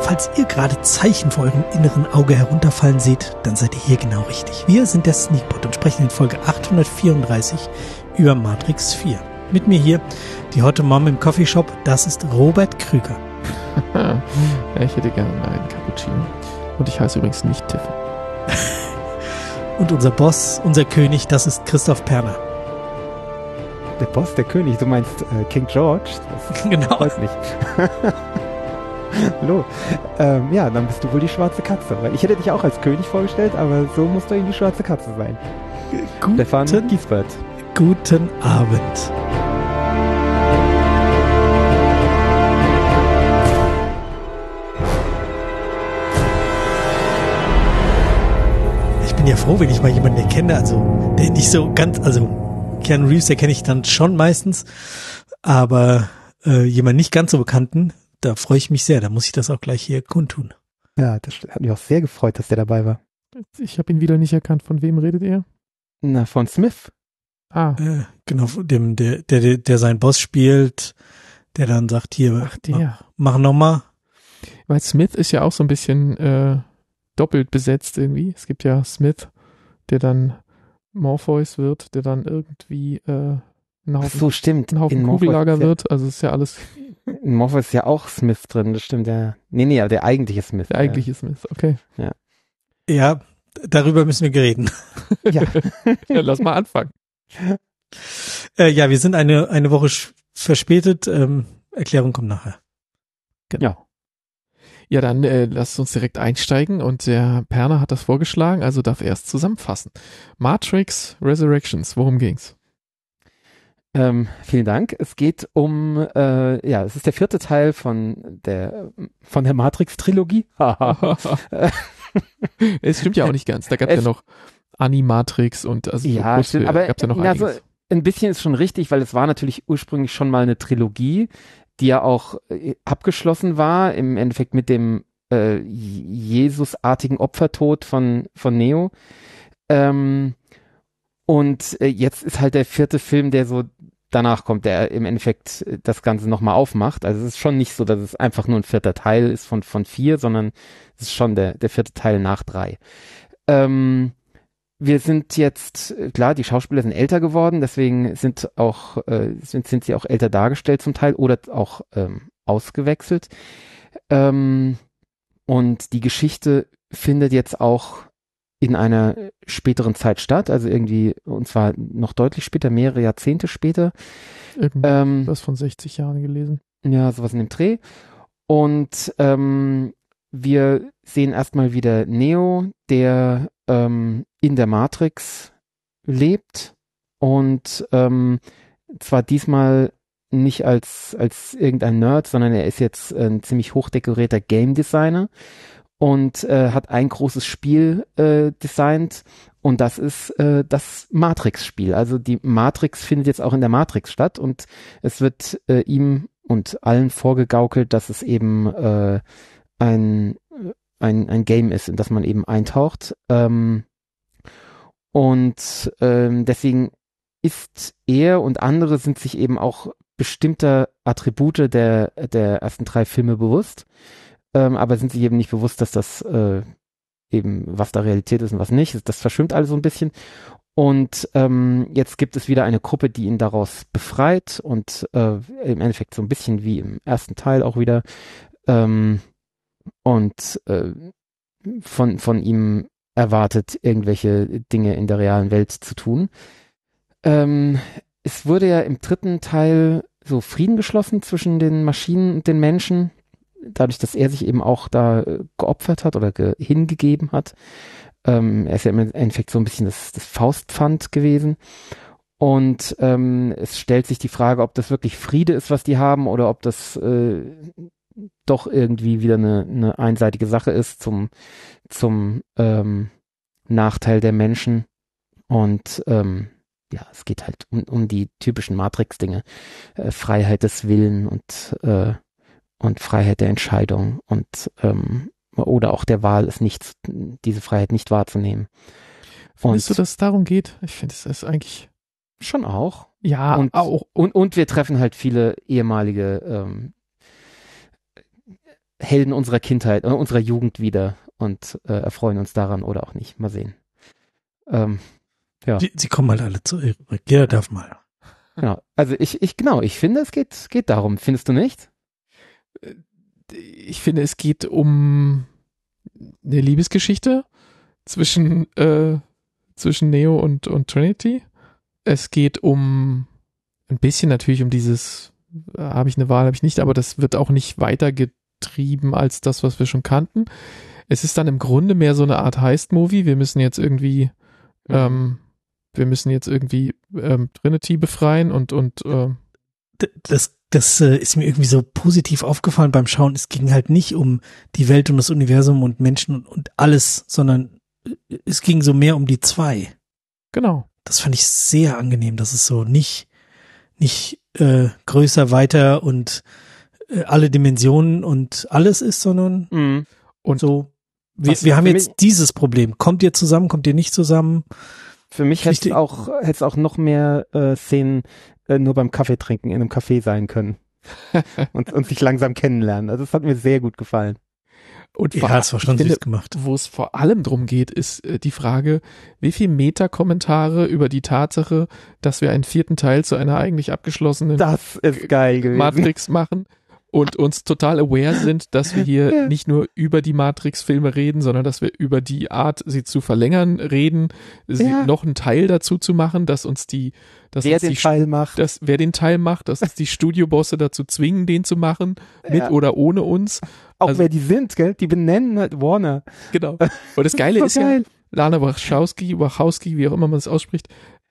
falls ihr gerade Zeichen vor eurem inneren Auge herunterfallen seht, dann seid ihr hier genau richtig. Wir sind der Sneakpot und sprechen in Folge 834 über Matrix 4. Mit mir hier die Hotte Mom im Coffeeshop, das ist Robert Krüger. Ja, ich hätte gerne einen Cappuccino. Und ich heiße übrigens nicht Tiffen. Und unser Boss, unser König, das ist Christoph Perner. Der Boss, der König, du meinst King George? Das Genau. Freut mich. Hallo. Ja, dann bist du wohl die schwarze Katze. Weil ich hätte dich auch als König vorgestellt, aber so musst du eben die schwarze Katze sein. Stefan Giesbert. Guten Abend. Ich bin ja froh, wenn ich mal jemanden erkenne, also der nicht so ganz, also Keanu Reeves erkenne ich dann schon meistens, aber jemand nicht ganz so Bekannten, da freue ich mich sehr, da muss ich das auch gleich hier kundtun. Ja, das hat mich auch sehr gefreut, dass der dabei war. Ich habe ihn wieder nicht erkannt. Von wem redet ihr? Na, von Smith. Ah, Genau, dem, der seinen Boss spielt, der dann sagt, hier, ach der. mach nochmal. Weil Smith ist ja auch so ein bisschen doppelt besetzt irgendwie. Es gibt ja Smith, der dann Morpheus wird, der dann irgendwie ein Haufen, Stimmt. ein Haufen In Morpheus Kugellager ist ja, wird. Also ist ja alles in Morpheus ist ja auch Smith drin, das stimmt. Nee, aber der eigentliche Smith. der eigentliche Smith. Okay. Ja, darüber müssen wir reden. Ja. Ja, lass mal anfangen. Ja, wir sind eine Woche verspätet. Erklärung kommt nachher. Genau. Ja, dann lasst uns direkt einsteigen und der Perner hat das vorgeschlagen, also darf er erst zusammenfassen. Matrix Resurrections, worum ging's? Vielen Dank. Es geht es ist der 4. Teil von der Matrix-Trilogie. Es stimmt ja auch nicht ganz. Da gab es ja noch Animatrix und also ja, stimmt, aber gab's ja noch einiges. Also ein bisschen ist schon richtig, weil es war natürlich ursprünglich schon mal eine Trilogie, die ja auch abgeschlossen war, im Endeffekt mit dem Jesus-artigen Opfertod von Neo. Und jetzt ist halt der 4. Film, der so danach kommt, der im Endeffekt das Ganze nochmal aufmacht. Also es ist schon nicht so, dass es einfach nur ein 4. Teil ist von 4, sondern es ist schon der 4. Teil nach 3. Wir sind jetzt, klar, die Schauspieler sind älter geworden, deswegen sind sie auch älter dargestellt zum Teil oder auch ausgewechselt. Und die Geschichte findet jetzt auch in einer späteren Zeit statt, also irgendwie, und zwar noch deutlich später, mehrere Jahrzehnte später. Irgendwas von 60 Jahren gelesen. Ja, sowas in dem Dreh. Und wir sehen erstmal wieder Neo, der in der Matrix lebt und zwar diesmal nicht als irgendein Nerd, sondern er ist jetzt ein ziemlich hochdekorierter Game Designer und hat ein großes Spiel designt und das ist das Matrix-Spiel. Also die Matrix findet jetzt auch in der Matrix statt und es wird ihm und allen vorgegaukelt, dass es eben ein Game ist, in das man eben eintaucht. Deswegen ist er und andere sind sich eben auch bestimmter Attribute der ersten 3 Filme bewusst, aber sind sich eben nicht bewusst, dass das eben, was da Realität ist und was nicht. Das verschwimmt alles so ein bisschen. Und jetzt gibt es wieder eine Gruppe, die ihn daraus befreit und im Endeffekt so ein bisschen wie im ersten Teil auch wieder und von ihm erwartet, irgendwelche Dinge in der realen Welt zu tun. Es wurde ja im 3. Teil so Frieden geschlossen zwischen den Maschinen und den Menschen, dadurch, dass er sich eben auch da geopfert hat oder hingegeben hat. Er ist ja im Endeffekt so ein bisschen das Faustpfand gewesen. Und es stellt sich die Frage, ob das wirklich Friede ist, was die haben, oder ob das doch irgendwie wieder eine einseitige Sache ist zum Nachteil der Menschen. Und es geht halt um die typischen Matrix-Dinge. Freiheit des Willens und Freiheit der Entscheidung und oder auch der Wahl, diese Freiheit nicht wahrzunehmen. Findest du, dass es darum geht? Ich finde, es ist eigentlich schon auch. Ja, und, auch. Und wir treffen halt viele ehemalige Helden unserer Kindheit, unserer Jugend wieder und erfreuen uns daran oder auch nicht. Mal sehen. Ja. Sie kommen halt alle zurück. Jeder darf mal. Genau. Also ich finde, es geht darum. Findest du nicht? Ich finde, es geht um eine Liebesgeschichte zwischen Neo und Trinity. Es geht um ein bisschen natürlich um dieses, habe ich eine Wahl, habe ich nicht, aber das wird auch nicht weitergetrieben als das, was wir schon kannten. Es ist dann im Grunde mehr so eine Art Heist-Movie. Wir müssen jetzt irgendwie Trinity befreien und Das ist mir irgendwie so positiv aufgefallen beim Schauen. Es ging halt nicht um die Welt und das Universum und Menschen und alles, sondern es ging so mehr um die zwei. genau. Das fand ich sehr angenehm, dass es so nicht größer, weiter und alle Dimensionen und alles ist, sondern Und so, wir haben jetzt dieses Problem. Kommt ihr zusammen, kommt ihr nicht zusammen? Für mich hätte es auch noch mehr Szenen nur beim Kaffee trinken in einem Café sein können und sich langsam kennenlernen. Also es hat mir sehr gut gefallen. Und Ja, es war schon süß gemacht. Wo es vor allem drum geht, ist die Frage, wie viel Meta-Kommentare über die Tatsache, dass wir einen 4. Teil zu einer eigentlich abgeschlossenen Das ist geil gewesen. Matrix machen und uns total aware sind, dass wir hier nicht nur über die Matrix-Filme reden, sondern dass wir über die Art, sie zu verlängern, reden, noch einen Teil dazu zu machen, dass uns wer den Teil macht, dass uns die Studiobosse dazu zwingen, den zu machen, mit oder ohne uns. Auch wer die sind, gell? Die benennen halt Warner. Genau. Und das Geile ist ja, Lana Wachowski, wie auch immer man es ausspricht,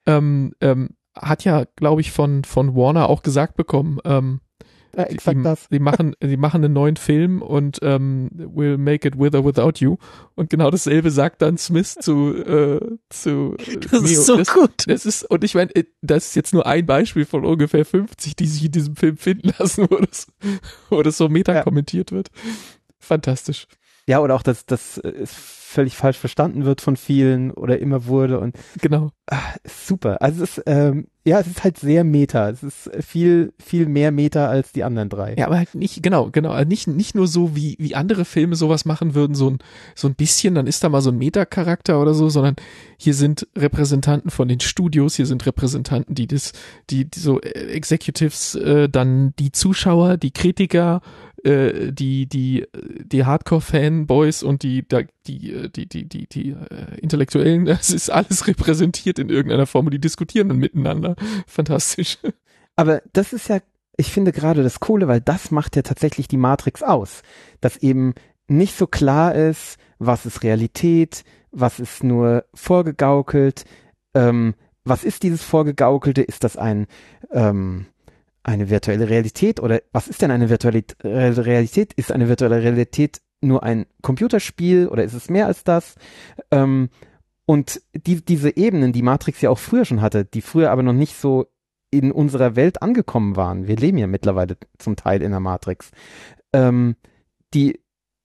hat ja, glaube ich, von Warner auch gesagt bekommen, die machen einen neuen Film und we'll make it with or without you. Und genau dasselbe sagt dann Smith zu Das Neo. ist so gut. Und ich meine, das ist jetzt nur ein Beispiel von ungefähr 50, die sich in diesem Film finden lassen, wo das so meta kommentiert wird. Fantastisch. Ja, oder auch, dass es völlig falsch verstanden wird von vielen oder immer wurde und genau. Super. Also es ist halt sehr Meta. Es ist viel, viel mehr Meta als die anderen drei. Ja, aber halt nicht, genau, nicht nur so, wie andere Filme sowas machen würden, so ein bisschen, dann ist da mal so ein Meta-Charakter oder so, sondern hier sind Repräsentanten von den Studios, hier sind Repräsentanten, die so Executives, dann die Zuschauer, die Kritiker, die Hardcore-Fanboys und die Intellektuellen, das ist alles repräsentiert in irgendeiner Form und die diskutieren dann miteinander. Fantastisch. Aber das ist ja, ich finde gerade das Coole, weil das macht ja tatsächlich die Matrix aus. Dass eben nicht so klar ist, was ist Realität, was ist nur vorgegaukelt, was ist dieses Vorgegaukelte, ist das eine virtuelle Realität oder was ist denn eine virtuelle Realität? Ist eine virtuelle Realität nur ein Computerspiel oder ist es mehr als das? Und diese Ebenen, die Matrix ja auch früher schon hatte, die früher aber noch nicht so in unserer Welt angekommen waren. Wir leben ja mittlerweile zum Teil in der Matrix. Die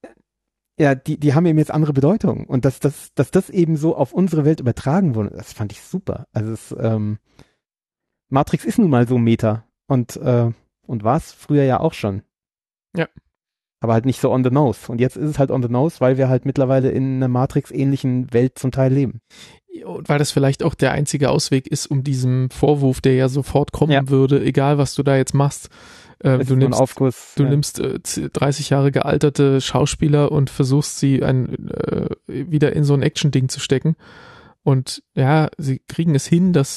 haben eben jetzt andere Bedeutung. Und dass das eben so auf unsere Welt übertragen wurde, das fand ich super. Also Matrix ist nun mal so Meta. Und war es früher ja auch schon. Ja. Aber halt nicht so on the nose. Und jetzt ist es halt on the nose, weil wir halt mittlerweile in einer Matrix-ähnlichen Welt zum Teil leben. Und weil das vielleicht auch der einzige Ausweg ist, um diesem Vorwurf, der ja sofort kommen würde, egal was du da jetzt machst. Du nimmst 30 Jahre gealterte Schauspieler und versuchst sie wieder in so ein Action-Ding zu stecken. Und ja, sie kriegen es hin, dass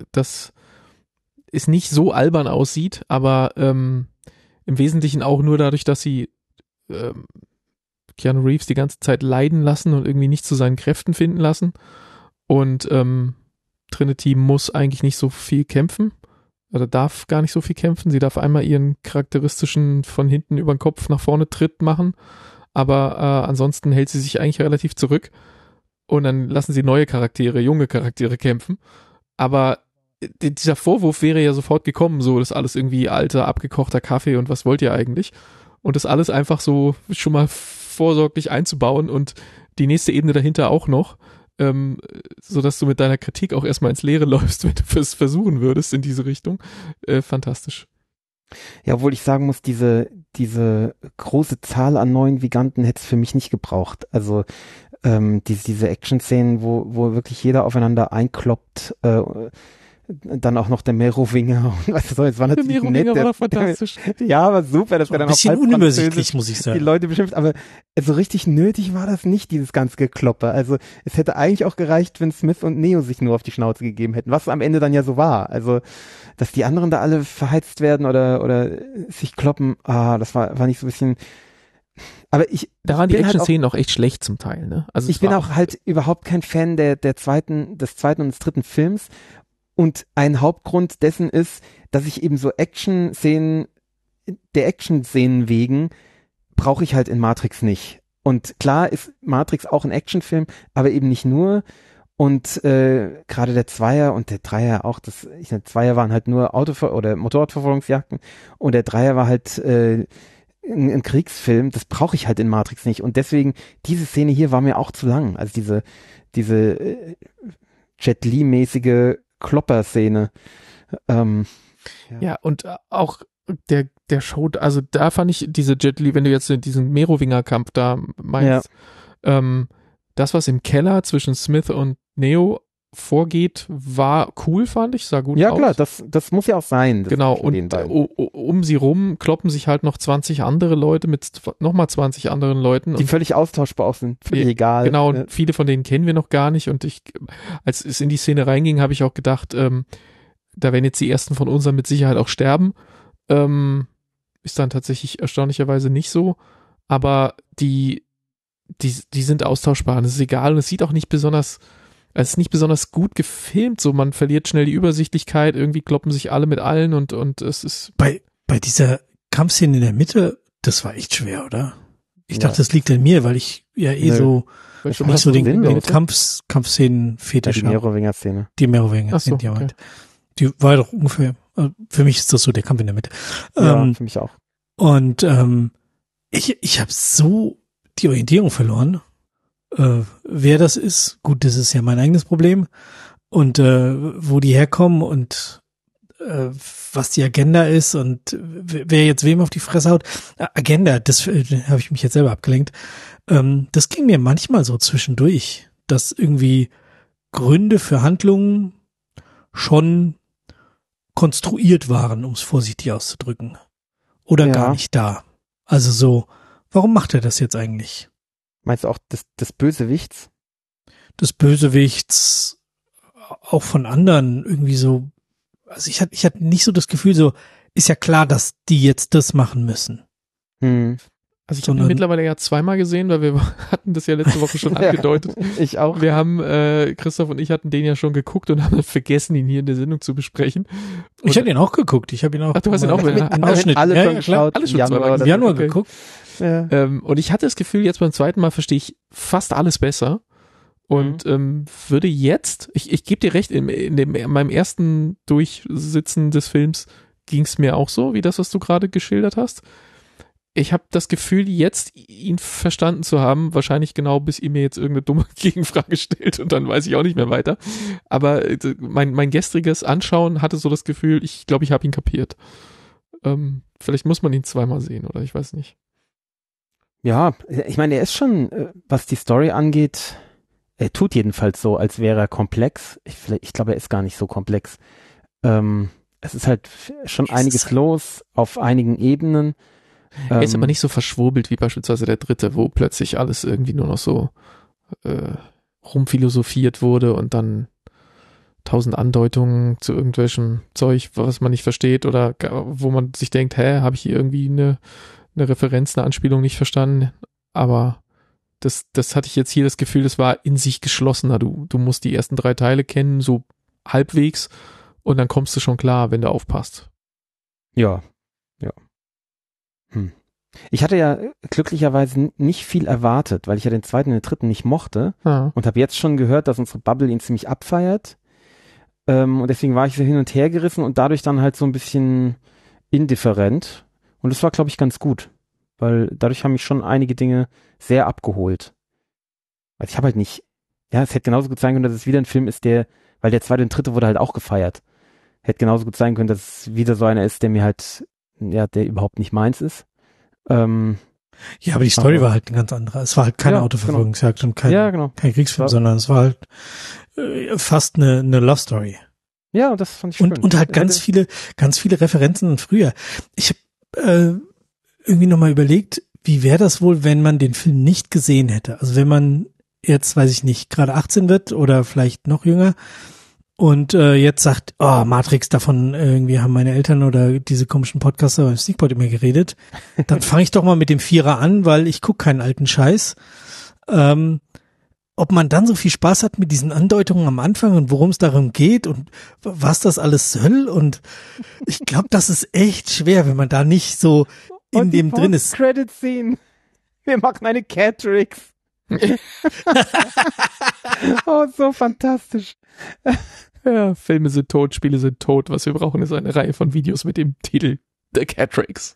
es nicht so albern aussieht, aber im Wesentlichen auch nur dadurch, dass sie Keanu Reeves die ganze Zeit leiden lassen und irgendwie nicht zu seinen Kräften finden lassen. Und Trinity muss eigentlich nicht so viel kämpfen oder darf gar nicht so viel kämpfen. Sie darf einmal ihren charakteristischen von hinten über den Kopf nach vorne Tritt machen, aber ansonsten hält sie sich eigentlich relativ zurück und dann lassen sie junge Charaktere kämpfen. Aber dieser Vorwurf wäre ja sofort gekommen, so das alles irgendwie alter, abgekochter Kaffee und was wollt ihr eigentlich? Und das alles einfach so schon mal vorsorglich einzubauen und die nächste Ebene dahinter auch noch, so dass du mit deiner Kritik auch erstmal ins Leere läufst, wenn du es versuchen würdest in diese Richtung. Fantastisch. Ja, obwohl ich sagen muss, diese diese große Zahl an neuen Giganten hätte es für mich nicht gebraucht. Also diese Action-Szenen, wo wirklich jeder aufeinander einkloppt, dann auch noch der Merowinger und was soll, es war natürlich der Merowinger war doch fantastisch. Ja, war super, das wäre dann ein auch bisschen unübersichtlich, muss ich die sagen. Leute beschimpft, aber so richtig nötig war das nicht, dieses ganze Gekloppe. Also es hätte eigentlich auch gereicht, wenn Smith und Neo sich nur auf die Schnauze gegeben hätten, was am Ende dann ja so war. Also, dass die anderen da alle verheizt werden oder sich kloppen, das war nicht so ein bisschen. Aber da waren die bin halt Action-Szenen auch echt schlecht zum Teil, ne? Also ich bin auch halt überhaupt kein Fan des zweiten und des dritten Films. Und ein Hauptgrund dessen ist, dass ich eben so Action-Szenen wegen brauche ich halt in Matrix nicht. Und klar ist Matrix auch ein Actionfilm, aber eben nicht nur. Und gerade der Zweier und der Dreier auch, der Zweier waren halt nur oder Motorradverfolgungsjagden und der Dreier war halt ein Kriegsfilm. Das brauche ich halt in Matrix nicht. Und deswegen, diese Szene hier war mir auch zu lang. Also diese Jet Li-mäßige Klopper-Szene. Ja, und auch der Show, also da fand ich diese Jet Li, wenn du jetzt diesen Merowinger-Kampf da meinst, das, was im Keller zwischen Smith und Neo vorgeht, war cool, fand ich, sah gut aus. Ja klar, das muss ja auch sein. Genau, und um sie rum kloppen sich halt noch 20 andere Leute mit nochmal 20 anderen Leuten. Die völlig austauschbar auch sind, völlig egal. Genau, und viele von denen kennen wir noch gar nicht und als es in die Szene reinging, habe ich auch gedacht, da werden jetzt die ersten von uns dann mit Sicherheit auch sterben. Ist dann tatsächlich erstaunlicherweise nicht so, aber die sind austauschbar und es ist egal und es sieht auch nicht besonders, es ist nicht besonders gut gefilmt, so man verliert schnell die Übersichtlichkeit, irgendwie kloppen sich alle mit allen und es ist... Bei dieser Kampfszene in der Mitte, das war echt schwer, oder? Ich dachte, das liegt an mir, weil ich ja so nicht so den Kampfszenen-Fetisch habe. Die Merowinger-Szene. Die Merowinger, ach so, okay. Die war doch ungefähr, für mich ist das so der Kampf in der Mitte. Ja, für mich auch. Und ich habe so die Orientierung verloren, wer das ist. Gut, das ist ja mein eigenes Problem. Und wo die herkommen und was die Agenda ist und wer jetzt wem auf die Fresse haut. Agenda, das habe ich mich jetzt selber abgelenkt. Das ging mir manchmal so zwischendurch, dass irgendwie Gründe für Handlungen schon konstruiert waren, um es vorsichtig auszudrücken. Oder gar nicht da. Also so, warum macht er das jetzt eigentlich? Meinst du auch des Bösewichts? Des Bösewichts, auch von anderen irgendwie so, also ich hatte nicht so das Gefühl, so, ist ja klar, dass die jetzt das machen müssen. Also ich habe ihn mittlerweile ja zweimal gesehen, weil wir hatten das ja letzte Woche schon angedeutet. Ich auch. Wir haben, Christoph und ich hatten den ja schon geguckt und haben vergessen, ihn hier in der Sendung zu besprechen. Und ich habe ihn auch geguckt. Ich habe ihn auch. Ach, du hast ihn auch mit Ausschnitt. Alle schon geschaut. Alle schon zweimal Januar geguckt. Ja. Und ich hatte das Gefühl, jetzt beim zweiten Mal verstehe ich fast alles besser. Und würde jetzt, ich gebe dir recht, in meinem ersten Durchsitzen des Films ging es mir auch so, wie das, was du gerade geschildert hast. Ich habe das Gefühl, jetzt ihn verstanden zu haben, wahrscheinlich genau, bis ihr mir jetzt irgendeine dumme Gegenfrage stellt und dann weiß ich auch nicht mehr weiter. Aber mein gestriges Anschauen hatte so das Gefühl, ich glaube, ich habe ihn kapiert. Vielleicht muss man ihn zweimal sehen, oder ich weiß nicht. Ja, ich meine, er ist schon, was die Story angeht, er tut jedenfalls so, als wäre er komplex. Ich glaube, er ist gar nicht so komplex. Es ist halt schon einiges los auf einigen Ebenen. Er ist aber nicht so verschwurbelt wie beispielsweise der dritte, wo plötzlich alles irgendwie nur noch so rumphilosophiert wurde und dann 1000 Andeutungen zu irgendwelchem Zeug, was man nicht versteht oder wo man sich denkt, habe ich hier irgendwie eine Referenz, eine Anspielung nicht verstanden. Aber das hatte ich jetzt hier das Gefühl, das war in sich geschlossener. Du musst die ersten 3 Teile kennen, so halbwegs und dann kommst du schon klar, wenn du aufpasst. Ja. Ich hatte ja glücklicherweise nicht viel erwartet, weil ich ja den zweiten und den dritten nicht mochte und habe jetzt schon gehört, dass unsere Bubble ihn ziemlich abfeiert und deswegen war ich so hin und her gerissen und dadurch dann halt so ein bisschen indifferent und das war, glaube ich, ganz gut, weil dadurch haben mich schon einige Dinge sehr abgeholt. Also ich habe halt nicht, es hätte genauso gut sein können, dass es wieder ein Film ist, weil der zweite und dritte wurde halt auch gefeiert. Hätte genauso gut sein können, dass es wieder so einer ist, der mir halt der überhaupt nicht meins ist. Ja, aber die Story war halt eine ganz andere. Es war halt keine Autoverfolgungsjagd und kein Kriegsfilm, sondern es war halt fast eine Love Story. Ja, das fand ich schön. Und halt ganz viele Referenzen früher. Ich habe irgendwie nochmal überlegt, wie wäre das wohl, wenn man den Film nicht gesehen hätte? Also wenn man jetzt, weiß ich nicht, gerade 18 wird oder vielleicht noch jünger und jetzt sagt, oh, Matrix, davon irgendwie haben meine Eltern oder diese komischen Podcaster beim Sneakpot immer geredet, dann fange ich doch mal mit dem Vierer an, weil ich gucke keinen alten Scheiß. Ob man dann so viel Spaß hat mit diesen Andeutungen am Anfang und worum es darum geht und was das alles soll, und ich glaube, das ist echt schwer, wenn man da nicht so in dem drin ist. Credit-Scene. Wir machen eine Catrix. Oh, so fantastisch. Ja, Filme sind tot, Spiele sind tot. Was wir brauchen, ist eine Reihe von Videos mit dem Titel The Catrix.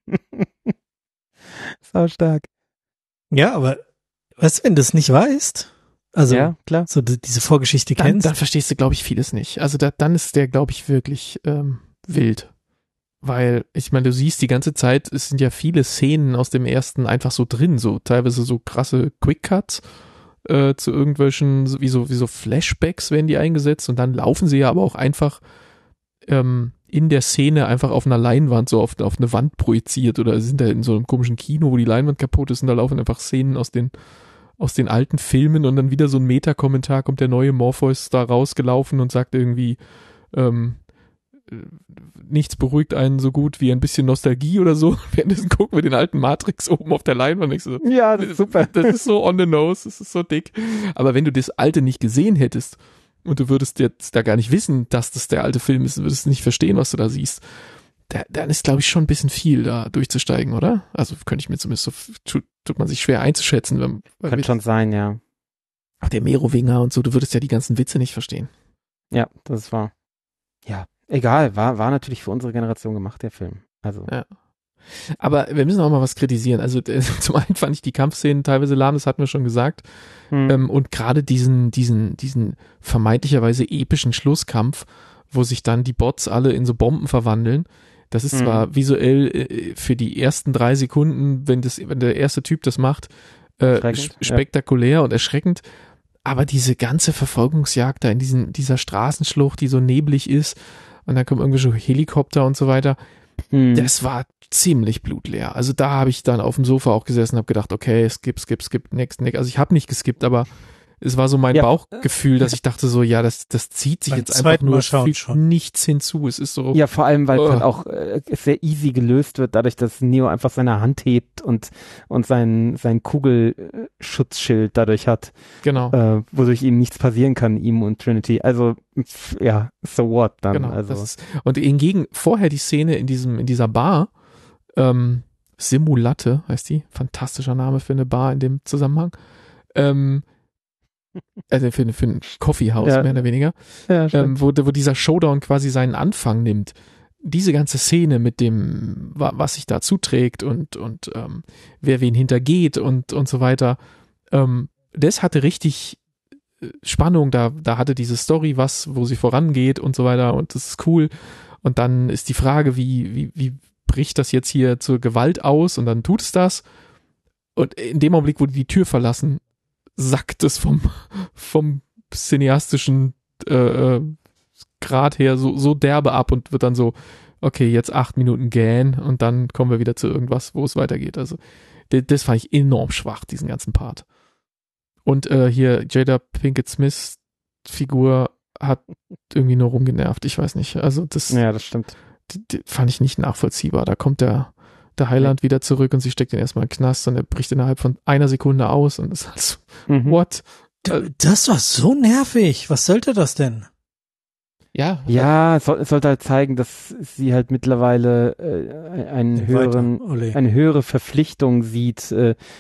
So stark. Ja, aber weißt du, wenn du es nicht weißt, also ja, klar. so diese Vorgeschichte kennst, dann verstehst du, glaube ich, vieles nicht. Also dann ist der, glaube ich, wirklich wild. Weil, ich meine, du siehst die ganze Zeit, es sind ja viele Szenen aus dem ersten einfach so drin, so teilweise so krasse Quick-Cuts zu irgendwelchen, wie so Flashbacks werden die eingesetzt, und dann laufen sie ja aber auch einfach in der Szene einfach auf einer Leinwand, so auf eine Wand projiziert, oder sind da in so einem komischen Kino, wo die Leinwand kaputt ist, und da laufen einfach Szenen aus den alten Filmen, und dann wieder so ein Meta-Kommentar, kommt der neue Morpheus da rausgelaufen und sagt irgendwie, nichts beruhigt einen so gut wie ein bisschen Nostalgie oder so. Währenddessen gucken wir den alten Matrix oben auf der Leinwand. Ich so, ja, das ist super. Das ist so on the nose, das ist so dick. Aber wenn du das alte nicht gesehen hättest und du würdest jetzt da gar nicht wissen, dass das der alte Film ist, und würdest nicht verstehen, was du da siehst, dann ist, glaube ich, schon ein bisschen viel da durchzusteigen, oder? Also könnte ich mir zumindest so, tut man sich schwer einzuschätzen. Könnte schon sein, ja. Ach, der Merowinger und so, du würdest ja die ganzen Witze nicht verstehen. Ja, das war, ja, egal, war natürlich für unsere Generation gemacht, der Film. Also. Ja. Aber wir müssen auch mal was kritisieren. Also zum einen fand ich die Kampfszenen teilweise lahm, das hatten wir schon gesagt. Und gerade diesen vermeintlicherweise epischen Schlusskampf, wo sich dann die Bots alle in so Bomben verwandeln. Das ist zwar visuell für die ersten 3 Sekunden, wenn der erste Typ das macht, spektakulär und erschreckend, aber diese ganze Verfolgungsjagd da in dieser Straßenschlucht, die so neblig ist, und dann kommen irgendwelche Helikopter und so weiter, das war ziemlich blutleer. Also da habe ich dann auf dem Sofa auch gesessen und habe gedacht, okay, skip, next. Also ich habe nicht geskippt, aber es war so mein Bauchgefühl, dass ich dachte so, ja, das zieht sich jetzt einfach nur, fügt nichts hinzu. Es ist so. Ja, vor allem, weil es dann auch sehr easy gelöst wird, dadurch, dass Neo einfach seine Hand hebt und sein Kugelschutzschild dadurch hat. Genau. Wodurch ihm nichts passieren kann, ihm und Trinity. Also, ja, so what dann. Genau, also. Und hingegen vorher die Szene in dieser Bar, Simulatte heißt die, fantastischer Name für eine Bar in dem Zusammenhang, also für ein Coffeehouse, mehr oder weniger, wo dieser Showdown quasi seinen Anfang nimmt. Diese ganze Szene mit dem, was sich da zuträgt und wer wen hintergeht und so weiter, das hatte richtig Spannung, da hatte diese Story wo sie vorangeht und so weiter, und das ist cool. Und dann ist die Frage, wie bricht das jetzt hier zur Gewalt aus, und dann tut es das. Und in dem Augenblick, wo die Tür verlassen, sackt es vom cineastischen Grad her so derbe ab und wird dann so, okay, jetzt 8 Minuten gähn und dann kommen wir wieder zu irgendwas, wo es weitergeht. Also das fand ich enorm schwach, diesen ganzen Part. Und hier Jada Pinkett Smiths Figur hat irgendwie nur rumgenervt, ich weiß nicht. Also das stimmt. Die fand ich nicht nachvollziehbar. Da kommt der Heiland wieder zurück und sie steckt ihn erstmal in den Knast und er bricht innerhalb von 1 Sekunde aus und ist halt so, what? Das war so nervig. Was sollte das denn? Ja, es sollte halt zeigen, dass sie halt mittlerweile eine höhere Verpflichtung sieht,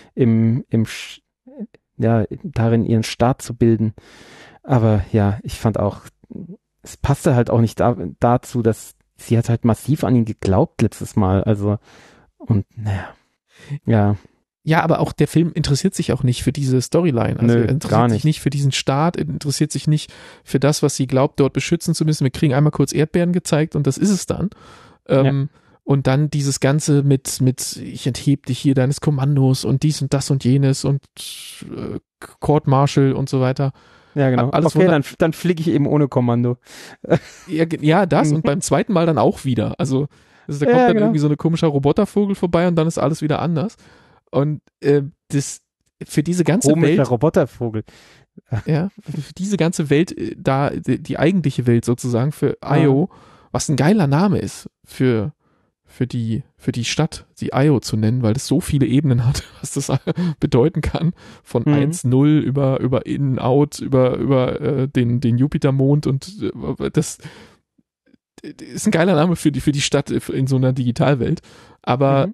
darin ihren Staat zu bilden. Aber ja, ich fand auch, es passte halt auch nicht dazu, dass sie hat halt massiv an ihn geglaubt letztes Mal, also, und naja, ja. Ja, aber auch der Film interessiert sich auch nicht für diese Storyline. Also er interessiert sich nicht für diesen Staat, interessiert sich nicht für das, was sie glaubt, dort beschützen zu müssen. Wir kriegen einmal kurz Erdbeeren gezeigt und das ist es dann. Und dann dieses Ganze mit ich enthebe dich hier deines Kommandos und dies und das und jenes und Court Martial und so weiter. Ja, genau. Alles okay, dann fliege ich eben ohne Kommando. Ja, das und beim zweiten Mal dann auch wieder. Also da kommt dann irgendwie so eine komischer Robotervogel vorbei und dann ist alles wieder anders. Und das für diese ganze Komischer Welt. Robotervogel. Ja, für diese ganze Welt, da die eigentliche Welt sozusagen für Io, was ein geiler Name ist für die Stadt, die Io zu nennen, weil das so viele Ebenen hat, was das bedeuten kann. Von 1-0 über In-Out, über den Jupitermond und das ist ein geiler Name für die Stadt in so einer Digitalwelt. Aber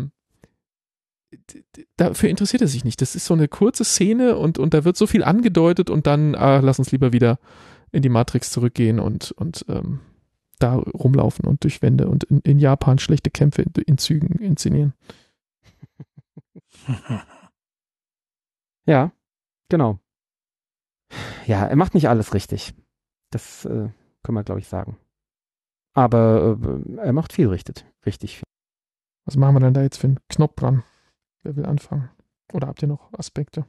dafür interessiert er sich nicht. Das ist so eine kurze Szene und da wird so viel angedeutet und dann lass uns lieber wieder in die Matrix zurückgehen und da rumlaufen und durch Wände und in Japan schlechte Kämpfe in Zügen inszenieren. Ja, genau. Ja, er macht nicht alles richtig. Das können wir, glaube ich, sagen. Aber er macht viel richtig. Was machen wir denn da jetzt für einen Knopf dran? Wer will anfangen? Oder habt ihr noch Aspekte?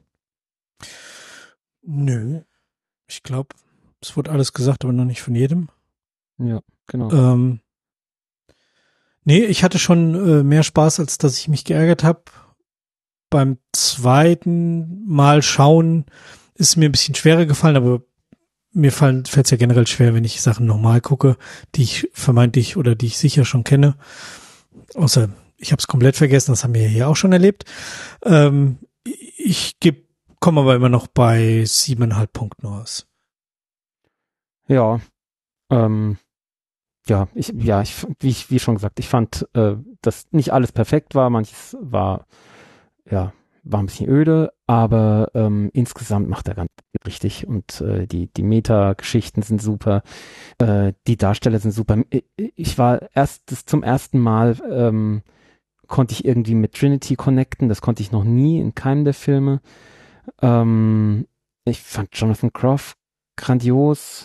Nö. Ich glaube, es wurde alles gesagt, aber noch nicht von jedem. Ja, genau. Nee, ich hatte schon mehr Spaß, als dass ich mich geärgert habe. Beim zweiten Mal schauen ist mir ein bisschen schwerer gefallen, aber mir fällt es ja generell schwer, wenn ich Sachen nochmal gucke, die ich vermeintlich oder die ich sicher schon kenne. Außer ich habe es komplett vergessen, das haben wir hier auch schon erlebt. Ich komme aber immer noch bei 7,5 Punkten raus. Ja, wie schon gesagt, ich fand, dass nicht alles perfekt war, manches war ein bisschen öde, aber insgesamt macht er ganz richtig und die Meta-Geschichten sind super, die Darsteller sind super. Ich war zum ersten Mal konnte ich irgendwie mit Trinity connecten, das konnte ich noch nie in keinem der Filme. Ich fand Jonathan Groff grandios.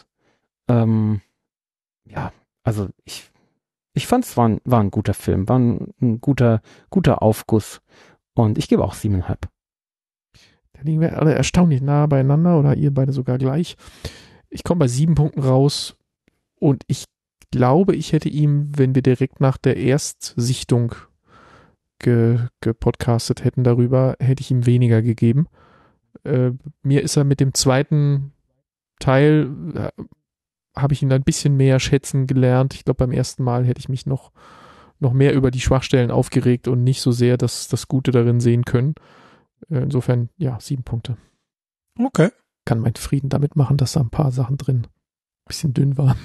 Also ich fand es war ein guter Film, war ein guter Aufguss und ich gebe auch 7,5. Da liegen wir alle erstaunlich nah beieinander oder ihr beide sogar gleich. Ich komme bei 7 Punkten raus und ich glaube, ich hätte ihm, wenn wir direkt nach der Erstsichtung gepodcastet hätten darüber, hätte ich ihm weniger gegeben. Mir ist er mit dem zweiten Teil, habe ich ihn ein bisschen mehr schätzen gelernt. Ich glaube, beim ersten Mal hätte ich mich noch mehr über die Schwachstellen aufgeregt und nicht so sehr das Gute darin sehen können. Insofern, ja, 7 Punkte. Okay. Kann meinen Frieden damit machen, dass da ein paar Sachen drin ein bisschen dünn waren.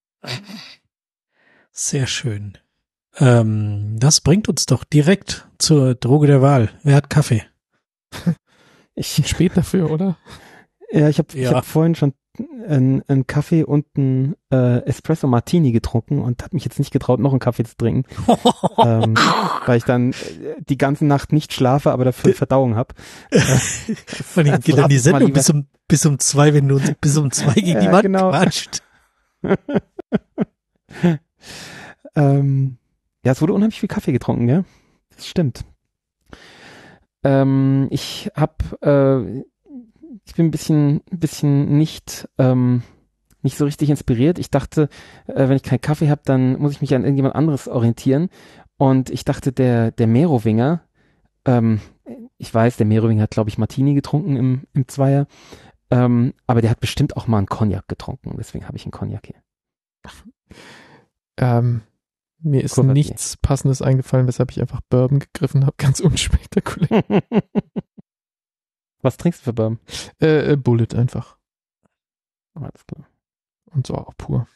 Sehr schön. Das bringt uns doch direkt zur Droge der Wahl. Wer hat Kaffee? Ich bin spät dafür, oder? Ja, ich hab vorhin schon einen Kaffee und einen Espresso Martini getrunken und habe mich jetzt nicht getraut, noch einen Kaffee zu trinken, weil ich dann die ganze Nacht nicht schlafe, aber dafür Verdauung habe. Von allem geht dann die Sendung bis um 2, wenn du uns bis um 2 gegen die Wand quatscht. Ja, es wurde unheimlich viel Kaffee getrunken, ja. Das stimmt. Ich bin ein bisschen nicht so richtig inspiriert. Ich dachte, wenn ich keinen Kaffee habe, dann muss ich mich an irgendjemand anderes orientieren. Und ich dachte, der Merowinger, ich weiß, der Merowinger hat, glaube ich, Martini getrunken im Zweier, aber der hat bestimmt auch mal einen Cognac getrunken. Deswegen habe ich einen Cognac hier. Mir ist nichts Passendes eingefallen, weshalb ich einfach Bourbon gegriffen habe. Ganz unspektakulär. Was trinkst du für Bourbon? Bullet einfach. Alles klar. Und so auch pur.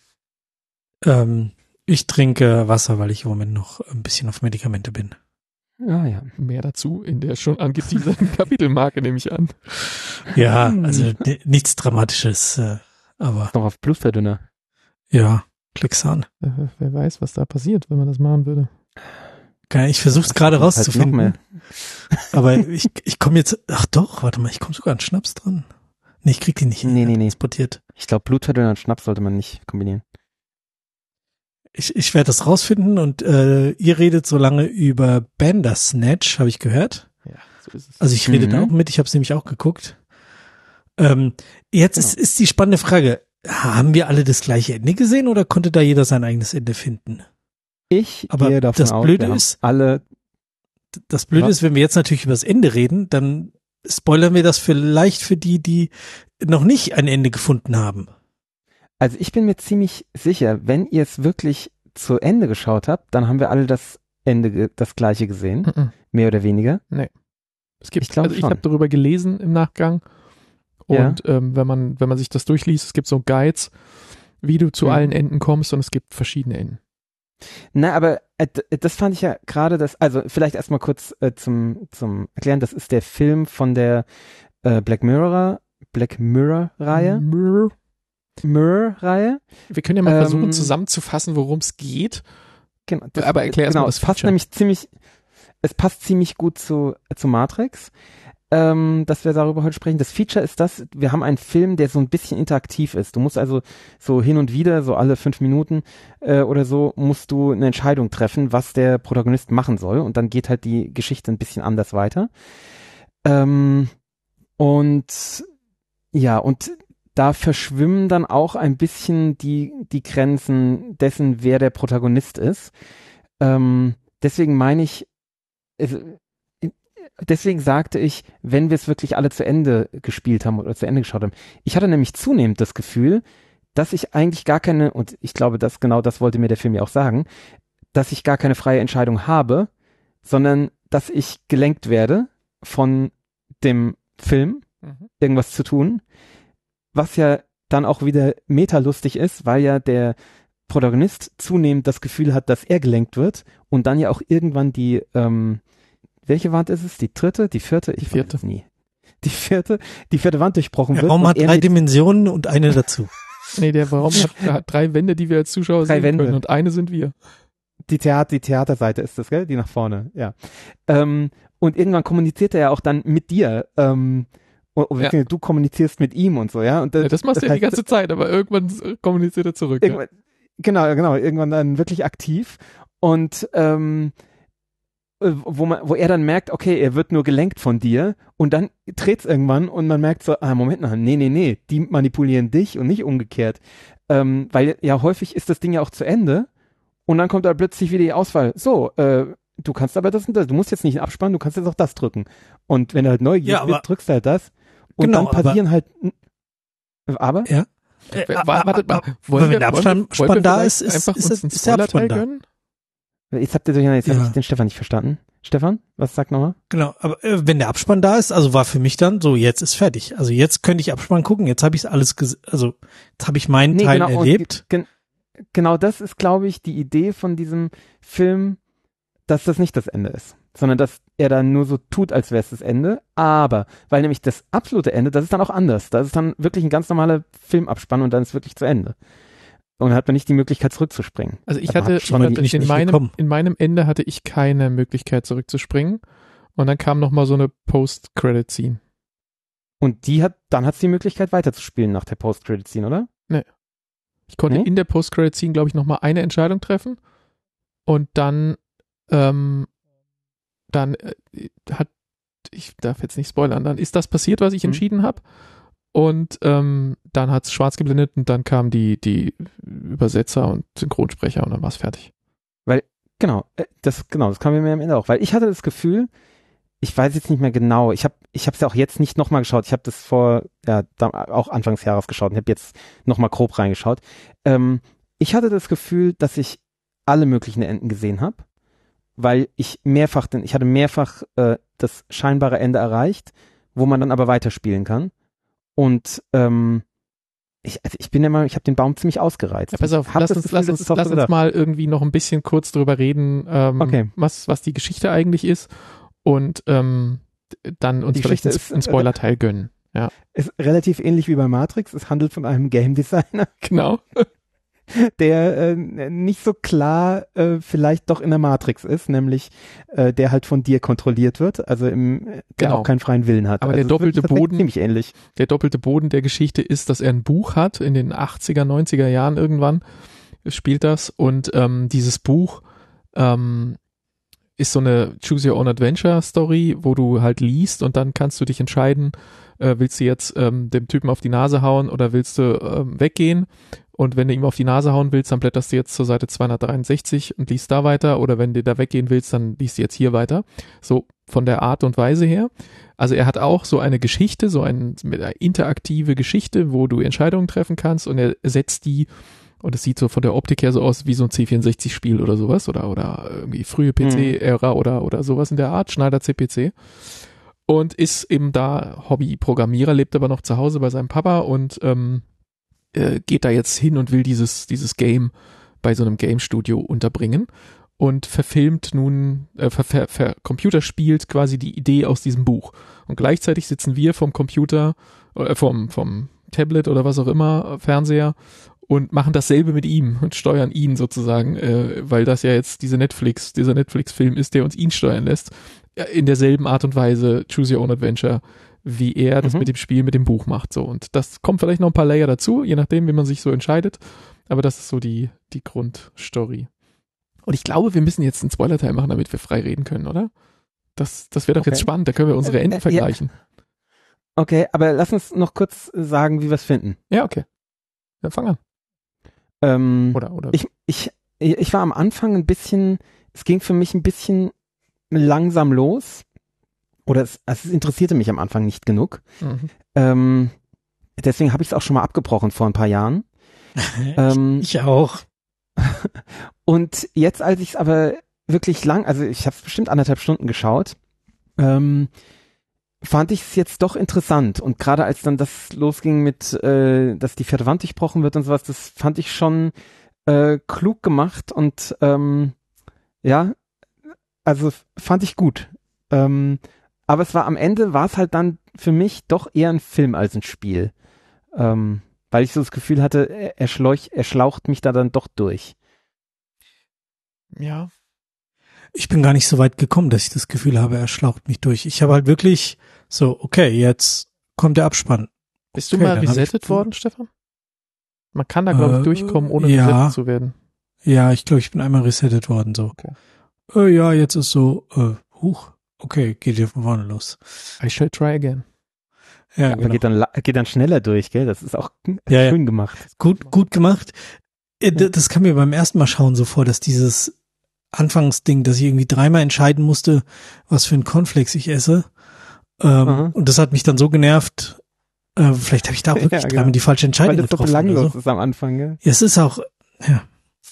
Ich trinke Wasser, weil ich im Moment noch ein bisschen auf Medikamente bin. Ah ja. Mehr dazu in der schon angeteaserten Kapitelmarke, nehme ich an. Ja, also nichts Dramatisches, aber. Noch auf Blutverdünner. Ja, Klexan. Wer weiß, was da passiert, wenn man das machen würde. Ich versuche es gerade rauszufinden. Halt aber ich komme jetzt, ach doch, warte mal, ich komme sogar an Schnaps dran. Nee, ich krieg die nicht nee. transportiert. Ich glaube, Blutverdünner und Schnaps sollte man nicht kombinieren. Ich werde das rausfinden und ihr redet so lange über Bandersnatch, habe ich gehört. Ja, so ist es. Also ich rede da auch mit, ich habe es nämlich auch geguckt. Jetzt ist die spannende Frage, haben wir alle das gleiche Ende gesehen oder konnte da jeder sein eigenes Ende finden? Ich Aber gehe davon das aus, Blöde wir haben ist- alle. Das Blöde Was? ist, wenn wir jetzt natürlich über das Ende reden, dann spoilern wir das vielleicht für die noch nicht ein Ende gefunden haben. Also ich bin mir ziemlich sicher, wenn ihr es wirklich zu Ende geschaut habt, dann haben wir alle das Ende, das gleiche gesehen, Mhm. mehr oder weniger. Es gibt, Ich glaub also ich schon. habe darüber gelesen im Nachgang Ja. und wenn man sich das durchliest, es gibt so Guides, wie du zu Mhm. allen Enden kommst und es gibt verschiedene Enden. Na, aber das fand ich ja gerade also vielleicht erstmal kurz zum Erklären, das ist der Film von der Black Mirror Reihe. Mirror-Reihe. Wir können ja mal versuchen Ähm, zusammenzufassen, worum es geht. Genau, Aber erklär erst mal das es passt Feature. nämlich es passt ziemlich gut zu Matrix, dass wir darüber heute sprechen. Das Feature ist wir haben einen Film, der so ein bisschen interaktiv ist. Du musst also so hin und wieder, so alle 5 Minuten oder so, musst du eine Entscheidung treffen, was der Protagonist machen soll. Und dann geht halt die Geschichte ein bisschen anders weiter. Und da verschwimmen dann auch ein bisschen die Grenzen dessen, wer der Protagonist ist. Deswegen meine ich, deswegen sagte ich, wenn wir es wirklich alle zu Ende gespielt haben oder zu Ende geschaut haben. Ich hatte nämlich zunehmend das Gefühl, dass ich eigentlich gar keine, und ich glaube, das wollte mir der Film ja auch sagen, dass ich gar keine freie Entscheidung habe, sondern dass ich gelenkt werde von dem Film, irgendwas zu tun, was ja dann auch wieder metalustig ist, weil ja der Protagonist zunehmend das Gefühl hat, dass er gelenkt wird und dann ja auch irgendwann die, welche Wand ist es? Die dritte? Die vierte? Ich vierte. weiß es nie. Die vierte Wand durchbrochen Der wird. Raum und hat er 3 mit- Dimensionen und eine dazu. Nee, der Raum hat 3 Wände, die wir als Zuschauer 3 sehen Wände. können und eine sind wir. Die Theaterseite ist das, gell? Die nach vorne, ja. Und irgendwann kommuniziert er ja auch dann mit dir. Ja. Du kommunizierst mit ihm und so, ja. Und Ja, das machst du ja die heißt, ganze Zeit, aber irgendwann kommuniziert er zurück. Ja. Irgendwann, genau, irgendwann dann wirklich aktiv und wo er dann merkt, okay, er wird nur gelenkt von dir und dann dreht's irgendwann und man merkt so, Moment mal, nee, die manipulieren dich und nicht umgekehrt, weil ja häufig ist das Ding ja auch zu Ende und dann kommt da plötzlich wieder die Auswahl, so, du kannst aber das und das, du musst jetzt nicht einen Abspannen, du kannst jetzt auch das drücken und wenn du halt neugierig Ja, aber- bist, drückst du halt das und Genau, dann passieren halt, aber? Ja. Wartet mal, aber wenn der Abspann da ist, einfach ist uns einen der Abspann Spoiler-Teil da. gönnen? Jetzt hab ich den Stefan nicht verstanden. Stefan, was sagt nochmal? Genau, aber wenn der Abspann da ist, also war für mich dann so, jetzt ist fertig. Also jetzt könnte ich Abspann gucken, jetzt habe ich alles, also jetzt habe ich meinen Teil und erlebt. Genau das ist, glaube ich, die Idee von diesem Film, dass das nicht das Ende ist, sondern dass er dann nur so tut, als wäre es das Ende. Aber, weil nämlich das absolute Ende, das ist dann auch anders. Das ist dann wirklich ein ganz normaler Filmabspann und dann ist wirklich zu Ende. Und dann hat man nicht die Möglichkeit zurückzuspringen. Also ich Aber hatte, hat schon nicht in gekommen. meinem Ende hatte ich keine Möglichkeit zurückzuspringen und dann kam nochmal so eine Post-Credit-Scene. Und dann hat es die Möglichkeit weiterzuspielen nach der Post-Credit-Scene, oder? Ich konnte Nee? in der Post-Credit-Scene, glaube ich, nochmal eine Entscheidung treffen und dann ich darf jetzt nicht spoilern, dann ist das passiert, was ich entschieden habe und dann hat es schwarz geblendet und dann kamen die Übersetzer und Synchronsprecher und dann war es fertig. Genau, das kam mir am Ende auch, weil ich hatte das Gefühl, ich weiß jetzt nicht mehr genau, ich habe es ja auch jetzt nicht nochmal geschaut, ich habe das auch Anfangs Jahres geschaut und habe jetzt nochmal grob reingeschaut. Ich hatte das Gefühl, dass ich alle möglichen Enden gesehen habe, weil ich hatte mehrfach das scheinbare Ende erreicht, wo man dann aber weiterspielen kann. Und ich bin immer, ich habe den Baum ziemlich ausgereizt. Ja, pass auf, Ich hab lass das uns Gefühl, das ist auch so gedacht. mal irgendwie noch ein bisschen kurz drüber reden, Okay. was die Geschichte eigentlich ist und dann uns Die vielleicht Geschichte einen Spoiler-Teil gönnen. Ja, Ist relativ ähnlich wie bei Matrix. Es handelt von einem Game Designer, genau. der nicht so klar vielleicht doch in der Matrix ist, nämlich der halt von dir kontrolliert wird, also der Genau. auch keinen freien Willen hat. Aber also der doppelte es ist Boden- ziemlich ähnlich. Der doppelte Boden der Geschichte ist, dass er ein Buch hat in den 80er, 90er Jahren irgendwann, spielt das und dieses Buch ist so eine Choose Your Own Adventure Story, wo du halt liest und dann kannst du dich entscheiden, willst du jetzt dem Typen auf die Nase hauen oder willst du weggehen? Und wenn du ihm auf die Nase hauen willst, dann blätterst du jetzt zur Seite 263 und liest da weiter. Oder wenn du da weggehen willst, dann liest du jetzt hier weiter. So von der Art und Weise her. Also er hat auch so eine Geschichte, so eine interaktive Geschichte, wo du Entscheidungen treffen kannst und er setzt die, und es sieht so von der Optik her so aus wie so ein C64-Spiel oder sowas oder irgendwie frühe PC-Ära oder sowas in der Art, Schneider CPC. Und ist eben da Hobby-Programmierer, lebt aber noch zu Hause bei seinem Papa und geht da jetzt hin und will dieses Game bei so einem Game-Studio unterbringen und verfilmt nun, computerspielt quasi die Idee aus diesem Buch. Und gleichzeitig sitzen wir vom Computer, vom Tablet oder was auch immer, Fernseher, und machen dasselbe mit ihm und steuern ihn sozusagen, weil das ja jetzt dieser Netflix-Film ist, der uns ihn steuern lässt, in derselben Art und Weise Choose Your Own Adventure, wie er das mit dem Spiel, mit dem Buch macht. So. Und das kommt vielleicht noch ein paar Layer dazu, je nachdem, wie man sich so entscheidet. Aber das ist so die Grundstory. Und ich glaube, wir müssen jetzt einen Spoiler-Teil machen, damit wir frei reden können, oder? Das wäre doch jetzt spannend, da können wir unsere Enden vergleichen. Okay, aber lass uns noch kurz sagen, wie wir es finden. Ja, okay. Ja, fang an. Oder. Ich war am Anfang ein bisschen, es ging für mich ein bisschen langsam los. Oder es interessierte mich am Anfang nicht genug. Deswegen habe ich es auch schon mal abgebrochen vor ein paar Jahren. Ich auch. Und jetzt, als ich es aber wirklich also ich habe es bestimmt 1,5 Stunden geschaut, fand ich es jetzt doch interessant. Und gerade als dann das losging mit, dass die vierte Wand durchbrochen wird und sowas, das fand ich schon klug gemacht und ja, also fand ich gut. Aber am Ende war es halt dann für mich doch eher ein Film als ein Spiel. Weil ich so das Gefühl hatte, er schlaucht mich da dann doch durch. Ja. Ich bin gar nicht so weit gekommen, dass ich das Gefühl habe, er schlaucht mich durch. Ich habe halt wirklich so, okay, jetzt kommt der Abspann. Bist du mal resettet worden, Stefan? Man kann da, glaube ich, durchkommen, ohne resettet zu werden. Ja, ich glaube, ich bin einmal resettet worden, so. Okay. Ja, jetzt ist so, okay, geht hier von vorne los. I shall try again. Ja, aber genau. geht dann schneller durch, gell? Das ist auch schön gemacht. Gut gemacht. Das kam mir beim ersten Mal schauen so vor, dass dieses Anfangsding, dass ich irgendwie 3-mal entscheiden musste, was für ein Cornflakes ich esse. Und das hat mich dann so genervt. Vielleicht habe ich da auch wirklich 3-mal die falsche Entscheidung getroffen. Weil das so belanglos ist am Anfang, gell? Ja, es ist auch, ja.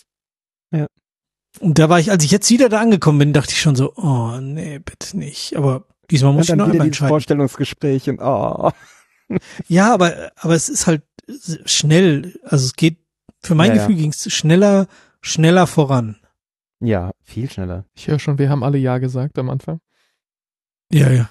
Und da war ich, als ich jetzt wieder da angekommen bin, dachte ich schon so, oh nee, bitte nicht. Aber diesmal muss ich noch einmal entscheiden. Vorstellungsgespräch und Ja, aber es ist halt schnell. Also es geht, für mein Gefühl ging es schneller voran. Ja, viel schneller. Ich höre schon, wir haben alle Ja gesagt am Anfang. Ja.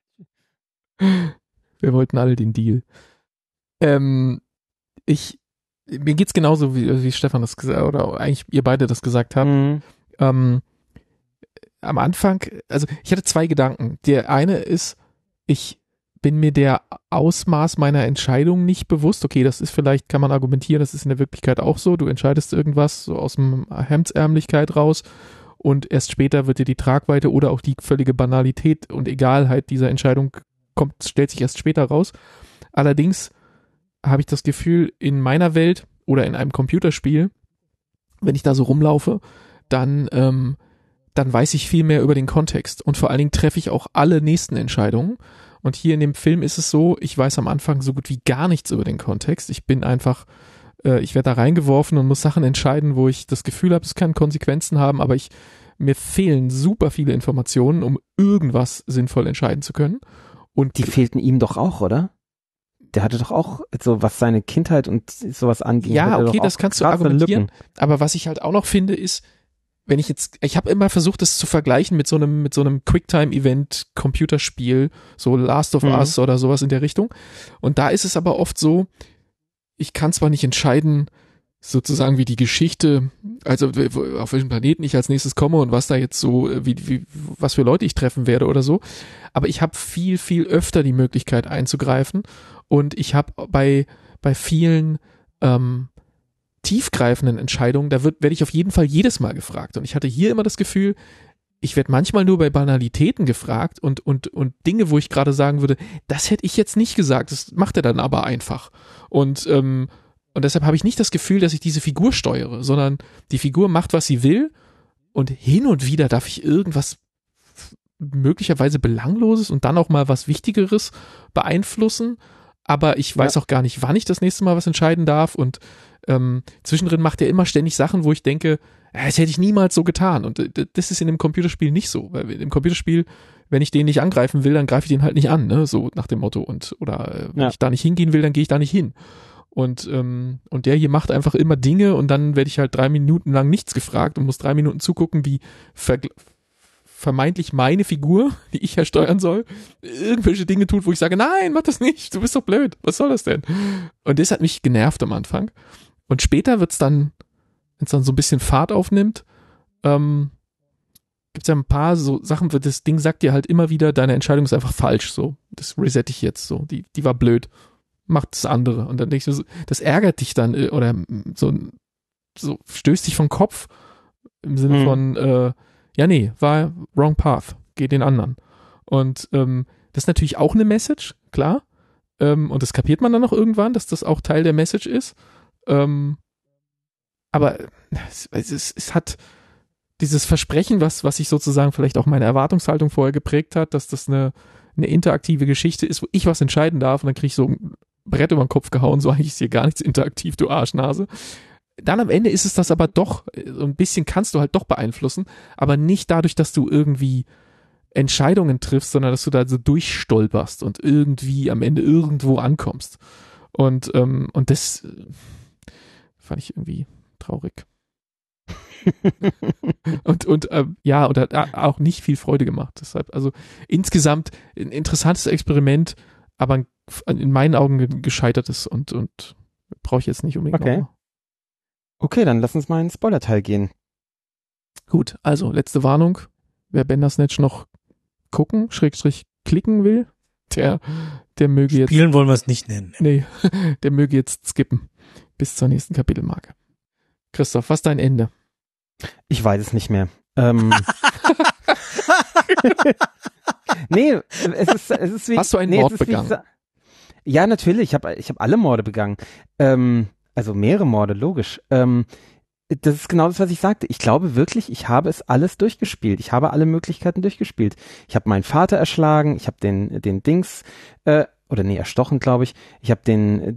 Wir wollten alle den Deal. Mir geht's genauso, wie Stefan das gesagt, oder eigentlich ihr beide das gesagt habt. Am Anfang, also ich hatte 2 Gedanken. Der eine ist, ich bin mir der Ausmaß meiner Entscheidung nicht bewusst. Okay, das ist vielleicht, kann man argumentieren, das ist in der Wirklichkeit auch so. Du entscheidest irgendwas so aus dem Hemdsärmlichkeit raus und erst später wird dir die Tragweite oder auch die völlige Banalität und Egalheit dieser Entscheidung stellt sich erst später raus. Allerdings habe ich das Gefühl, in meiner Welt oder in einem Computerspiel, wenn ich da so rumlaufe, dann weiß ich viel mehr über den Kontext und vor allen Dingen treffe ich auch alle nächsten Entscheidungen. Und hier in dem Film ist es so, ich weiß am Anfang so gut wie gar nichts über den Kontext. Ich bin einfach, ich werde da reingeworfen und muss Sachen entscheiden, wo ich das Gefühl habe, es kann Konsequenzen haben, aber mir fehlen super viele Informationen, um irgendwas sinnvoll entscheiden zu können. Und die fehlten ihm doch auch, oder? Der hatte doch auch so, was seine Kindheit und sowas anging. Ja, okay, das kannst du argumentieren. Aber was ich halt auch noch finde, ist, wenn ich habe immer versucht, das zu vergleichen mit so einem Quicktime-Event-Computerspiel, so Last of Us oder sowas in der Richtung. Und da ist es aber oft so, ich kann zwar nicht entscheiden, sozusagen wie die Geschichte, also auf welchem Planeten ich als nächstes komme und was da jetzt so, was für Leute ich treffen werde oder so, aber ich habe viel, viel öfter die Möglichkeit einzugreifen und ich habe bei vielen tiefgreifenden Entscheidungen, da werde ich auf jeden Fall jedes Mal gefragt. Und ich hatte hier immer das Gefühl, ich werde manchmal nur bei Banalitäten gefragt und Dinge, wo ich gerade sagen würde, das hätte ich jetzt nicht gesagt, das macht er dann aber einfach. Und deshalb habe ich nicht das Gefühl, dass ich diese Figur steuere, sondern die Figur macht, was sie will und hin und wieder darf ich irgendwas möglicherweise Belangloses und dann auch mal was Wichtigeres beeinflussen, aber ich weiß auch gar nicht, wann ich das nächste Mal was entscheiden darf und zwischendrin macht er immer ständig Sachen, wo ich denke, das hätte ich niemals so getan und das ist in dem Computerspiel nicht so, weil im Computerspiel, wenn ich den nicht angreifen will, dann greife ich den halt nicht an, ne? So nach dem Motto oder wenn ich da nicht hingehen will, dann gehe ich da nicht hin. Und der hier macht einfach immer Dinge und dann werde ich halt 3 Minuten lang nichts gefragt und muss 3 Minuten zugucken, wie vermeintlich meine Figur, die ich ja steuern soll, irgendwelche Dinge tut, wo ich sage, nein, mach das nicht, du bist doch blöd, was soll das denn? Und das hat mich genervt am Anfang. Und später wird's dann, wenn es dann so ein bisschen Fahrt aufnimmt, gibt's ja ein paar so Sachen, das Ding sagt dir halt immer wieder, deine Entscheidung ist einfach falsch, so, das resette ich jetzt, so, die war blöd, mach das andere. Und dann denke ich so, das ärgert dich dann, oder so stößt dich vom Kopf, im Sinne von, ja, nee, war wrong path, geh den anderen. Und das ist natürlich auch eine Message, klar. Und das kapiert man dann noch irgendwann, dass das auch Teil der Message ist. Aber es hat dieses Versprechen, was ich sozusagen vielleicht auch meine Erwartungshaltung vorher geprägt hat, dass das eine interaktive Geschichte ist, wo ich was entscheiden darf und dann kriege ich so ein Brett über den Kopf gehauen, so eigentlich ist hier gar nichts interaktiv, du Arschnase. Dann am Ende ist es das aber doch, so ein bisschen kannst du halt doch beeinflussen, aber nicht dadurch, dass du irgendwie Entscheidungen triffst, sondern dass du da so durchstolperst und irgendwie am Ende irgendwo ankommst. Und das fand ich irgendwie traurig. und hat auch nicht viel Freude gemacht. Deshalb, also insgesamt ein interessantes Experiment, aber in meinen Augen ein gescheitertes und brauche ich jetzt nicht unbedingt noch. Okay, dann lass uns mal in den Spoiler-Teil gehen. Gut, also letzte Warnung. Wer Bandersnatch noch gucken, klicken will, der möge jetzt... Spielen wollen wir es nicht nennen. Nee, der möge jetzt skippen bis zur nächsten Kapitelmarke. Christoph, was ist dein Ende? Ich weiß es nicht mehr. Nee, es ist wie... Hast du einen Mord begangen? Ja, natürlich. Ich hab alle Morde begangen. Also mehrere Morde, logisch. Das ist genau das, was ich sagte. Ich glaube wirklich, ich habe es alles durchgespielt. Ich habe alle Möglichkeiten durchgespielt. Ich habe meinen Vater erschlagen, ich habe den Dings, erstochen, glaube ich. Ich habe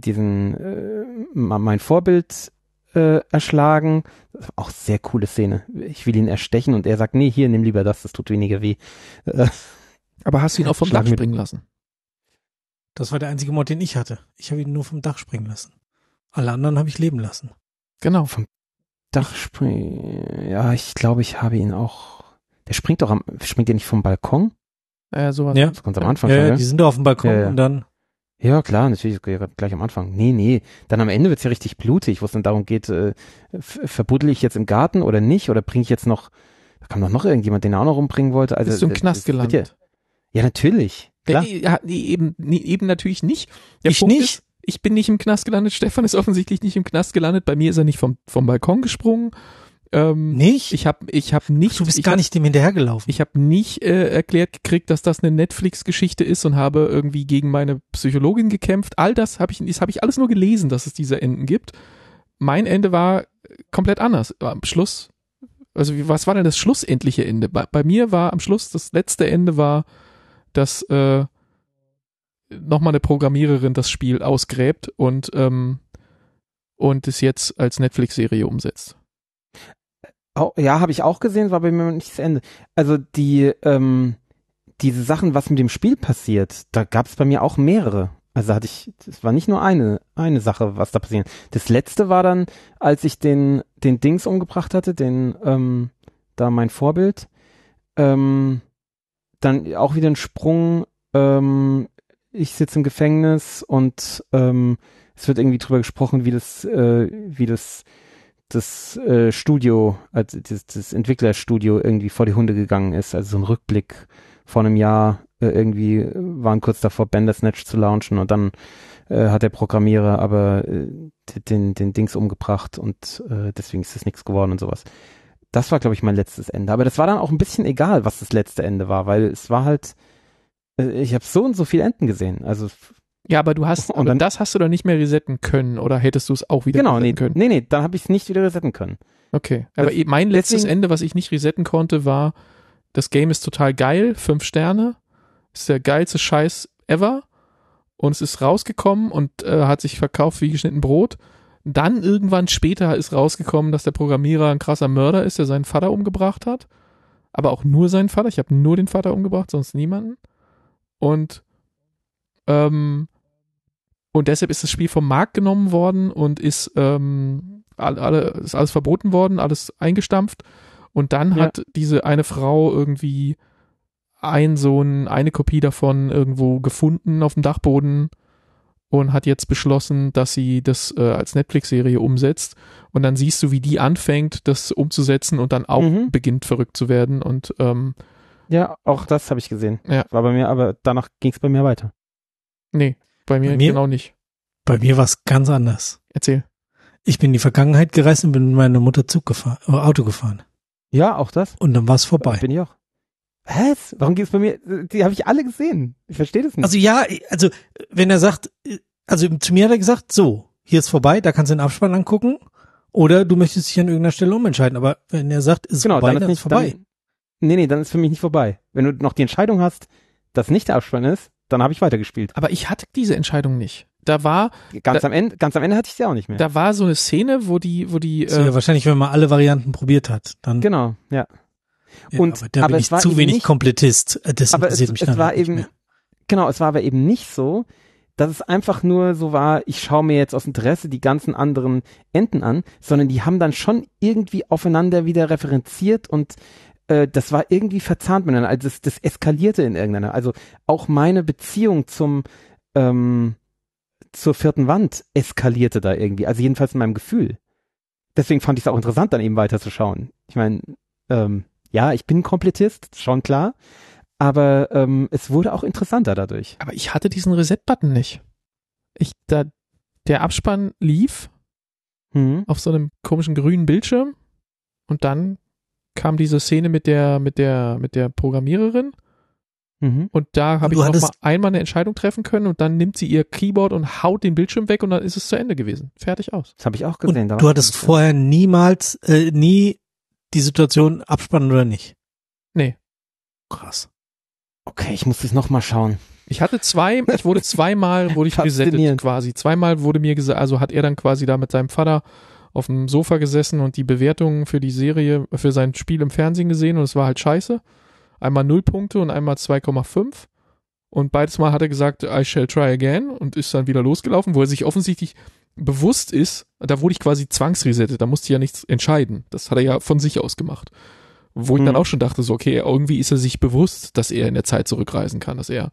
mein Vorbild erschlagen. Auch sehr coole Szene. Ich will ihn erstechen und er sagt, nee, hier, nimm lieber das tut weniger weh. Aber hast du ihn auch vom Dach springen lassen? Das war der einzige Mord, den ich hatte. Ich habe ihn nur vom Dach springen lassen. Alle anderen habe ich leben lassen. Genau. Vom Dach springen. Ja, ich glaube, ich habe ihn auch. Der springt der nicht vom Balkon? Sowas. Ja. Das ganz am Anfang. Ja, die sind doch auf dem Balkon und dann. Ja, klar, natürlich, gleich am Anfang. Nee. Dann am Ende wird's ja richtig blutig, wo es dann darum geht, verbuddel ich jetzt im Garten oder nicht? Oder bringe ich jetzt noch, da kam doch noch irgendjemand, den er auch noch umbringen wollte. Also, bist du im Knast gelandet? Ja, natürlich. Klar. Eben natürlich nicht. Der Punkt ist, ich bin nicht im Knast gelandet. Stefan ist offensichtlich nicht im Knast gelandet. Bei mir ist er nicht vom Balkon gesprungen. Nicht? Ich hab nicht. Du bist gar nicht dem hinterhergelaufen. Ich habe nicht erklärt gekriegt, dass das eine Netflix-Geschichte ist und habe irgendwie gegen meine Psychologin gekämpft. All das habe ich alles nur gelesen, dass es diese Enden gibt. Mein Ende war komplett anders. Am Schluss, also was war denn das schlussendliche Ende? Bei mir war am Schluss, das letzte Ende war, dass nochmal eine Programmiererin das Spiel ausgräbt und es jetzt als Netflix-Serie umsetzt. Oh, ja, habe ich auch gesehen, war bei mir nicht das Ende. Also diese Sachen, was mit dem Spiel passiert, da gab es bei mir auch mehrere. Also das war nicht nur eine Sache, was da passiert. Das letzte war dann, als ich den Dings umgebracht hatte, da mein Vorbild, dann auch wieder ein Sprung, ich sitze im Gefängnis und es wird irgendwie drüber gesprochen, wie das Studio, also das Entwicklerstudio irgendwie vor die Hunde gegangen ist. Also so ein Rückblick vor einem Jahr, irgendwie waren kurz davor, Bandersnatch zu launchen und dann hat der Programmierer aber den Dings umgebracht und deswegen ist es nichts geworden und sowas. Das war, glaube ich, mein letztes Ende. Aber das war dann auch ein bisschen egal, was das letzte Ende war, weil es war halt, ich habe so und so viele Enden gesehen. Also Ja, aber das hast du doch nicht mehr resetten können, oder hättest du es auch wieder resetten können? Nee, dann habe ich es nicht wieder resetten können. Okay, aber mein letztes Ende, was ich nicht resetten konnte, war, das Game ist total geil, 5 Sterne, ist der geilste Scheiß ever und es ist rausgekommen und hat sich verkauft wie geschnitten Brot. Dann irgendwann später ist rausgekommen, dass der Programmierer ein krasser Mörder ist, der seinen Vater umgebracht hat, aber auch nur seinen Vater. Ich habe nur den Vater umgebracht, sonst niemanden. Und deshalb ist das Spiel vom Markt genommen worden und ist ist alles verboten worden, alles eingestampft. Und dann hat diese eine Frau irgendwie eine Kopie davon irgendwo gefunden auf dem Dachboden und hat jetzt beschlossen, dass sie das als Netflix-Serie umsetzt. Und dann siehst du, wie die anfängt, das umzusetzen und dann auch beginnt verrückt zu werden. Und ja, auch das habe ich gesehen. Ja. War bei mir, aber danach ging es bei mir weiter. Nee, bei mir genau nicht. Bei mir war es ganz anders. Erzähl. Ich bin in die Vergangenheit gereist und bin mit meiner Mutter Auto gefahren. Ja, auch das. Und dann war es vorbei. Bin ich auch. Was? Warum geht es bei mir? Die habe ich alle gesehen. Ich verstehe das nicht. Also ja, wenn er sagt, zu mir hat er gesagt, so, hier ist vorbei, da kannst du den Abspann angucken, oder du möchtest dich an irgendeiner Stelle umentscheiden. Aber wenn er sagt, ist vorbei, dann ist es vorbei. Dann ist für mich nicht vorbei. Wenn du noch die Entscheidung hast, dass nicht der Abspann ist, dann habe ich weitergespielt. Aber ich hatte diese Entscheidung nicht. Da war ganz am Ende hatte ich sie auch nicht mehr. Da war so eine Szene, wo die ja, wahrscheinlich, wenn man alle Varianten probiert hat, dann. Genau, ja. Und aber da bin ich zu wenig Komplettist. Das interessiert mich dann nicht mehr. Genau, es war aber eben nicht so, dass es einfach nur so war, ich schaue mir jetzt aus Interesse die ganzen anderen Enden an, sondern die haben dann schon irgendwie aufeinander wieder referenziert und das war irgendwie verzahnt miteinander. Also das eskalierte in irgendeiner. Also auch meine Beziehung zur vierten Wand eskalierte da irgendwie. Also jedenfalls in meinem Gefühl. Deswegen fand ich es auch interessant, dann eben weiterzuschauen. Ich meine, ja, ich bin ein Komplettist, schon klar. Aber es wurde auch interessanter dadurch. Aber ich hatte diesen Reset-Button nicht. Der Abspann lief auf so einem komischen grünen Bildschirm und dann kam diese Szene mit der Programmiererin und da habe ich noch mal einmal eine Entscheidung treffen können und dann nimmt sie ihr Keyboard und haut den Bildschirm weg und dann ist es zu Ende gewesen. Fertig aus. Das habe ich auch gesehen. Und du hattest vorher nie die Situation abspannen oder nicht? Nee. Krass. Okay, ich muss das nochmal schauen. Ich wurde zweimal resettet quasi. Zweimal wurde mir gesagt, also hat er dann quasi da mit seinem Vater auf dem Sofa gesessen und die Bewertungen für die Serie, für sein Spiel im Fernsehen gesehen und es war halt scheiße. Einmal 0 Punkte und einmal 2,5 und beides Mal hat er gesagt, I shall try again und ist dann wieder losgelaufen, wo er sich offensichtlich bewusst ist, da wurde ich quasi zwangsresettet, da musste ich ja nichts entscheiden. Das hat er ja von sich aus gemacht. Wo ich dann auch schon dachte, so okay, irgendwie ist er sich bewusst, dass er in der Zeit zurückreisen kann, dass er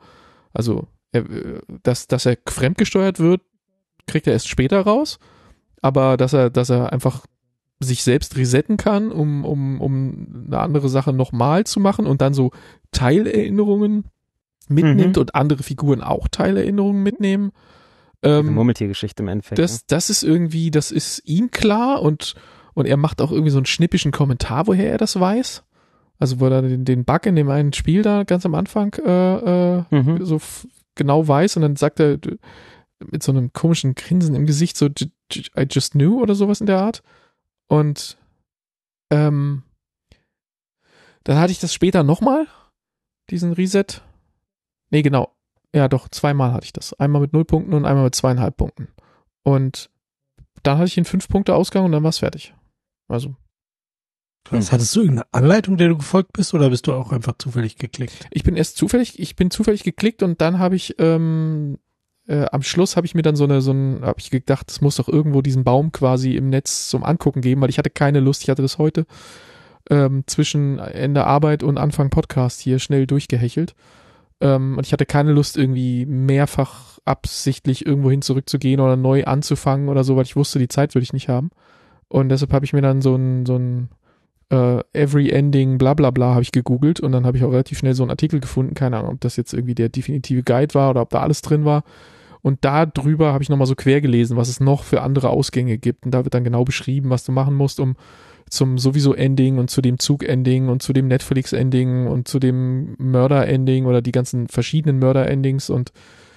fremdgesteuert wird, kriegt er erst später raus. Aber dass er einfach sich selbst resetten kann, um eine andere Sache nochmal zu machen und dann so Teilerinnerungen mitnimmt und andere Figuren auch Teilerinnerungen mitnehmen. Diese Murmeltiergeschichte im Endeffekt. Das ist irgendwie, das ist ihm klar und er macht auch irgendwie so einen schnippischen Kommentar, woher er das weiß. Also wo er den Bug in dem einen Spiel da ganz am Anfang so genau weiß und dann sagt er mit so einem komischen Grinsen im Gesicht so I just knew oder sowas in der Art. Und dann hatte ich das später nochmal, diesen Reset. Nee, genau. Ja, doch, zweimal hatte ich das. Einmal mit 0 Punkten und einmal mit 2,5 Punkten. Und dann hatte ich einen 5-Punkte-Ausgang und dann war es fertig. Also. Hattest du irgendeine Anleitung, der du gefolgt bist, oder bist du auch einfach zufällig geklickt? Ich bin zufällig geklickt und dann habe ich am Schluss habe ich mir dann habe ich gedacht, es muss doch irgendwo diesen Baum quasi im Netz zum Angucken geben, weil ich hatte keine Lust, ich hatte das heute zwischen Ende Arbeit und Anfang Podcast hier schnell durchgehechelt und ich hatte keine Lust, irgendwie mehrfach absichtlich irgendwohin zurückzugehen oder neu anzufangen oder so, weil ich wusste, die Zeit würde ich nicht haben und deshalb habe ich mir dann so ein Every Ending, bla bla bla, habe ich gegoogelt und dann habe ich auch relativ schnell so einen Artikel gefunden, keine Ahnung, ob das jetzt irgendwie der definitive Guide war oder ob da alles drin war. Und da drüber habe ich nochmal so quer gelesen, was es noch für andere Ausgänge gibt. Und da wird dann genau beschrieben, was du machen musst, um zum sowieso Ending und zu dem Zug-Ending und zu dem Netflix-Ending und zu dem Mörder-Ending oder die ganzen verschiedenen Mörder-Endings und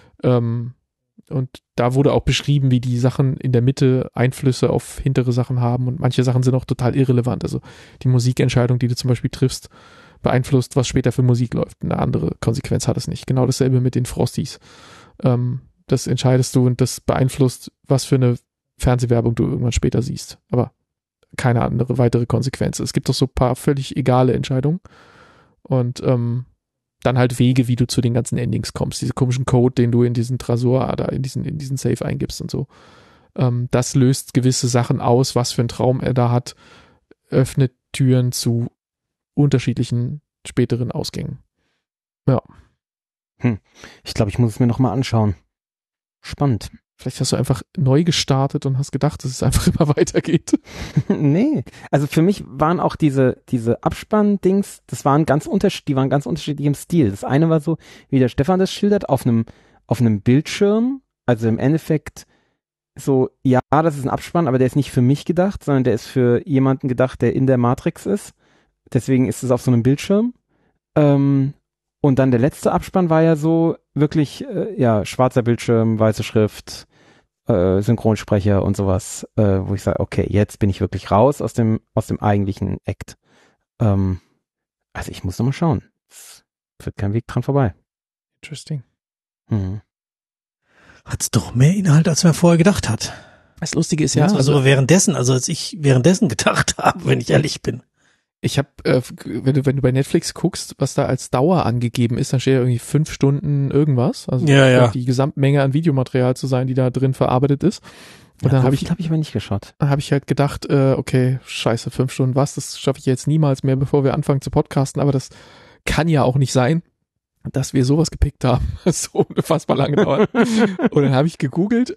da wurde auch beschrieben, wie die Sachen in der Mitte Einflüsse auf hintere Sachen haben und manche Sachen sind auch total irrelevant. Also die Musikentscheidung, die du zum Beispiel triffst, beeinflusst, was später für Musik läuft. Eine andere Konsequenz hat es nicht. Genau dasselbe mit den Frosties. Das entscheidest du und das beeinflusst, was für eine Fernsehwerbung du irgendwann später siehst. Aber keine andere weitere Konsequenz. Es gibt doch so ein paar völlig egale Entscheidungen und dann halt Wege, wie du zu den ganzen Endings kommst. Diese komischen Code, den du in diesen Tresor oder in diesen Safe eingibst und so. Das löst gewisse Sachen aus, was für einen Traum er da hat, öffnet Türen zu unterschiedlichen späteren Ausgängen. Ja. Ich glaube, ich muss es mir nochmal anschauen. Spannend. Vielleicht hast du einfach neu gestartet und hast gedacht, dass es einfach immer weitergeht. Nee, also für mich waren auch diese Abspann-Dings, die waren ganz unterschiedlich im Stil. Das eine war so, wie der Stefan das schildert, auf einem Bildschirm, also im Endeffekt so, ja, das ist ein Abspann, aber der ist nicht für mich gedacht, sondern der ist für jemanden gedacht, der in der Matrix ist. Deswegen ist es auf so einem Bildschirm. Und dann der letzte Abspann war ja so wirklich, schwarzer Bildschirm, weiße Schrift, Synchronsprecher und sowas, wo ich sage, okay, jetzt bin ich wirklich raus aus dem eigentlichen Act. Also ich muss noch mal schauen. Es führt kein Weg dran vorbei. Interesting. Hat's doch mehr Inhalt, als man vorher gedacht hat. Das Lustige ist als ich währenddessen gedacht habe, wenn ich ehrlich bin. Ich habe, wenn du bei Netflix guckst, was da als Dauer angegeben ist, dann steht ja irgendwie 5 Stunden irgendwas. Also die Gesamtmenge an Videomaterial zu sein, die da drin verarbeitet ist. Und dann habe ich aber nicht geschaut. Dann habe ich halt gedacht, okay, scheiße, 5 Stunden was, das schaffe ich jetzt niemals mehr, bevor wir anfangen zu podcasten. Aber das kann ja auch nicht sein, dass wir sowas gepickt haben. So unfassbar lange dauert. Und dann habe ich gegoogelt,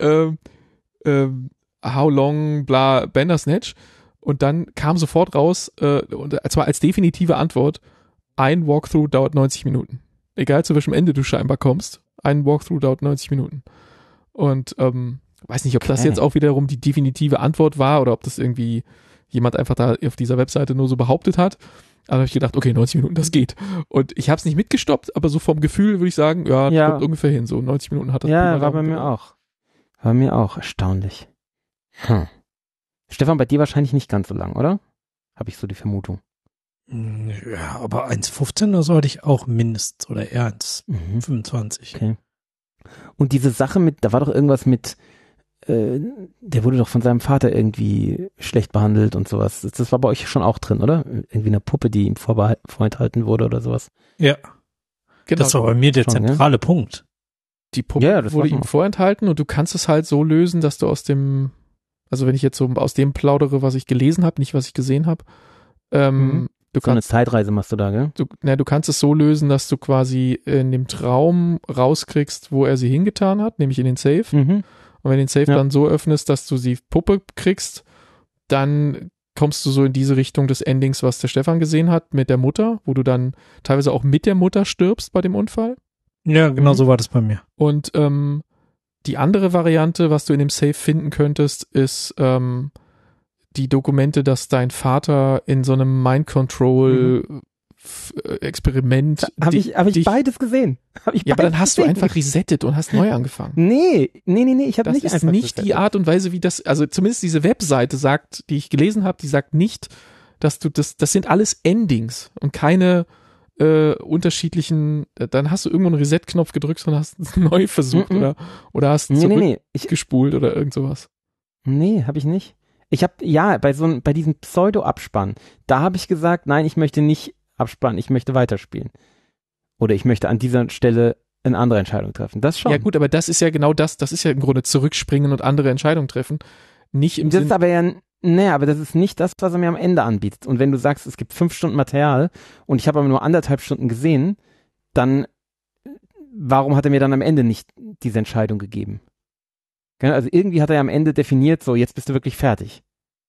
how long, bla, Bandersnatch. Und dann kam sofort raus, und zwar als definitive Antwort, ein Walkthrough dauert 90 Minuten. Egal zu welchem Ende du scheinbar kommst, ein Walkthrough dauert 90 Minuten. Und weiß nicht, ob das jetzt auch wiederum die definitive Antwort war oder ob das irgendwie jemand einfach da auf dieser Webseite nur so behauptet hat. Aber habe ich gedacht, okay, 90 Minuten, das geht. Und ich habe es nicht mitgestoppt, aber so vom Gefühl würde ich sagen, das kommt ungefähr hin. So 90 Minuten hat das. Ja, war bei mir auch. War mir auch erstaunlich. Stefan, bei dir wahrscheinlich nicht ganz so lang, oder? Habe ich so die Vermutung. Ja, aber 1,15 oder so hatte ich auch mindestens oder eher 1,25. Okay. Und diese Sache da war doch irgendwas mit, der wurde doch von seinem Vater irgendwie schlecht behandelt und sowas. Das war bei euch schon auch drin, oder? Irgendwie eine Puppe, die ihm vorenthalten wurde oder sowas. Ja. Genau. Das war bei mir der zentrale Punkt. Die Puppe wurde ihm vorenthalten und du kannst es halt so lösen, dass du also wenn ich jetzt so aus dem plaudere, was ich gelesen habe, nicht was ich gesehen habe, eine Zeitreise machst du da, gell? Du kannst es so lösen, dass du quasi in dem Traum rauskriegst, wo er sie hingetan hat, nämlich in den Safe. Und wenn du den Safe dann so öffnest, dass du die Puppe kriegst, dann kommst du so in diese Richtung des Endings, was der Stefan gesehen hat, mit der Mutter, wo du dann teilweise auch mit der Mutter stirbst bei dem Unfall. Ja, genau so war das bei mir. Und die andere Variante, was du in dem Safe finden könntest, ist die Dokumente, dass dein Vater in so einem Mind-Control-Experiment Hab ich beides gesehen. Aber dann hast du einfach resettet und hast neu angefangen. Nee, ich habe nicht einfach. Das ist nicht resettet. die Art und Weise, wie das, also zumindest diese Webseite sagt, die ich gelesen habe, die sagt nicht, dass du das sind alles Endings und keine unterschiedlichen, dann hast du irgendwo einen Reset-Knopf gedrückt und hast es neu versucht oder hast zurückgespult oder irgend sowas. Nee, habe ich nicht. Ich habe, bei diesem Pseudo-Abspann, da habe ich gesagt, nein, ich möchte nicht abspannen, ich möchte weiterspielen. Oder ich möchte an dieser Stelle eine andere Entscheidung treffen. Das schon. Ja gut, aber das ist ja genau das ist ja im Grunde zurückspringen und andere Entscheidungen treffen. Nicht im Sinne. Das ist aber aber das ist nicht das, was er mir am Ende anbietet. Und wenn du sagst, es gibt 5 Stunden Material und ich habe aber nur 1,5 Stunden gesehen, dann warum hat er mir dann am Ende nicht diese Entscheidung gegeben? Also irgendwie hat er ja am Ende definiert, so jetzt bist du wirklich fertig.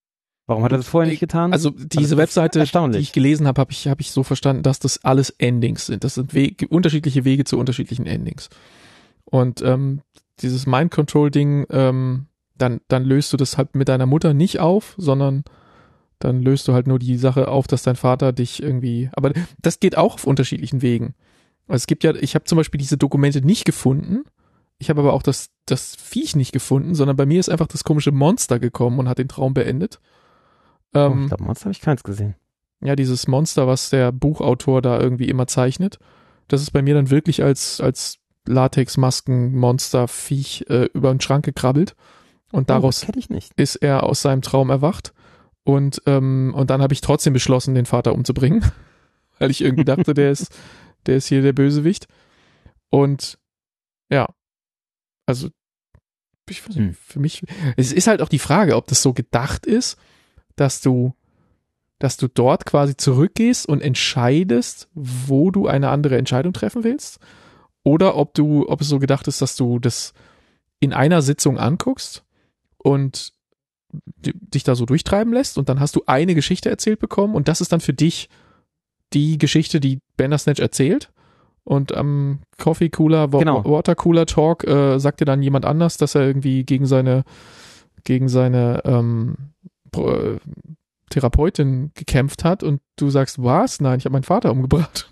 Warum hat er das vorher nicht getan? Also diese Webseite, die ich gelesen habe, hab ich so verstanden, dass das alles Endings sind. Das sind unterschiedliche Wege zu unterschiedlichen Endings. Und dieses Mind-Control-Ding, dann löst du das halt mit deiner Mutter nicht auf, sondern dann löst du halt nur die Sache auf, dass dein Vater dich irgendwie, aber das geht auch auf unterschiedlichen Wegen. Also es gibt ja, ich habe zum Beispiel diese Dokumente nicht gefunden, ich habe aber auch das Viech nicht gefunden, sondern bei mir ist einfach das komische Monster gekommen und hat den Traum beendet. Ich glaube, Monster habe ich keins gesehen. Ja, dieses Monster, was der Buchautor da irgendwie immer zeichnet, das ist bei mir dann wirklich als Latex-Masken-Monster-Viech über den Schrank gekrabbelt und daraus ist er aus seinem Traum erwacht und dann habe ich trotzdem beschlossen, den Vater umzubringen, weil ich irgendwie dachte, der ist hier der Bösewicht und ja, also ich weiß nicht, für mich, es ist halt auch die Frage, ob das so gedacht ist, dass du dort quasi zurückgehst und entscheidest, wo du eine andere Entscheidung treffen willst, oder ob es so gedacht ist, dass du das in einer Sitzung anguckst und dich da so durchtreiben lässt und dann hast du eine Geschichte erzählt bekommen und das ist dann für dich die Geschichte, die Bandersnatch erzählt und am Coffee Cooler, Water Cooler Talk sagt dir dann jemand anders, dass er irgendwie gegen seine Therapeutin gekämpft hat und du sagst, was? Nein, ich habe meinen Vater umgebracht.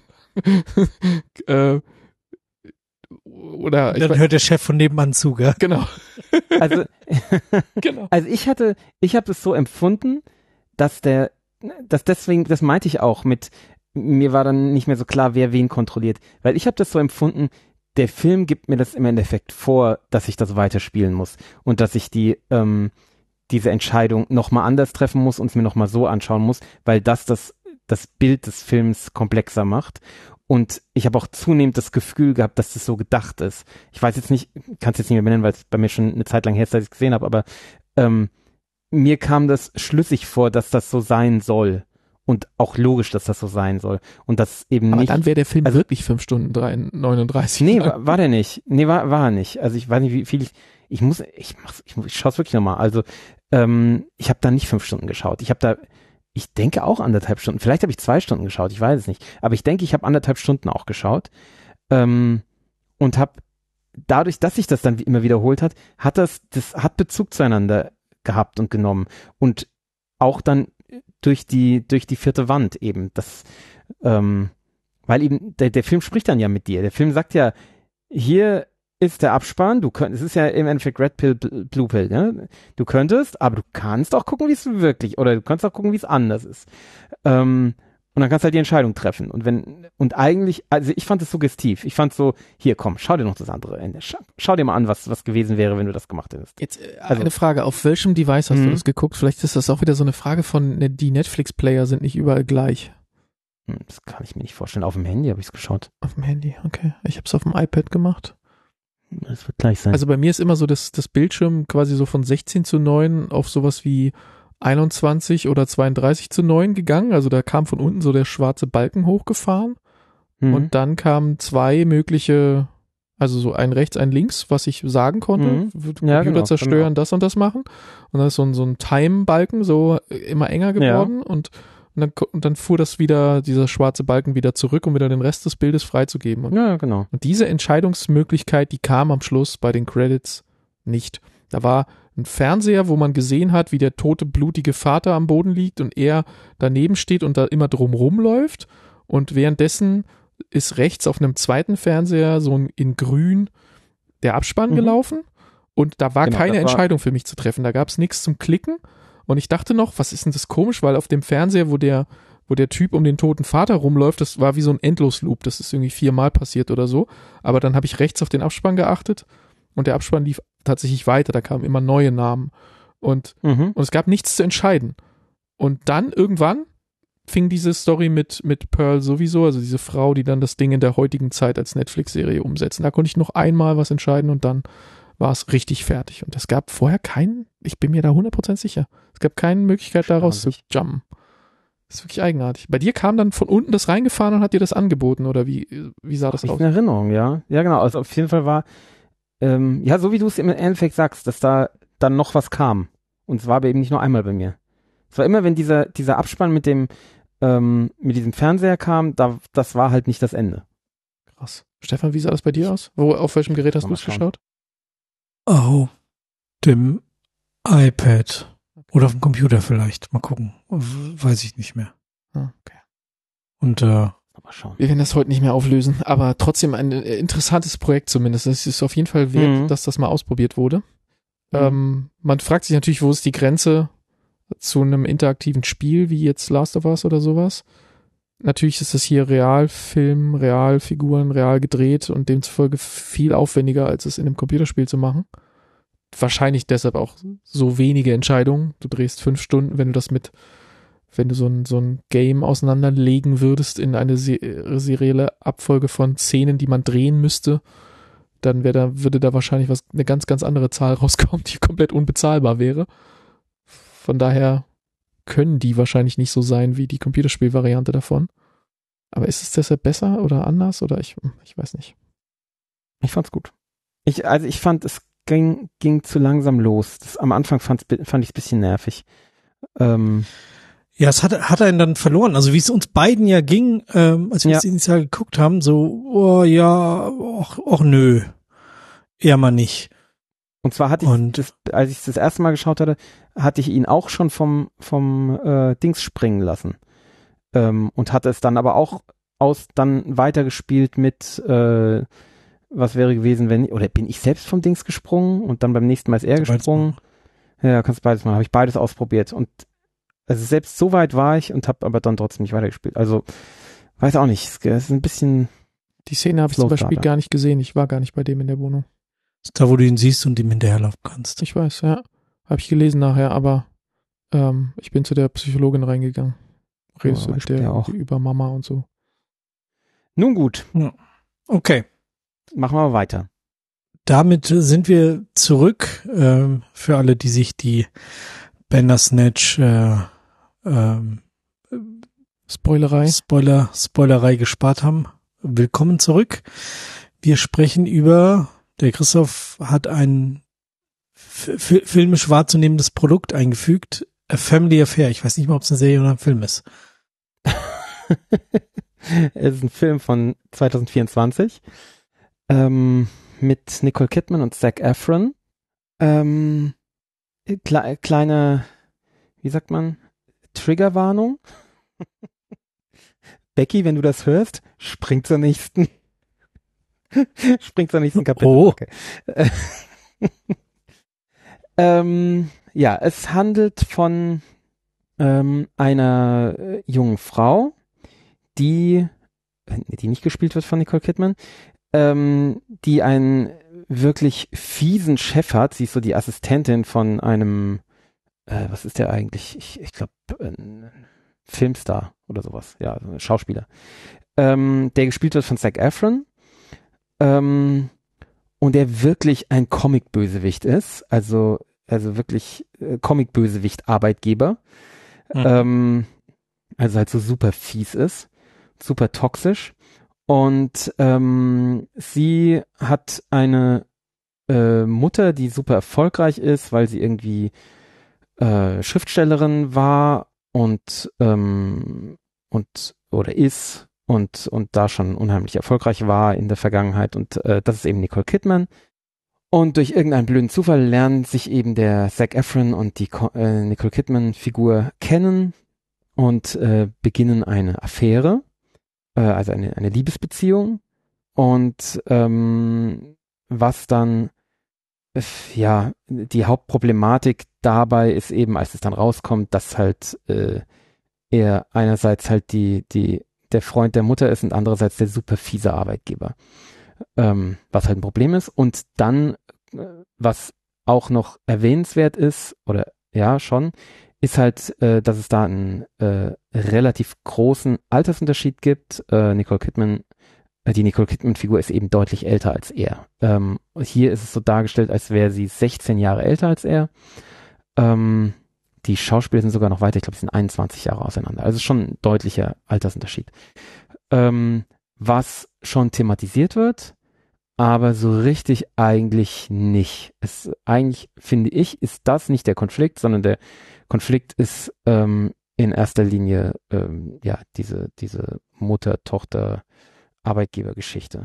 Oder dann hört der Chef von nebenan zu, gell? Genau. Also, genau. Also ich habe es so empfunden, dass deswegen, das meinte ich auch mir war dann nicht mehr so klar, wer wen kontrolliert, weil ich habe das so empfunden, der Film gibt mir das im Endeffekt vor, dass ich das weiterspielen muss und dass ich diese Entscheidung nochmal anders treffen muss und es mir nochmal so anschauen muss, weil das Bild des Films komplexer macht. Und ich habe auch zunehmend das Gefühl gehabt, dass das so gedacht ist. Ich weiß jetzt nicht, kann es jetzt nicht mehr benennen, weil es bei mir schon eine Zeit lang her ist, dass ich es gesehen habe, aber mir kam das schlüssig vor, dass das so sein soll. Und auch logisch, dass das so sein soll. Und das eben aber nicht. Aber dann wäre der Film wirklich 5 Stunden 39. Nee, war der nicht. Nee, war er nicht. Also ich weiß nicht, wie viel ich schaue es wirklich nochmal. Also ich habe da nicht 5 Stunden geschaut. Ich denke auch 1,5 Stunden. Vielleicht habe ich 2 Stunden geschaut, ich weiß es nicht. Aber ich denke, ich habe 1,5 Stunden auch geschaut. Und habe dadurch, dass sich das dann immer wiederholt hat, das hat Bezug zueinander gehabt und genommen. Und auch dann durch die 4. Wand eben. Weil eben der Film spricht dann ja mit dir. Der Film sagt ja, hier ist der Abspann, es ist ja im Endeffekt Red Pill, Blue Pill, ne? Du könntest, aber du kannst auch gucken, wie es wirklich, oder du kannst auch gucken, wie es anders ist. Und dann kannst du halt die Entscheidung treffen. Und eigentlich, also ich fand es suggestiv. Ich fand so, hier komm, schau dir noch das andere Ende. Schau dir mal an, was gewesen wäre, wenn du das gemacht hättest. Jetzt eine Frage, auf welchem Device hast du das geguckt? Vielleicht ist das auch wieder so eine Frage von, die Netflix-Player sind nicht überall gleich. Das kann ich mir nicht vorstellen. Auf dem Handy habe ich es geschaut. Auf dem Handy, okay. Ich habe es auf dem iPad gemacht. Das wird gleich sein. Also bei mir ist immer so das Bildschirm quasi so von 16:9 auf sowas wie 21 oder 32:9 gegangen. Also da kam von unten so der schwarze Balken hochgefahren. Und dann kamen 2 mögliche, also so ein rechts, ein links, was ich sagen konnte. Computer zerstören, das und das machen. Und dann ist so ein Time-Balken so immer enger geworden. Ja. Und dann fuhr dieser schwarze Balken wieder zurück, um wieder den Rest des Bildes freizugeben. Ja, genau. Und diese Entscheidungsmöglichkeit, die kam am Schluss bei den Credits nicht. Da war ein Fernseher, wo man gesehen hat, wie der tote, blutige Vater am Boden liegt und er daneben steht und da immer drumrum läuft. Und währenddessen ist rechts auf einem zweiten Fernseher so in grün der Abspann gelaufen. Und da war keine Entscheidung für mich zu treffen. Da gab es nichts zum Klicken. Und ich dachte noch, was ist denn das komisch, weil auf dem Fernseher, wo der Typ um den toten Vater rumläuft, das war wie so ein Endlosloop, das ist irgendwie 4-mal passiert oder so, aber dann habe ich rechts auf den Abspann geachtet und der Abspann lief tatsächlich weiter, da kamen immer neue Namen und es gab nichts zu entscheiden. Und dann irgendwann fing diese Story mit Pearl sowieso, also diese Frau, die dann das Ding in der heutigen Zeit als Netflix-Serie umsetzen. Da konnte ich noch einmal was entscheiden und dann war es richtig fertig. Und es gab vorher ich bin mir da 100% sicher, es gab keine Möglichkeit daraus zu jumpen. Das ist wirklich eigenartig. Bei dir kam dann von unten das reingefahren und hat dir das angeboten, oder wie sah das aus? In Erinnerung, ja. Ja, genau. Also auf jeden Fall war, so wie du es im Endeffekt sagst, dass da dann noch was kam. Und es war aber eben nicht nur einmal bei mir. Es war immer, wenn dieser Abspann mit diesem Fernseher kam, das war halt nicht das Ende. Krass. Stefan, wie sah das bei dir aus? Auf welchem Gerät hast du es geschaut? Oh, dem iPad. Oder auf dem Computer vielleicht. Mal gucken. Weiß ich nicht mehr. Okay. Und Mal schauen. Wir werden das heute nicht mehr auflösen, aber trotzdem ein interessantes Projekt zumindest. Es ist auf jeden Fall wert, dass das mal ausprobiert wurde. Man fragt sich natürlich, wo ist die Grenze zu einem interaktiven Spiel, wie jetzt Last of Us oder sowas. Natürlich ist das hier Realfilm, Realfiguren, real gedreht und demzufolge viel aufwendiger, als es in einem Computerspiel zu machen. Wahrscheinlich deshalb auch so wenige Entscheidungen. Du drehst 5 Stunden, wenn du so ein Game auseinanderlegen würdest in eine serielle Abfolge von Szenen, die man drehen müsste, dann würde da wahrscheinlich eine ganz, ganz andere Zahl rauskommen, die komplett unbezahlbar wäre. Von daher können die wahrscheinlich nicht so sein wie die Computerspielvariante davon. Aber ist es deshalb besser oder anders? Oder ich weiß nicht. Ich fand's gut. Ich fand, es ging zu langsam los. Am Anfang fand ich es ein bisschen nervig. ja, es hat einen dann verloren. Also wie es uns beiden ja ging, als wir es initial geguckt haben, so, oh ja, auch nö. Eher mal nicht. Und zwar als ich es das erste Mal geschaut hatte ich ihn auch schon vom Dings springen lassen. Und hatte es dann aber auch dann weitergespielt mit was wäre gewesen, oder bin ich selbst vom Dings gesprungen und dann beim nächsten Mal ist er gesprungen. Ja, kannst beides machen. Habe ich beides ausprobiert. Und also selbst so weit war ich und habe aber dann trotzdem nicht weitergespielt. Also, weiß auch nicht. Es ist ein bisschen. Die Szene habe ich zum Beispiel gar nicht gesehen. Ich war gar nicht bei dem in der Wohnung. Das ist da, wo du ihn siehst und ihm hinterherlaufen kannst. Ich weiß, ja. Habe ich gelesen nachher, aber ich bin zu der Psychologin reingegangen. Redest du mit der auch über Mama und so. Nun gut. Ja. Okay. Machen wir mal weiter. Damit sind wir zurück für alle, die sich die Bandersnatch Spoilerei gespart haben. Willkommen zurück. Wir sprechen über, der Christoph hat ein filmisch wahrzunehmendes Produkt eingefügt, A Family Affair. Ich weiß nicht mal, ob es eine Serie oder ein Film ist. Es ist ein Film von 2024 mit Nicole Kidman und Zac Efron. Kleine, wie sagt man, Triggerwarnung. Becky, wenn du das hörst, spring zur nächsten Kapitel. Oh. Okay. Ja, es handelt von einer jungen Frau, die nicht gespielt wird von Nicole Kidman, die einen wirklich fiesen Chef hat. Sie ist so die Assistentin von einem, was ist der eigentlich? Ich glaube, Filmstar oder sowas. Ja, Schauspieler. Der gespielt wird von Zac Efron. Und der wirklich ein Comic-Bösewicht ist. Also wirklich Comic-Bösewicht-Arbeitgeber. Also halt so super fies ist. Super toxisch. Und sie hat eine Mutter, die super erfolgreich ist, weil sie irgendwie Schriftstellerin war oder ist und da schon unheimlich erfolgreich war in der Vergangenheit. Und das ist eben Nicole Kidman. Und durch irgendeinen blöden Zufall lernen sich eben der Zac Efron und die Nicole Kidman-Figur kennen und beginnen eine Affäre. Also eine Liebesbeziehung und was dann die Hauptproblematik dabei ist eben, als es dann rauskommt, dass halt er einerseits halt der Freund der Mutter ist und andererseits der super fiese Arbeitgeber, was halt ein Problem ist. Und dann, was auch noch erwähnenswert ist, oder ja schon, ist halt, dass es da einen relativ großen Altersunterschied gibt. Die Nicole Kidman-Figur ist eben deutlich älter als er. Hier ist es so dargestellt, als wäre sie 16 Jahre älter als er. Die Schauspieler sind sogar noch weiter, ich glaube, sie sind 21 Jahre auseinander. Also schon ein deutlicher Altersunterschied. Was schon thematisiert wird, aber so richtig eigentlich nicht. Eigentlich, finde ich, ist das nicht der Konflikt, sondern der Konflikt ist in erster Linie diese Mutter-Tochter-Arbeitgeber-Geschichte.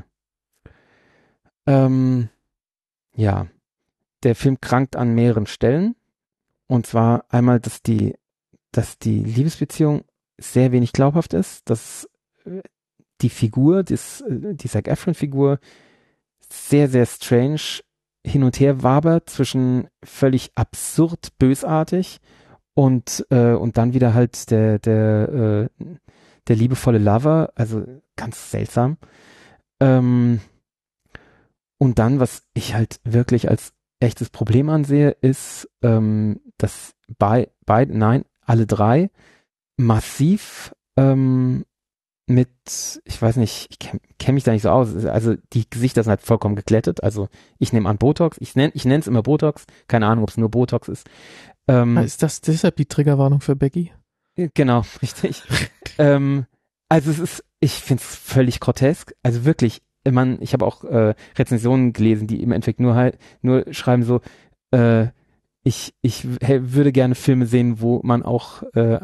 Ja, der Film krankt an mehreren Stellen. Und zwar einmal, dass die Liebesbeziehung sehr wenig glaubhaft ist, dass die Figur, die Zac Efron-Figur, sehr, sehr strange hin und her wabert zwischen völlig absurd bösartig und dann wieder halt der liebevolle Lover, also ganz seltsam. Und dann, was ich halt wirklich als echtes Problem ansehe, ist, dass alle drei massiv mit, ich weiß nicht, ich kenn mich da nicht so aus, also die Gesichter sind halt vollkommen geglättet, also ich nehme an Botox, ich nenne es immer Botox, keine Ahnung, ob es nur Botox ist. Ist das deshalb die Triggerwarnung für Becky? Genau, richtig. Also ich finde es völlig grotesk, also wirklich, ich habe auch Rezensionen gelesen, die im Endeffekt nur schreiben so, ich würde gerne Filme sehen, wo man auch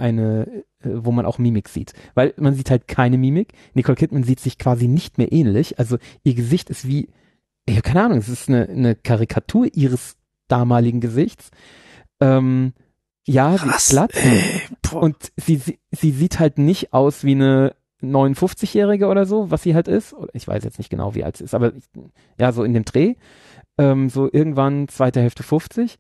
Mimik sieht. Weil man sieht halt keine Mimik. Nicole Kidman sieht sich quasi nicht mehr ähnlich. Also ihr Gesicht ist wie, ich habe keine Ahnung, es ist eine Karikatur ihres damaligen Gesichts. Ja, sie ist glatt. Und sie sieht halt nicht aus wie eine 59-Jährige oder so, was sie halt ist. Ich weiß jetzt nicht genau, wie alt sie ist, aber ja, so in dem Dreh. So irgendwann zweite Hälfte 50.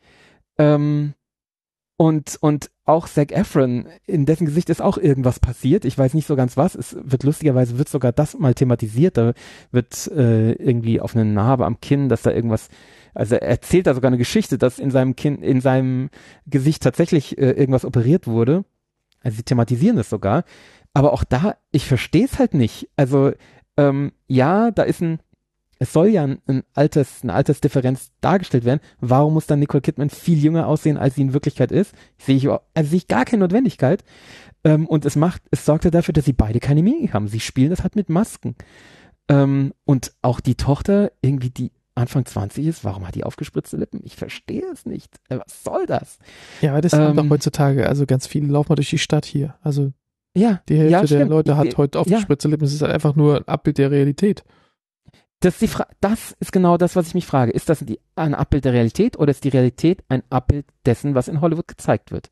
Und auch Zac Efron, in dessen Gesicht ist auch irgendwas passiert. Ich weiß nicht so ganz was. Lustigerweise wird sogar das mal thematisiert. Da wird irgendwie auf eine Narbe am Kinn, dass da irgendwas, also er erzählt da sogar eine Geschichte, dass in seinem Gesicht tatsächlich irgendwas operiert wurde. Also sie thematisieren das sogar. Aber auch da, ich verstehe es halt nicht. Also ja, es soll ja eine Altersdifferenz dargestellt werden. Warum muss dann Nicole Kidman viel jünger aussehen, als sie in Wirklichkeit ist? Sehe ich gar keine Notwendigkeit. Und es sorgt ja dafür, dass sie beide keine Mimik haben. Sie spielen das halt mit Masken. Und auch die Tochter, irgendwie die Anfang 20 ist, warum hat die aufgespritzte Lippen? Ich verstehe es nicht. Was soll das? Ja, aber das haben doch heutzutage, also ganz viele laufen mal durch die Stadt hier. Also ja, die Hälfte der stimmt. Leute hat heute aufgespritzte Lippen. Es ist halt einfach nur ein Abbild der Realität. Das ist genau das, was ich mich frage. Ist das ein Abbild der Realität oder ist die Realität ein Abbild dessen, was in Hollywood gezeigt wird?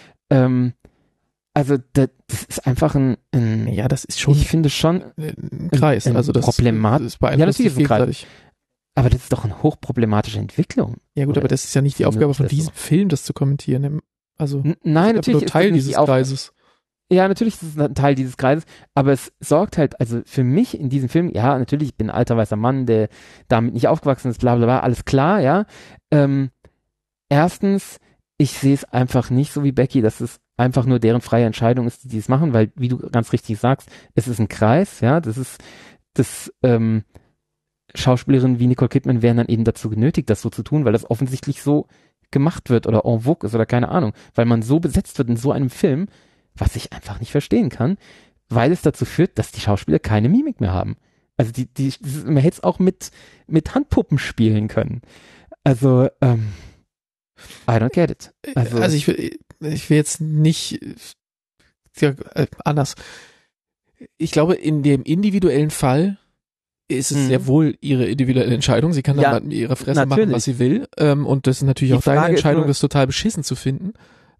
Also das ist einfach ja, das ist schon, ich finde schon ein Kreis. Also das problematisch. Ja, natürlich ist ein Kreis. Aber das ist doch eine hochproblematische Entwicklung. Ja gut, aber das ist ja nicht die Aufgabe von diesem Film, das zu kommentieren. Also nein, natürlich nur Teil dieses Kreises. Ja, natürlich ist es ein Teil dieses Kreises, aber es sorgt halt, also für mich in diesem Film, ja, natürlich, ich bin ein alter weißer Mann, der damit nicht aufgewachsen ist, bla bla bla, alles klar, ja. Erstens, ich sehe es einfach nicht so wie Becky, dass es einfach nur deren freie Entscheidung ist, die es machen, weil, wie du ganz richtig sagst, es ist ein Kreis, ja, Schauspielerinnen wie Nicole Kidman werden dann eben dazu genötigt, das so zu tun, weil das offensichtlich so gemacht wird oder en vogue ist oder keine Ahnung, weil man so besetzt wird in so einem Film, was ich einfach nicht verstehen kann, weil es dazu führt, dass die Schauspieler keine Mimik mehr haben. Also man hätte es auch mit Handpuppen spielen können. Also, I don't get it. Also ich will jetzt nicht anders. Ich glaube, in dem individuellen Fall ist es sehr wohl ihre individuelle Entscheidung. Sie kann dann mit ihrer Fresse machen, was sie will. Und das ist natürlich auch deine Entscheidung, das total beschissen zu finden.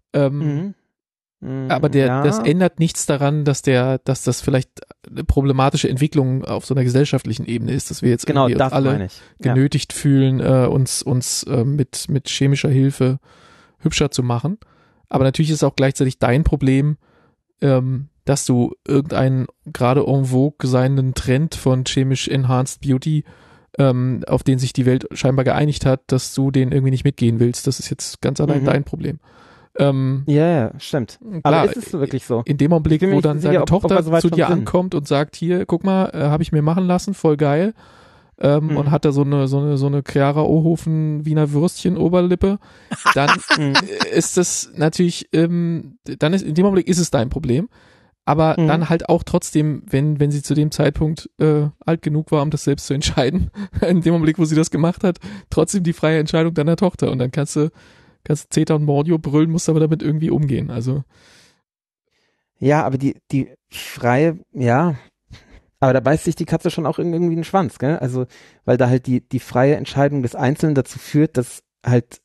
Aber das ändert nichts daran, dass das vielleicht eine problematische Entwicklung auf so einer gesellschaftlichen Ebene ist, dass wir jetzt genau, uns alle genötigt fühlen, uns mit chemischer Hilfe hübscher zu machen. Aber natürlich ist es auch gleichzeitig dein Problem, dass du irgendeinen gerade en vogue seienden Trend von chemisch enhanced Beauty, auf den sich die Welt scheinbar geeinigt hat, dass du den irgendwie nicht mitgehen willst. Das ist jetzt ganz allein dein Problem. Ja, stimmt. Klar, aber ist es wirklich so? In dem Augenblick, wo dann deine Tochter zu dir ankommt und sagt, hier, guck mal, habe ich mir machen lassen, voll geil, und hat da so eine Chiara Ohofen Wiener Würstchen Oberlippe, dann ist das natürlich, in dem Augenblick ist es dein Problem. aber dann halt auch trotzdem, wenn sie zu dem Zeitpunkt alt genug war, um das selbst zu entscheiden, in dem Augenblick, wo sie das gemacht hat, trotzdem die freie Entscheidung deiner Tochter. Und dann kannst du Zeta und Mordio brüllen, musst aber damit irgendwie umgehen. Also Ja, aber die freie, ja, aber da beißt sich die Katze schon auch irgendwie den Schwanz, gell? Also, weil da halt die freie Entscheidung des Einzelnen dazu führt, dass halt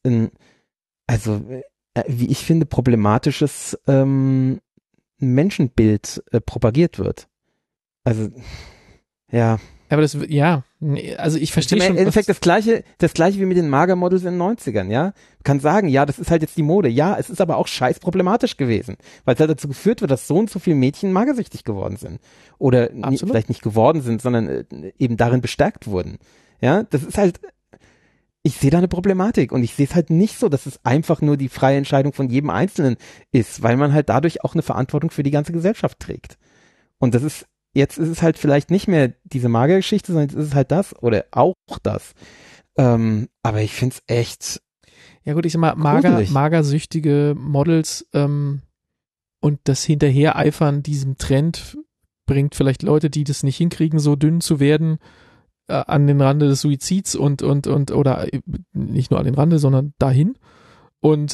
wie ich finde, problematisches Menschenbild propagiert wird. Also, ja. Aber also ich verstehe schon. Im Endeffekt das gleiche wie mit den Magermodels in den 90ern, ja. Du kannst sagen, ja, das ist halt jetzt die Mode. Ja, es ist aber auch scheiß problematisch gewesen, weil es halt dazu geführt wird, dass so und so viele Mädchen magersüchtig geworden sind. Oder vielleicht nicht geworden sind, sondern eben darin bestärkt wurden. Ja, das ist halt, ich sehe da eine Problematik und ich sehe es halt nicht so, dass es einfach nur die freie Entscheidung von jedem Einzelnen ist, weil man halt dadurch auch eine Verantwortung für die ganze Gesellschaft trägt. Und jetzt ist es halt vielleicht nicht mehr diese Magergeschichte, sondern jetzt ist es halt das oder auch das. Aber ich finde es echt. Ja gut, ich sag mal, magersüchtige Models und das Hinterhereifern diesem Trend bringt vielleicht Leute, die das nicht hinkriegen, so dünn zu werden, an den Rande des Suizids und oder nicht nur an den Rande, sondern dahin. Und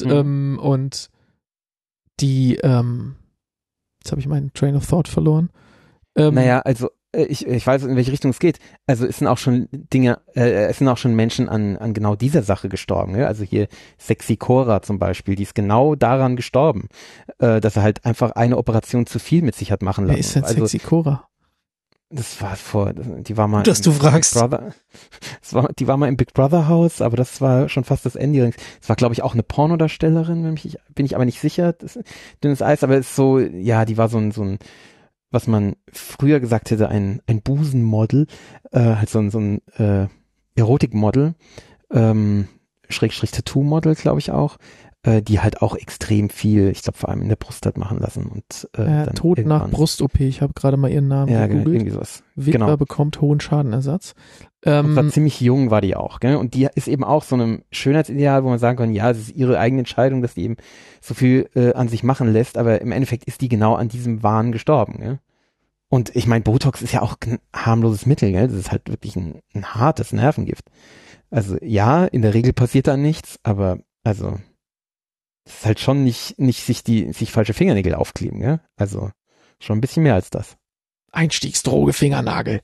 die jetzt habe ich meinen Train of Thought verloren. Naja, also ich weiß, in welche Richtung es geht. Also es sind auch schon es sind auch schon Menschen an genau dieser Sache gestorben. Ne? Also hier Sexy Cora zum Beispiel, die ist genau daran gestorben, dass er halt einfach eine Operation zu viel mit sich hat machen lassen. Wer ist denn Sexy Cora? Das war die war mal dass du fragst. Die war mal im Big Brother Haus, aber das war schon fast das Ende. Es war, glaube ich, auch eine Pornodarstellerin, bin ich aber nicht sicher. Das dünnes Eis, aber es ist so, ja, die war so ein was man früher gesagt hätte, ein Busenmodel, halt so ein Erotikmodel, Schrägstrich Tattoo-Model, glaube ich auch, die halt auch extrem viel, ich glaube vor allem in der Brust hat machen lassen. Und dann Tod nach Brust-OP, ich habe gerade mal ihren Namen gegoogelt. Irgendwie sowas. Witwer bekommt hohen Schadenersatz. Und war ziemlich jung war die auch, gell? Und die ist eben auch so einem Schönheitsideal, wo man sagen kann, ja, es ist ihre eigene Entscheidung, dass die eben so viel an sich machen lässt, aber im Endeffekt ist die genau an diesem Wahn gestorben, gell? Und ich meine, Botox ist ja auch ein harmloses Mittel, gell? Das ist halt wirklich ein hartes Nervengift. Also ja, in der Regel passiert da nichts, aber also es ist halt schon nicht sich falsche Fingernägel aufkleben, gell? Also schon ein bisschen mehr als das. Einstiegsdroge Fingernagel.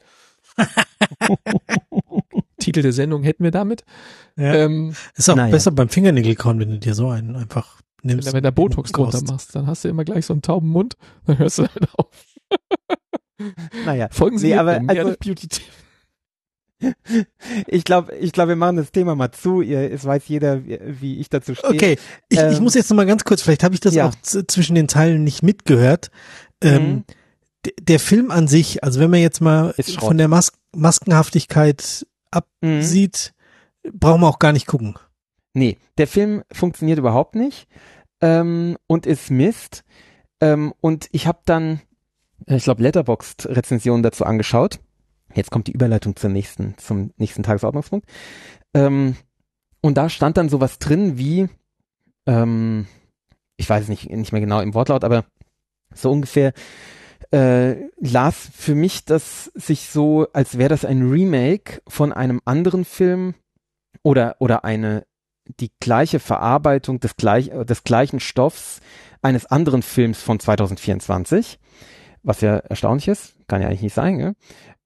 Titel der Sendung hätten wir damit. Ja. Ist auch besser beim Fingernägelkauen, wenn du dir so einen einfach nimmst. Wenn du Botox drunter machst, dann hast du immer gleich so einen tauben Mund, dann hörst du damit auf. Naja. Folgen Sie aber also, Beauty Ich glaube, wir machen das Thema mal zu. Es weiß jeder, wie ich dazu stehe. Okay, ich muss jetzt noch mal ganz kurz, vielleicht habe ich das auch zwischen den Teilen nicht mitgehört. Der Film an sich, also wenn man jetzt mal von der Maskenhaftigkeit absieht, brauchen wir auch gar nicht gucken. Nee, der Film funktioniert überhaupt nicht und ist Mist. Und ich habe dann, ich glaube, Letterboxd-Rezensionen dazu angeschaut. Jetzt kommt die Überleitung zum nächsten Tagesordnungspunkt. Und da stand dann sowas drin wie, ich weiß es nicht mehr genau im Wortlaut, aber so ungefähr las für mich das sich so, als wäre das ein Remake von einem anderen Film oder die gleiche Verarbeitung des gleichen Stoffs eines anderen Films von 2024, was ja erstaunlich ist, kann ja eigentlich nicht sein, gell?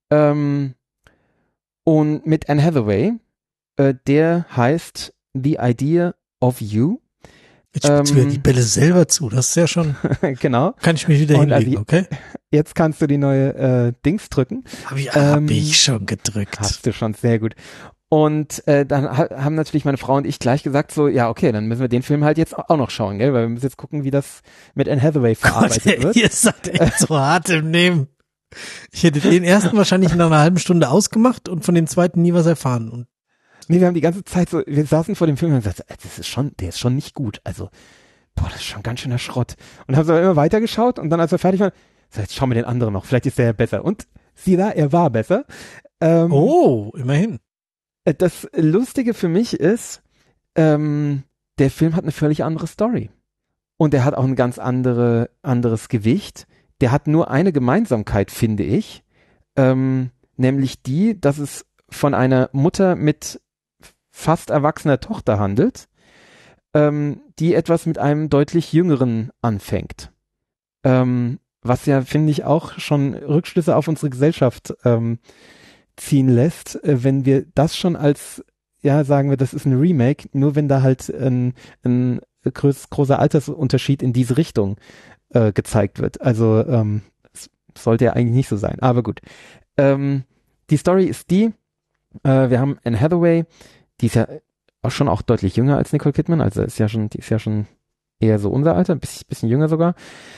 Und mit Anne Hathaway, der heißt The Idea of You. Jetzt spielst du ja die Bälle selber zu, das ist ja schon, genau. Kann ich mich wieder hinlegen, okay? Jetzt kannst du die neue Dings drücken. Hab ich schon gedrückt. Hast du schon, sehr gut. Und dann haben natürlich meine Frau und ich gleich gesagt so, ja okay, dann müssen wir den Film halt jetzt auch noch schauen, gell? Weil wir müssen jetzt gucken, wie das mit Anne Hathaway verarbeitet wird. Ihr seid echt so hart im Nehmen. Ich hätte den ersten wahrscheinlich in einer halben Stunde ausgemacht und von dem zweiten nie was erfahren. Und nee, wir haben die ganze Zeit so, wir saßen vor dem Film und haben gesagt, der ist schon nicht gut. Also, das ist schon ganz schöner Schrott. Und haben so immer weitergeschaut und dann, als wir fertig waren, so, jetzt schauen wir den anderen noch, vielleicht ist der ja besser. Und sieh da, er war besser. Immerhin. Das Lustige für mich ist, der Film hat eine völlig andere Story. Und er hat auch ein ganz anderes Gewicht. der hat nur eine Gemeinsamkeit, finde ich, nämlich die, dass es von einer Mutter mit fast erwachsener Tochter handelt, die etwas mit einem deutlich Jüngeren anfängt. Was ja, finde ich, auch schon Rückschlüsse auf unsere Gesellschaft ziehen lässt, wenn wir das schon als, ja, sagen wir, das ist ein Remake, nur wenn da halt ein großer Altersunterschied in diese Richtung gezeigt wird. Also es sollte ja eigentlich nicht so sein, aber gut. Die Story ist die, wir haben Anne Hathaway, die ist ja auch deutlich jünger als Nicole Kidman, also die ist ja schon eher so unser Alter, ein bisschen jünger sogar.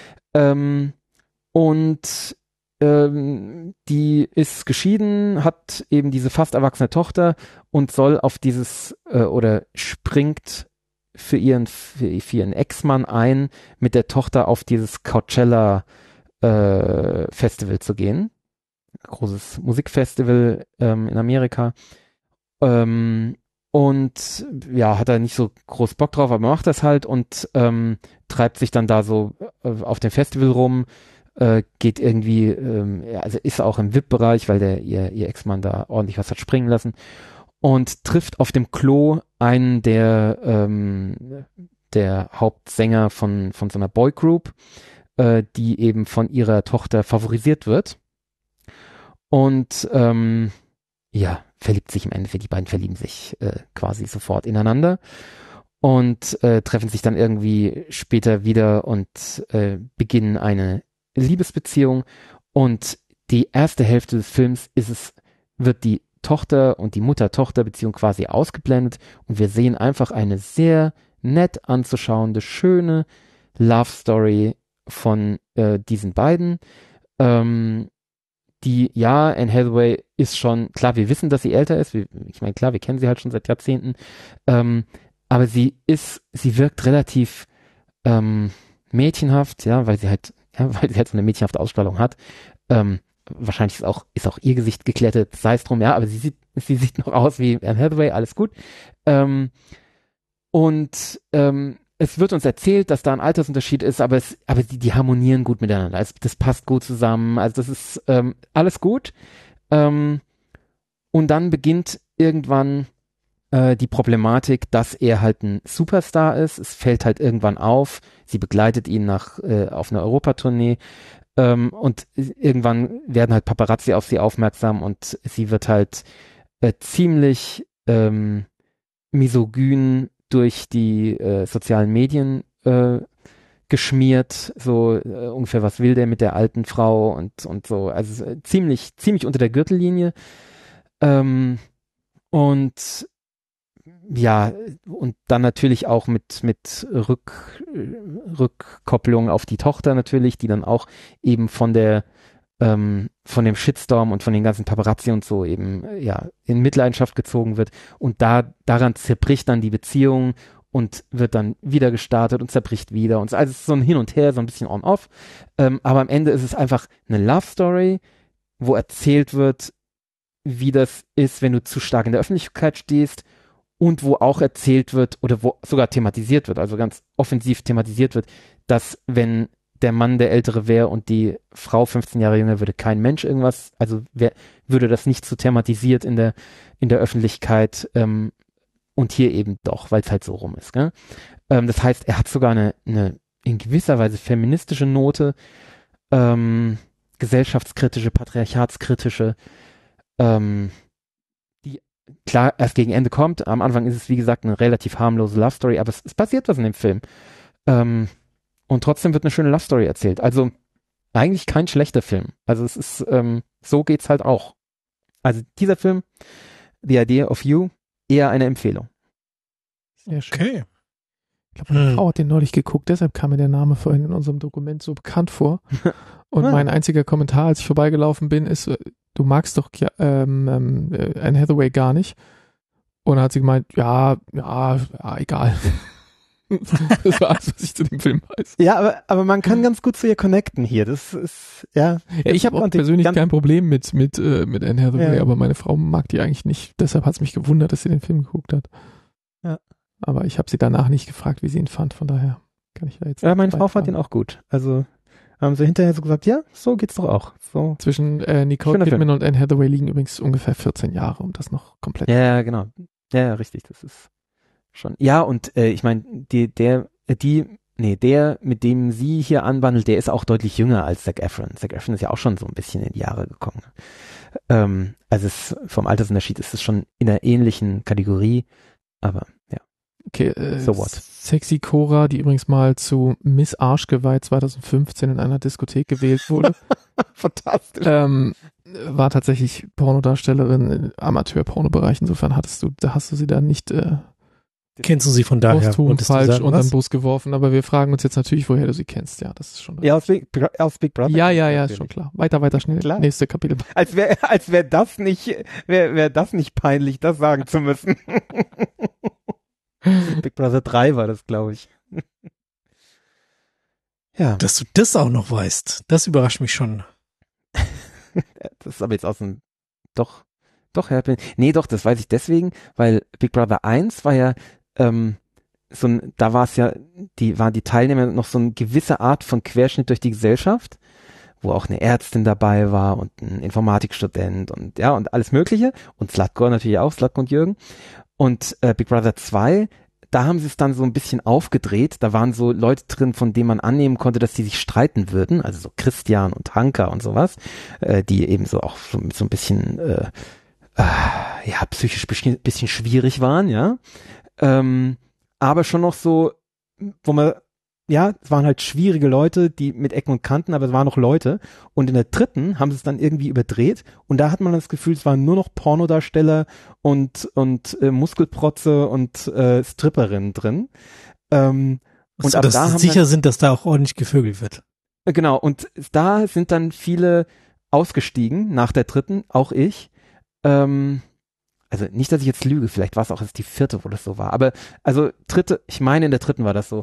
Die ist geschieden, hat eben diese fast erwachsene Tochter und soll auf dieses oder springt für ihren Ex-Mann ein, mit der Tochter auf dieses Coachella Festival zu gehen. Großes Musikfestival in Amerika. Und ja, hat er nicht so groß Bock drauf, aber macht das halt und treibt sich dann da so auf dem Festival rum, geht irgendwie, also ist auch im VIP-Bereich, weil ihr Ex-Mann da ordentlich was hat springen lassen und trifft auf dem Klo einen der Hauptsänger von so einer Boygroup, die eben von ihrer Tochter favorisiert wird. Und ja, verliebt sich im Endeffekt, die beiden verlieben sich quasi sofort ineinander und treffen sich dann irgendwie später wieder und beginnen eine Liebesbeziehung. Und die erste Hälfte des Films wird die Tochter und die Mutter-Tochter-Beziehung quasi ausgeblendet und wir sehen einfach eine sehr nett anzuschauende, schöne Love-Story von diesen beiden. Anne Hathaway ist schon, klar, wir wissen, dass sie älter ist, ich meine, klar, wir kennen sie halt schon seit Jahrzehnten, aber sie wirkt relativ mädchenhaft, ja, weil sie halt so eine mädchenhafte Ausstrahlung hat. Wahrscheinlich ist auch ihr Gesicht geklettet, sei es drum, ja, aber sie sieht noch aus wie Anne Hathaway, alles gut. Es wird uns erzählt, dass da ein Altersunterschied ist, aber die harmonieren gut miteinander. Also das passt gut zusammen. Also das ist alles gut. Und dann beginnt irgendwann die Problematik, dass er halt ein Superstar ist. Es fällt halt irgendwann auf. Sie begleitet ihn auf einer Europatournee. Und irgendwann werden halt Paparazzi auf sie aufmerksam und sie wird halt ziemlich misogyn durch die sozialen Medien geschmiert, so ungefähr, was will der mit der alten Frau und so, also ziemlich unter der Gürtellinie. Und dann natürlich auch mit Rückkopplung auf die Tochter natürlich, die dann auch eben von dem Shitstorm und von den ganzen Paparazzi und so eben in Mitleidenschaft gezogen wird und daran zerbricht dann die Beziehung und wird dann wieder gestartet und zerbricht wieder und so. Also es ist so ein Hin und Her, so ein bisschen on-off, aber am Ende ist es einfach eine Love Story, wo erzählt wird, wie das ist, wenn du zu stark in der Öffentlichkeit stehst und wo auch erzählt wird oder wo sogar thematisiert wird, also ganz offensiv thematisiert wird, dass wenn der Mann der Ältere wäre und die Frau 15 Jahre jünger, würde kein Mensch irgendwas, also würde das nicht so thematisiert in der Öffentlichkeit und hier eben doch, weil es halt so rum ist. Gell? Das heißt, er hat sogar eine in gewisser Weise feministische Note, gesellschaftskritische, patriarchatskritische, die klar erst gegen Ende kommt. Am Anfang ist es, wie gesagt, eine relativ harmlose Love Story, aber es passiert was in dem Film. Und trotzdem wird eine schöne Love Story erzählt. Also eigentlich kein schlechter Film. Also es ist, so geht's halt auch. Also dieser Film, The Idea of You, eher eine Empfehlung. Sehr schön. Okay. Ich glaube, meine Frau hat den neulich geguckt, deshalb kam mir der Name vorhin in unserem Dokument so bekannt vor. Und mein einziger Kommentar, als ich vorbeigelaufen bin, ist, du magst doch Anne Hathaway gar nicht. Und dann hat sie gemeint, ja, egal. Das war alles, was ich zu dem Film weiß. Ja, aber man kann ganz gut zu ihr connecten hier. Das ist, ja. Ich habe auch persönlich kein Problem mit Anne Hathaway, aber meine Frau mag die eigentlich nicht. Deshalb hat es mich gewundert, dass sie den Film geguckt hat. Ja. Aber ich habe sie danach nicht gefragt, wie sie ihn fand. Von daher kann ich da jetzt. Ja, meine Frau fand ihn auch gut. Also, haben sie hinterher so gesagt, ja, so geht's doch auch. So. Zwischen Nicole Schöner Kidman Film. und Anne Hathaway liegen übrigens ungefähr 14 Jahre, um das noch komplett. Ja, genau. Ja, richtig, das ist schon. Ja, und ich meine, der, mit dem sie hier anwandelt, der ist auch deutlich jünger als Zac Efron. Zac Efron ist ja auch schon so ein bisschen in die Jahre gekommen. Also vom Altersunterschied ist es schon in einer ähnlichen Kategorie, aber ja. Okay, So what? Sexy Cora, die übrigens mal zu Miss Arschgeweih 2015 in einer Diskothek gewählt wurde, Fantastisch. war tatsächlich Pornodarstellerin im Amateur-Pornobereich. Insofern hast du sie da nicht Kennst du sie von daher? posthum wolltest du falsch sagen, unter den was? Bus geworfen, aber wir fragen uns jetzt natürlich, woher du sie kennst. Ja, das ist schon. Ja, aus Big Brother. Ja, ist natürlich. schon klar. Weiter, schnell. Klar. Nächste Kapitel. Als wäre das nicht peinlich, das sagen zu müssen. Big Brother 3 war das, glaube ich. Ja, Dass du das auch noch weißt, das überrascht mich schon. das ist aber jetzt aus dem, doch, ja, das weiß ich deswegen, weil Big Brother 1 war ja, da war es ja, waren die Teilnehmer noch so eine gewisse Art von Querschnitt durch die Gesellschaft, wo auch eine Ärztin dabei war und ein Informatikstudent und ja, und alles Mögliche. Und Zlatko natürlich auch, Zlatko und Jürgen. Und Big Brother 2, da haben sie es dann so ein bisschen aufgedreht. Da waren so Leute drin, von denen man annehmen konnte, dass die sich streiten würden. Also so Christian und Hanka und sowas, die eben so auch so ein bisschen, ja, psychisch bisschen schwierig waren, ja. Aber schon noch so, wo man, ja, es waren halt schwierige Leute, die mit Ecken und Kanten, aber es waren noch Leute. Und in der dritten haben sie es dann irgendwie überdreht. Und da hat man das Gefühl, es waren nur noch Pornodarsteller und Muskelprotze und Stripperinnen drin. Und So, ab dass da sie haben sicher sind, dass da auch ordentlich gevögelt wird. genau, und da sind dann viele ausgestiegen nach der dritten, auch ich. Also nicht, dass ich jetzt lüge, vielleicht war es auch erst die vierte, wo das so war. Aber also dritte, ich meine in der dritten war das so.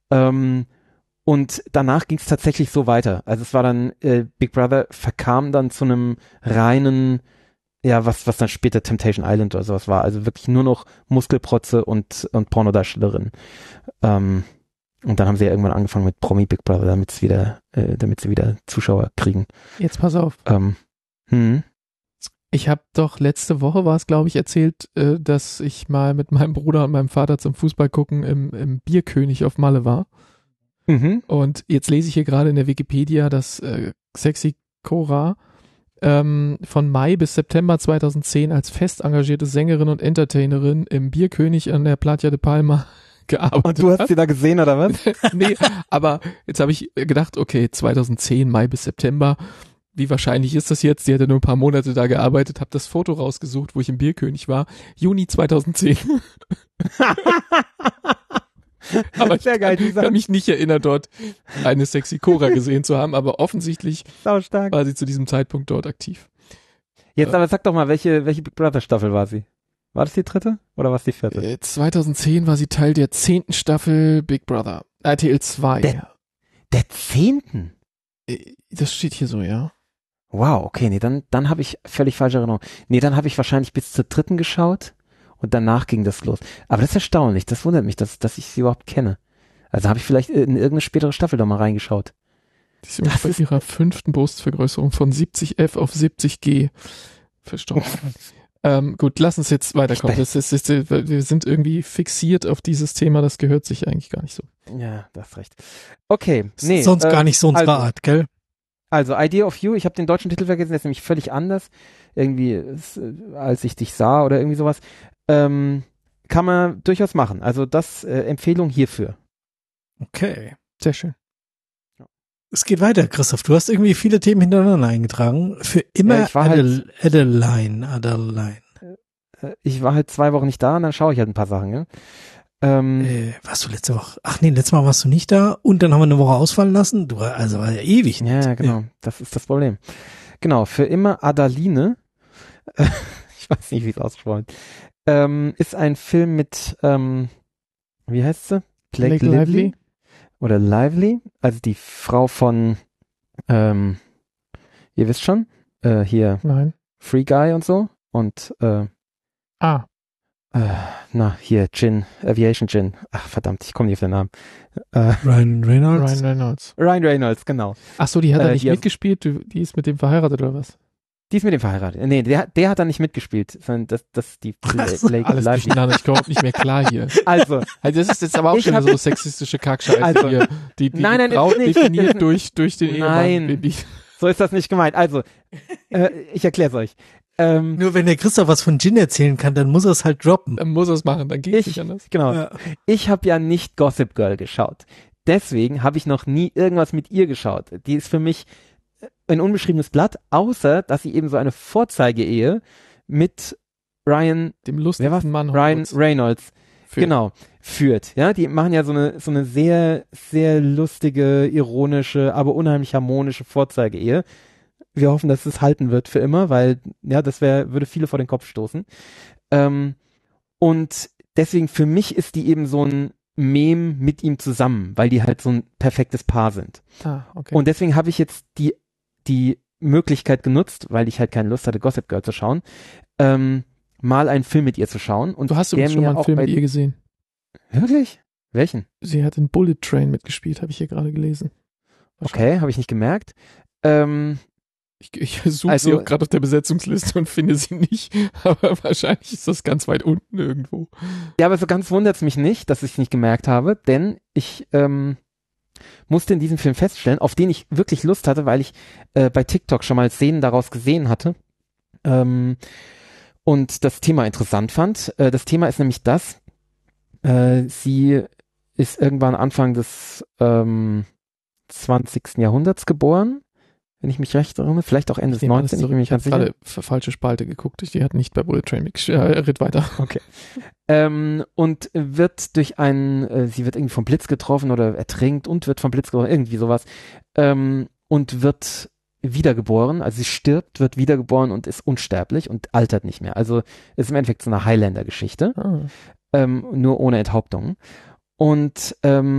Und danach ging es tatsächlich so weiter. Also es war dann, Big Brother verkam dann zu einem reinen, ja, was dann später Temptation Island oder sowas war. Also wirklich nur noch Muskelprotze und Pornodarstellerin. Und dann haben sie ja irgendwann angefangen mit Promi Big Brother, damit sie wieder Zuschauer kriegen. Jetzt pass auf. Hm. Ich habe doch letzte Woche, war es glaube ich, erzählt, dass ich mal mit meinem Bruder und meinem Vater zum Fußball gucken im Bierkönig auf Malle war. Mhm. Und jetzt lese ich hier gerade in der Wikipedia, dass Sexy Cora von Mai bis September 2010 als fest engagierte Sängerin und Entertainerin im Bierkönig an der Playa de Palma gearbeitet Und du hast hat. sie da gesehen, oder was? Nee, aber jetzt habe ich gedacht, okay, 2010, Mai bis September, wie wahrscheinlich ist das jetzt? Die hat ja nur ein paar Monate da gearbeitet, habe das Foto rausgesucht, wo ich im Bierkönig war. Juni 2010. Aber ich Sehr geil, kann mich nicht erinnern, dort eine Sexy Cora gesehen zu haben, aber offensichtlich Saustark. war sie zu diesem Zeitpunkt dort aktiv. Jetzt aber sag doch mal, welche Big Brother Staffel war sie? War das die dritte oder war es die vierte? 2010 war sie Teil der 10. Staffel Big Brother. RTL 2. Der 10. Das steht hier so, ja. Wow, okay, nee, dann habe ich völlig falsche Erinnerung. Nee, dann habe ich wahrscheinlich bis zur dritten geschaut und danach ging das los. Aber das ist erstaunlich, das wundert mich, dass ich sie überhaupt kenne. Also habe ich vielleicht in irgendeine spätere Staffel doch mal reingeschaut. Die ist übrigens bei ihrer 5. Brustvergrößerung von 70F auf 70G verstorben. Gut, lass uns jetzt weiterkommen. Wir sind irgendwie fixiert auf dieses Thema, das gehört sich eigentlich gar nicht so. Ja, das hast recht. Okay, nee. Sonst gar nicht so unsere also, Art, gell? Also, Idea of You, ich habe den deutschen Titel vergessen, der ist nämlich völlig anders, irgendwie, als ich dich sah oder irgendwie sowas. Kann man durchaus machen. Also das Empfehlung hierfür. Okay. Sehr schön. Es geht weiter, Christoph. Du hast irgendwie viele Themen hintereinander eingetragen. Für immer Ja, ich war Adeline. Ich war halt 2 Wochen nicht da und dann schaue ich halt ein paar Sachen, ja. Warst du letzte Woche? Ach nee, letztes Mal warst du nicht da und dann haben wir eine Woche ausfallen lassen. Also war ja ewig nicht. Ja, genau. Das ist das Problem. Genau, für immer Adeline. Ich weiß nicht, wie es ausgesprochen wird. Ist ein Film mit, wie heißt sie? Blake Lively? Oder Lively, also die Frau von, ihr wisst schon, hier Nein. Free Guy und so und Hier, Aviation Gin. Ach, verdammt, ich komme nicht auf den Namen. Ryan Reynolds. Ryan Reynolds, genau. Ach so, die hat er nicht die- mitgespielt? Die ist mit dem verheiratet oder was? Die ist mit dem verheiratet. Nee, der hat da nicht mitgespielt, sondern das die Blake Alles Lively. durcheinander, ich komme nicht mehr klar hier. Also, Das ist jetzt aber auch Ich schon hab- so sexistische Kackscheiße Also- hier. Die Nein, Frau ist nicht. definiert durch den Ehemann. Nein. Den die- so ist das nicht gemeint. Also, ich erkläre es euch. Nur wenn der Christoph was von Gin erzählen kann, dann muss er es halt droppen. Dann muss er es machen, dann geht es Ich- nicht anders. Genau. Ja. Ich habe ja nicht Gossip Girl geschaut. Deswegen habe ich noch nie irgendwas mit ihr geschaut. Die ist für mich ein unbeschriebenes Blatt, außer dass sie eben so eine Vorzeigeehe mit Dem wer war's? lustigsten Mann Ryan Hollywoods Reynolds führt. führt. Ja, die machen ja so eine sehr, sehr lustige, ironische, aber unheimlich harmonische Vorzeigeehe. Wir hoffen, dass es halten wird für immer, weil, ja, würde viele vor den Kopf stoßen. Und deswegen für mich ist die eben so ein Meme mit ihm zusammen, weil die halt so ein perfektes Paar sind. Ah, okay. Und deswegen habe ich jetzt die Möglichkeit genutzt, weil ich halt keine Lust hatte, Gossip Girl zu schauen, mal einen Film mit ihr zu schauen. Und Du hast der übrigens schon mir mal einen auch Film bei- mit ihr gesehen. Wirklich? Welchen? Sie hat in Bullet Train mitgespielt, habe ich hier gerade gelesen. Okay, habe ich nicht gemerkt. Ich suche Also- sie auch gerade auf der Besetzungsliste und finde sie nicht, aber wahrscheinlich ist das ganz weit unten irgendwo. Ja, aber so ganz wundert es mich nicht, dass ich es nicht gemerkt habe, denn ich musste in diesem Film feststellen, auf den ich wirklich Lust hatte, weil ich bei TikTok schon mal Szenen daraus gesehen hatte und das Thema interessant fand. Das Thema ist nämlich das, sie ist irgendwann Anfang des 20. Jahrhunderts geboren, wenn ich mich recht erinnere, vielleicht auch Ende des 19. Ich bin mir nicht Ich habe ganz sicher. gerade falsche Spalte geguckt. Die hat nicht bei Bullet Train mitgespielt. Ritt weiter. Okay. Und wird sie wird irgendwie vom Blitz getroffen oder ertrinkt und wird vom Blitz getroffen, irgendwie sowas. Und wird wiedergeboren, also sie stirbt, wird wiedergeboren und ist unsterblich und altert nicht mehr. Also ist im Endeffekt so eine Highlander-Geschichte, nur ohne Enthauptung. Und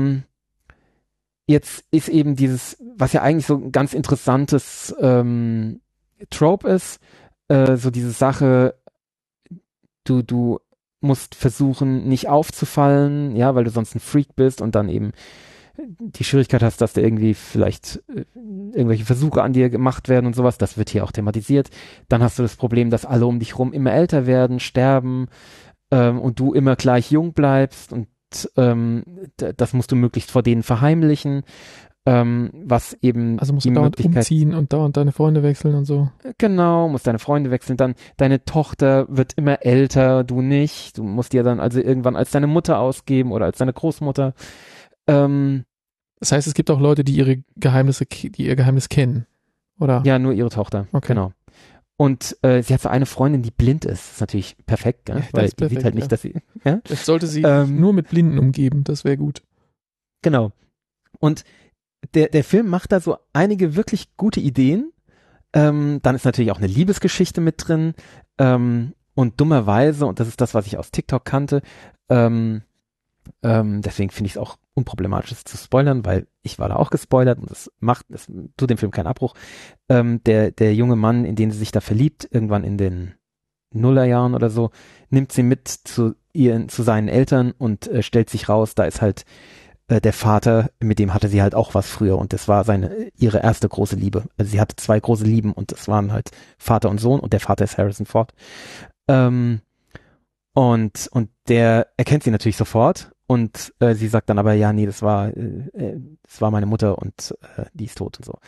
jetzt ist eben dieses, was ja eigentlich so ein ganz interessantes Trope ist, so diese Sache, du musst versuchen, nicht aufzufallen, ja, weil du sonst ein Freak bist und dann eben die Schwierigkeit hast, dass da irgendwie vielleicht irgendwelche Versuche an dir gemacht werden und sowas. Das wird hier auch thematisiert. Dann hast du das Problem, dass alle um dich rum immer älter werden, sterben und du immer gleich jung bleibst und das musst du möglichst vor denen verheimlichen, was eben Also musst die du dauernd Möglichkeit umziehen und dauernd deine Freunde wechseln und so. Genau, musst deine Freunde wechseln, dann deine Tochter wird immer älter, du nicht. Du musst dir dann also irgendwann als deine Mutter ausgeben oder als deine Großmutter. Das heißt, es gibt auch Leute, die ihr Geheimnis kennen, oder? Ja, nur ihre Tochter, Okay. genau. Und sie hat so eine Freundin, die blind ist. Das ist natürlich perfekt, gell? Ja, das Weil ist die sieht perfekt, halt nicht, ja. dass sie, ja? Jetzt sollte sie Ähm, nur mit Blinden umgeben, das wäre gut. Genau. Und der Film macht da so einige wirklich gute Ideen. Dann ist natürlich auch eine Liebesgeschichte mit drin. Und dummerweise, und das ist das, was ich aus TikTok kannte, deswegen finde ich es auch unproblematisch, es zu spoilern, weil ich war da auch gespoilert und das tut dem Film keinen Abbruch. Der junge Mann, in den sie sich da verliebt, irgendwann in den Nullerjahren oder so, nimmt sie mit zu seinen Eltern und stellt sich raus, da ist halt der Vater, mit dem hatte sie halt auch was früher und das war ihre erste große Liebe. Also sie hatte 2 große Lieben und das waren halt Vater und Sohn und der Vater ist Harrison Ford. Und der erkennt sie natürlich sofort und sie sagt dann aber, ja, nee, das war meine Mutter und die ist tot und so.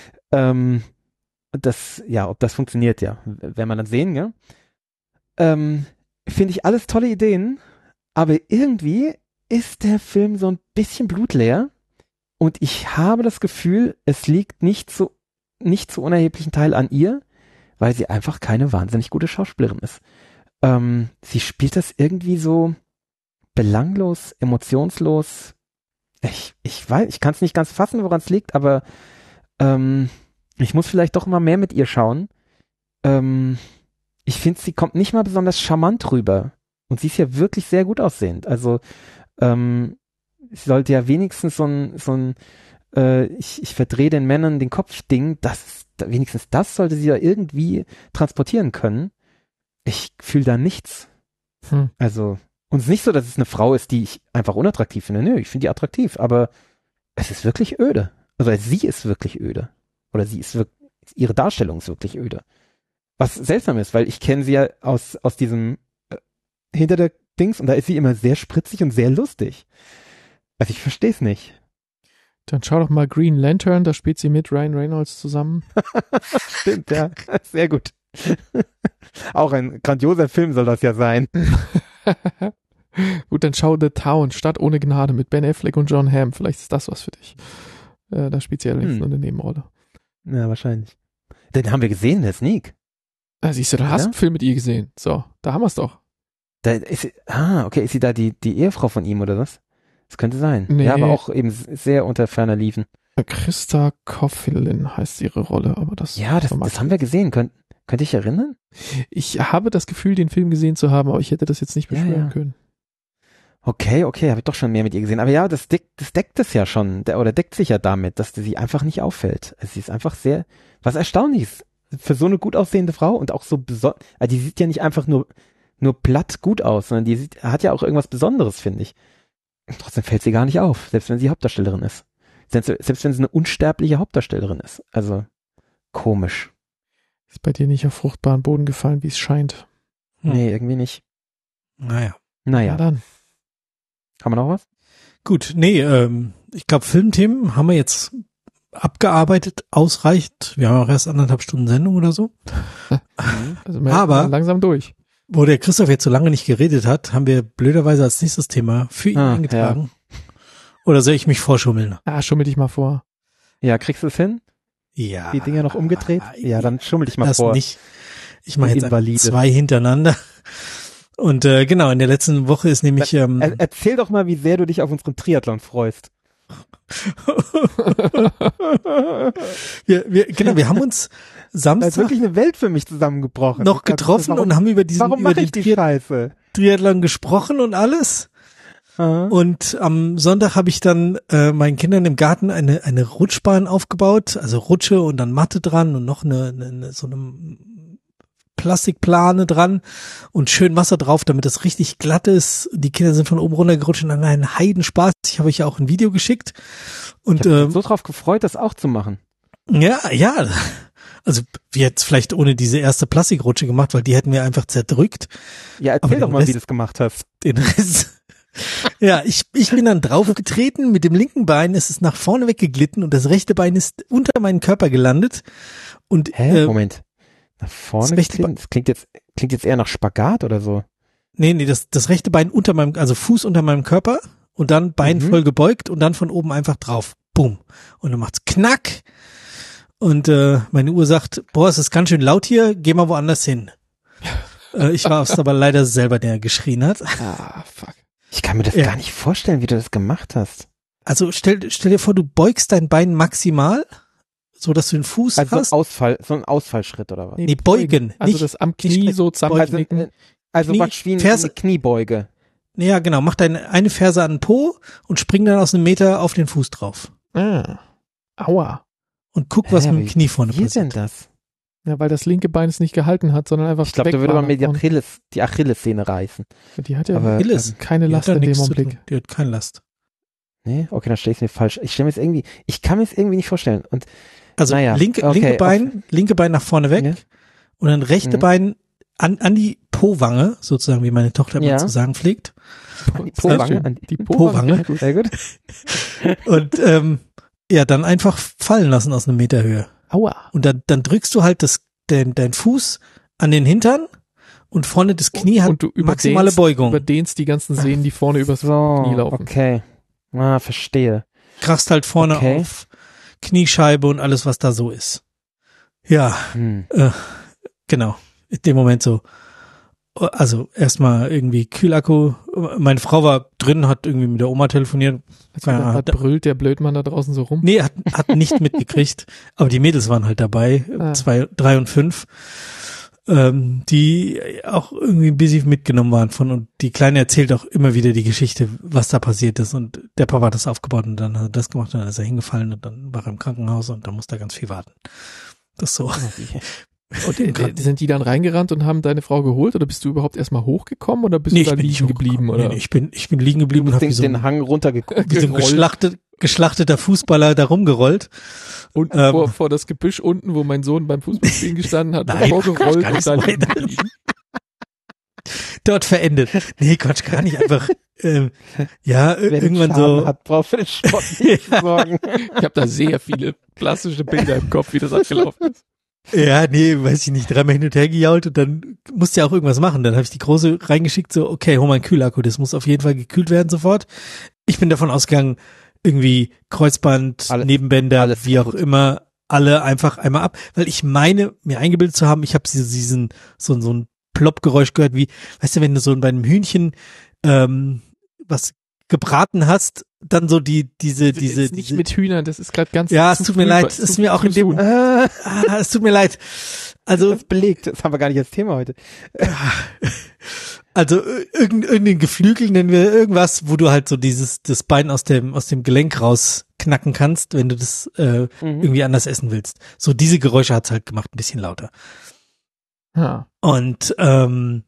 Ob das funktioniert, ja, werden wir dann sehen, ja. Finde ich alles tolle Ideen, aber irgendwie ist der Film so ein bisschen blutleer und ich habe das Gefühl, es liegt nicht zu unerheblichen Teil an ihr, weil sie einfach keine wahnsinnig gute Schauspielerin ist. Sie spielt das irgendwie so belanglos, emotionslos. Ich weiß, ich kann es nicht ganz fassen, woran es liegt, aber ich muss vielleicht doch mal mehr mit ihr schauen. Ich finde, sie kommt nicht mal besonders charmant rüber. Und sie ist ja wirklich sehr gut aussehend. Also sie sollte ja wenigstens so ein ich verdrehe den Männern den Kopf-Ding, wenigstens das sollte sie ja irgendwie transportieren können. Ich fühle da nichts. Also, und es ist nicht so, dass es eine Frau ist, die ich einfach unattraktiv finde. Nö, ich finde die attraktiv, aber es ist wirklich öde. Also sie ist wirklich öde. Oder ihre Darstellung ist wirklich öde. Was seltsam ist, weil ich kenne sie ja aus diesem hinter der Dings und da ist sie immer sehr spritzig und sehr lustig. Also ich verstehe es nicht. Dann schau doch mal Green Lantern, da spielt sie mit Ryan Reynolds zusammen. Stimmt, ja. Sehr gut. Auch ein grandioser Film soll das ja sein. Gut, dann schau The Town, Stadt ohne Gnade mit Ben Affleck und John Hamm. Vielleicht ist das was für dich. Da spielt sie allerdings nur eine Nebenrolle. Ja, wahrscheinlich. Den haben wir gesehen, der Sneak. Siehst du, da hast du einen Film mit ihr gesehen. So, da haben wir es doch. Da ist sie, okay, ist sie da die Ehefrau von ihm oder was? Das könnte sein. Nee. Ja, aber auch eben sehr unter ferner Liefen. Christa Coughlin heißt ihre Rolle, aber das... Ja, das haben wir gesehen. Könnte ich erinnern? Ich habe das Gefühl, den Film gesehen zu haben, aber ich hätte das jetzt nicht beschwören können. Okay, habe ich doch schon mehr mit ihr gesehen. Aber ja, das deckt es ja schon, oder deckt sich ja damit, dass sie einfach nicht auffällt. Also sie ist einfach was Erstaunliches für so eine gut aussehende Frau und auch so besonders. Also die sieht ja nicht einfach nur platt gut aus, sondern die hat ja auch irgendwas Besonderes, finde ich. Und trotzdem fällt sie gar nicht auf, selbst wenn sie Hauptdarstellerin ist. Selbst wenn sie eine unsterbliche Hauptdarstellerin ist. Also komisch. Ist bei dir nicht auf fruchtbaren Boden gefallen, wie es scheint. Nee, irgendwie nicht. Naja. Ja, dann. Haben wir noch was? Gut, nee, ich glaube, Filmthemen haben wir jetzt abgearbeitet, ausreicht. Wir haben auch erst 1,5 Stunden Sendung oder so. Also wir aber langsam durch. Wo der Christoph jetzt so lange nicht geredet hat, haben wir blöderweise als nächstes Thema für ihn eingetragen. Ja. Oder soll ich mich vorschummeln? Schummel dich mal vor. Ja, kriegst du es hin? Ja. Die Dinger noch umgedreht? Ja, dann schummel dich mal vor. Nicht. Ich mache jetzt 2 hintereinander. Und genau, in der letzten Woche ist nämlich... erzähl doch mal, wie sehr du dich auf unseren Triathlon freust. wir haben uns Samstag... Da ist wirklich eine Welt für mich zusammengebrochen. Noch getroffen und haben über den Scheiße? Triathlon gesprochen und alles. Und am Sonntag habe ich dann meinen Kindern im Garten eine Rutschbahn aufgebaut, also Rutsche und dann Matte dran und noch so eine Plastikplane dran und schön Wasser drauf, damit das richtig glatt ist. Die Kinder sind von oben runter gerutscht und dann einen Heidenspaß. Ich habe euch ja auch ein Video geschickt. Und ich habe mich so drauf gefreut, das auch zu machen. Ja. Also wir hätten es vielleicht ohne diese erste Plastikrutsche gemacht, weil die hätten wir einfach zerdrückt. Ja, erzähl doch mal, wie du das gemacht hast. Den Rest... Ja, ich bin dann draufgetreten, mit dem linken Bein ist es nach vorne weggeglitten und das rechte Bein ist unter meinen Körper gelandet. Und Moment. Nach vorne geglitten? Das klingt jetzt eher nach Spagat oder so. Nee, das rechte Bein unter meinem, also Fuß unter meinem Körper und dann Bein voll gebeugt und dann von oben einfach drauf. Bumm. Und dann macht's Knack. Und meine Uhr sagt, boah, es ist ganz schön laut hier, geh mal woanders hin. Ich war es aber leider selber, der geschrien hat. Fuck. Ich kann mir das gar nicht vorstellen, wie du das gemacht hast. Also stell dir vor, du beugst dein Bein maximal, so dass du den Fuß hast. So ein Ausfallschritt oder was? Nee, beugen. Also nicht, das am Knie so zusammenknicken. Also mach wie eine Kniebeuge. Ja, genau. Mach deine eine Ferse an den Po und spring dann aus einem Meter auf den Fuß drauf. Aua. Und guck, was mit dem Knie vorne passiert. Wie denn das? Ja, weil das linke Bein es nicht gehalten hat, sondern einfach ich glaube, da würde man mir die Achillessehne reißen. Die hat ja keine Last in dem Augenblick. Die hat keine Last. Nee? Okay, dann stelle ich es mir falsch. Ich kann mir es irgendwie nicht vorstellen. Und also linke Bein nach vorne weg und dann rechte Bein an die Po-Wange, sozusagen, wie meine Tochter mal zu sagen pflegt. Die Po-Wange. Sehr gut. Und dann einfach fallen lassen aus einem Meter Höhe. Aua. Und dann drückst du halt dein Fuß an den Hintern und vorne das Knie hat maximale Beugung. Du überdehnst die ganzen Sehnen, die vorne übers Knie laufen. Okay. Verstehe. Krachst halt vorne auf Kniescheibe und alles, was da so ist. Ja, genau. In dem Moment so. Also erstmal irgendwie Kühlakku. Meine Frau war drin, hat irgendwie mit der Oma telefoniert. Brüllt der Blödmann da draußen so rum? Nee, hat nicht mitgekriegt. Aber die Mädels waren halt dabei, 2, 3 und 5, die auch irgendwie ein bisschen mitgenommen waren von. Und die Kleine erzählt auch immer wieder die Geschichte, was da passiert ist. Und der Papa hat das aufgebaut und dann hat er das gemacht und dann ist er hingefallen und dann war er im Krankenhaus und dann musste er ganz viel warten. Das so. Und sind die dann reingerannt und haben deine Frau geholt oder bist du überhaupt erstmal hochgekommen oder bist du da liegen geblieben? Oder? Nee, ich bin liegen geblieben und habe den Hang runtergeguckt. wie so ein geschlachteter Fußballer da rumgerollt. Und vor das Gebüsch unten, wo mein Sohn beim Fußballspielen gestanden hat, Nein, vorgerollt gar nicht und dann so weit. Dort verendet. Nee, Quatsch, gar nicht. Einfach, irgendwann so. Hat, braucht für den Sport nicht zu sorgen. Ich habe da sehr viele plastische Bilder im Kopf, wie das abgelaufen ist. Ja, nee, weiß ich nicht, dreimal hin und her gejault und dann musste ja auch irgendwas machen. Dann habe ich die Große reingeschickt, so, okay, hol mal einen Kühlakku, das muss auf jeden Fall gekühlt werden sofort. Ich bin davon ausgegangen, irgendwie Kreuzband, Nebenbänder, alles wie auch immer, alle einfach einmal ab. Weil ich meine, mir eingebildet zu haben, ich habe so ein Plopp-Geräusch gehört, wie, weißt du, wenn du so bei einem Hühnchen was gebraten hast, dann so diese nicht mit Hühnern, das ist gerade ganz. Ja, es tut mir leid, es ist mir auch in dem. Es tut mir leid. Also das belegt, das haben wir gar nicht als Thema heute. Also irgendein Geflügel nennen wir irgendwas, wo du halt so das Bein aus dem Gelenk rausknacken kannst, wenn du das irgendwie anders essen willst. So diese Geräusche hat's halt gemacht, ein bisschen lauter. Ja. Und dann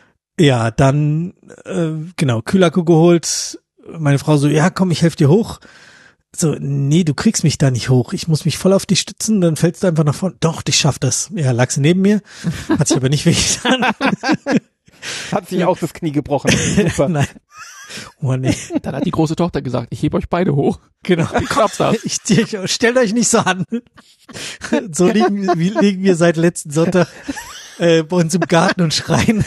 genau, Kühlakku geholt. Meine Frau so, ja komm, ich helfe dir hoch. So, nee, du kriegst mich da nicht hoch. Ich muss mich voll auf dich stützen, dann fällst du einfach nach vorne. Doch, ich schaff das. Ja, lag sie neben mir. Hat sich aber nicht wehgetan. Hat sich auch das Knie gebrochen. Super. Nein. Oh nee. Dann hat die große Tochter gesagt, ich hebe euch beide hoch. Genau. Ich schaff's das. Stellt euch nicht so an. So liegen wir seit letzten Sonntag bei uns im Garten und schreien.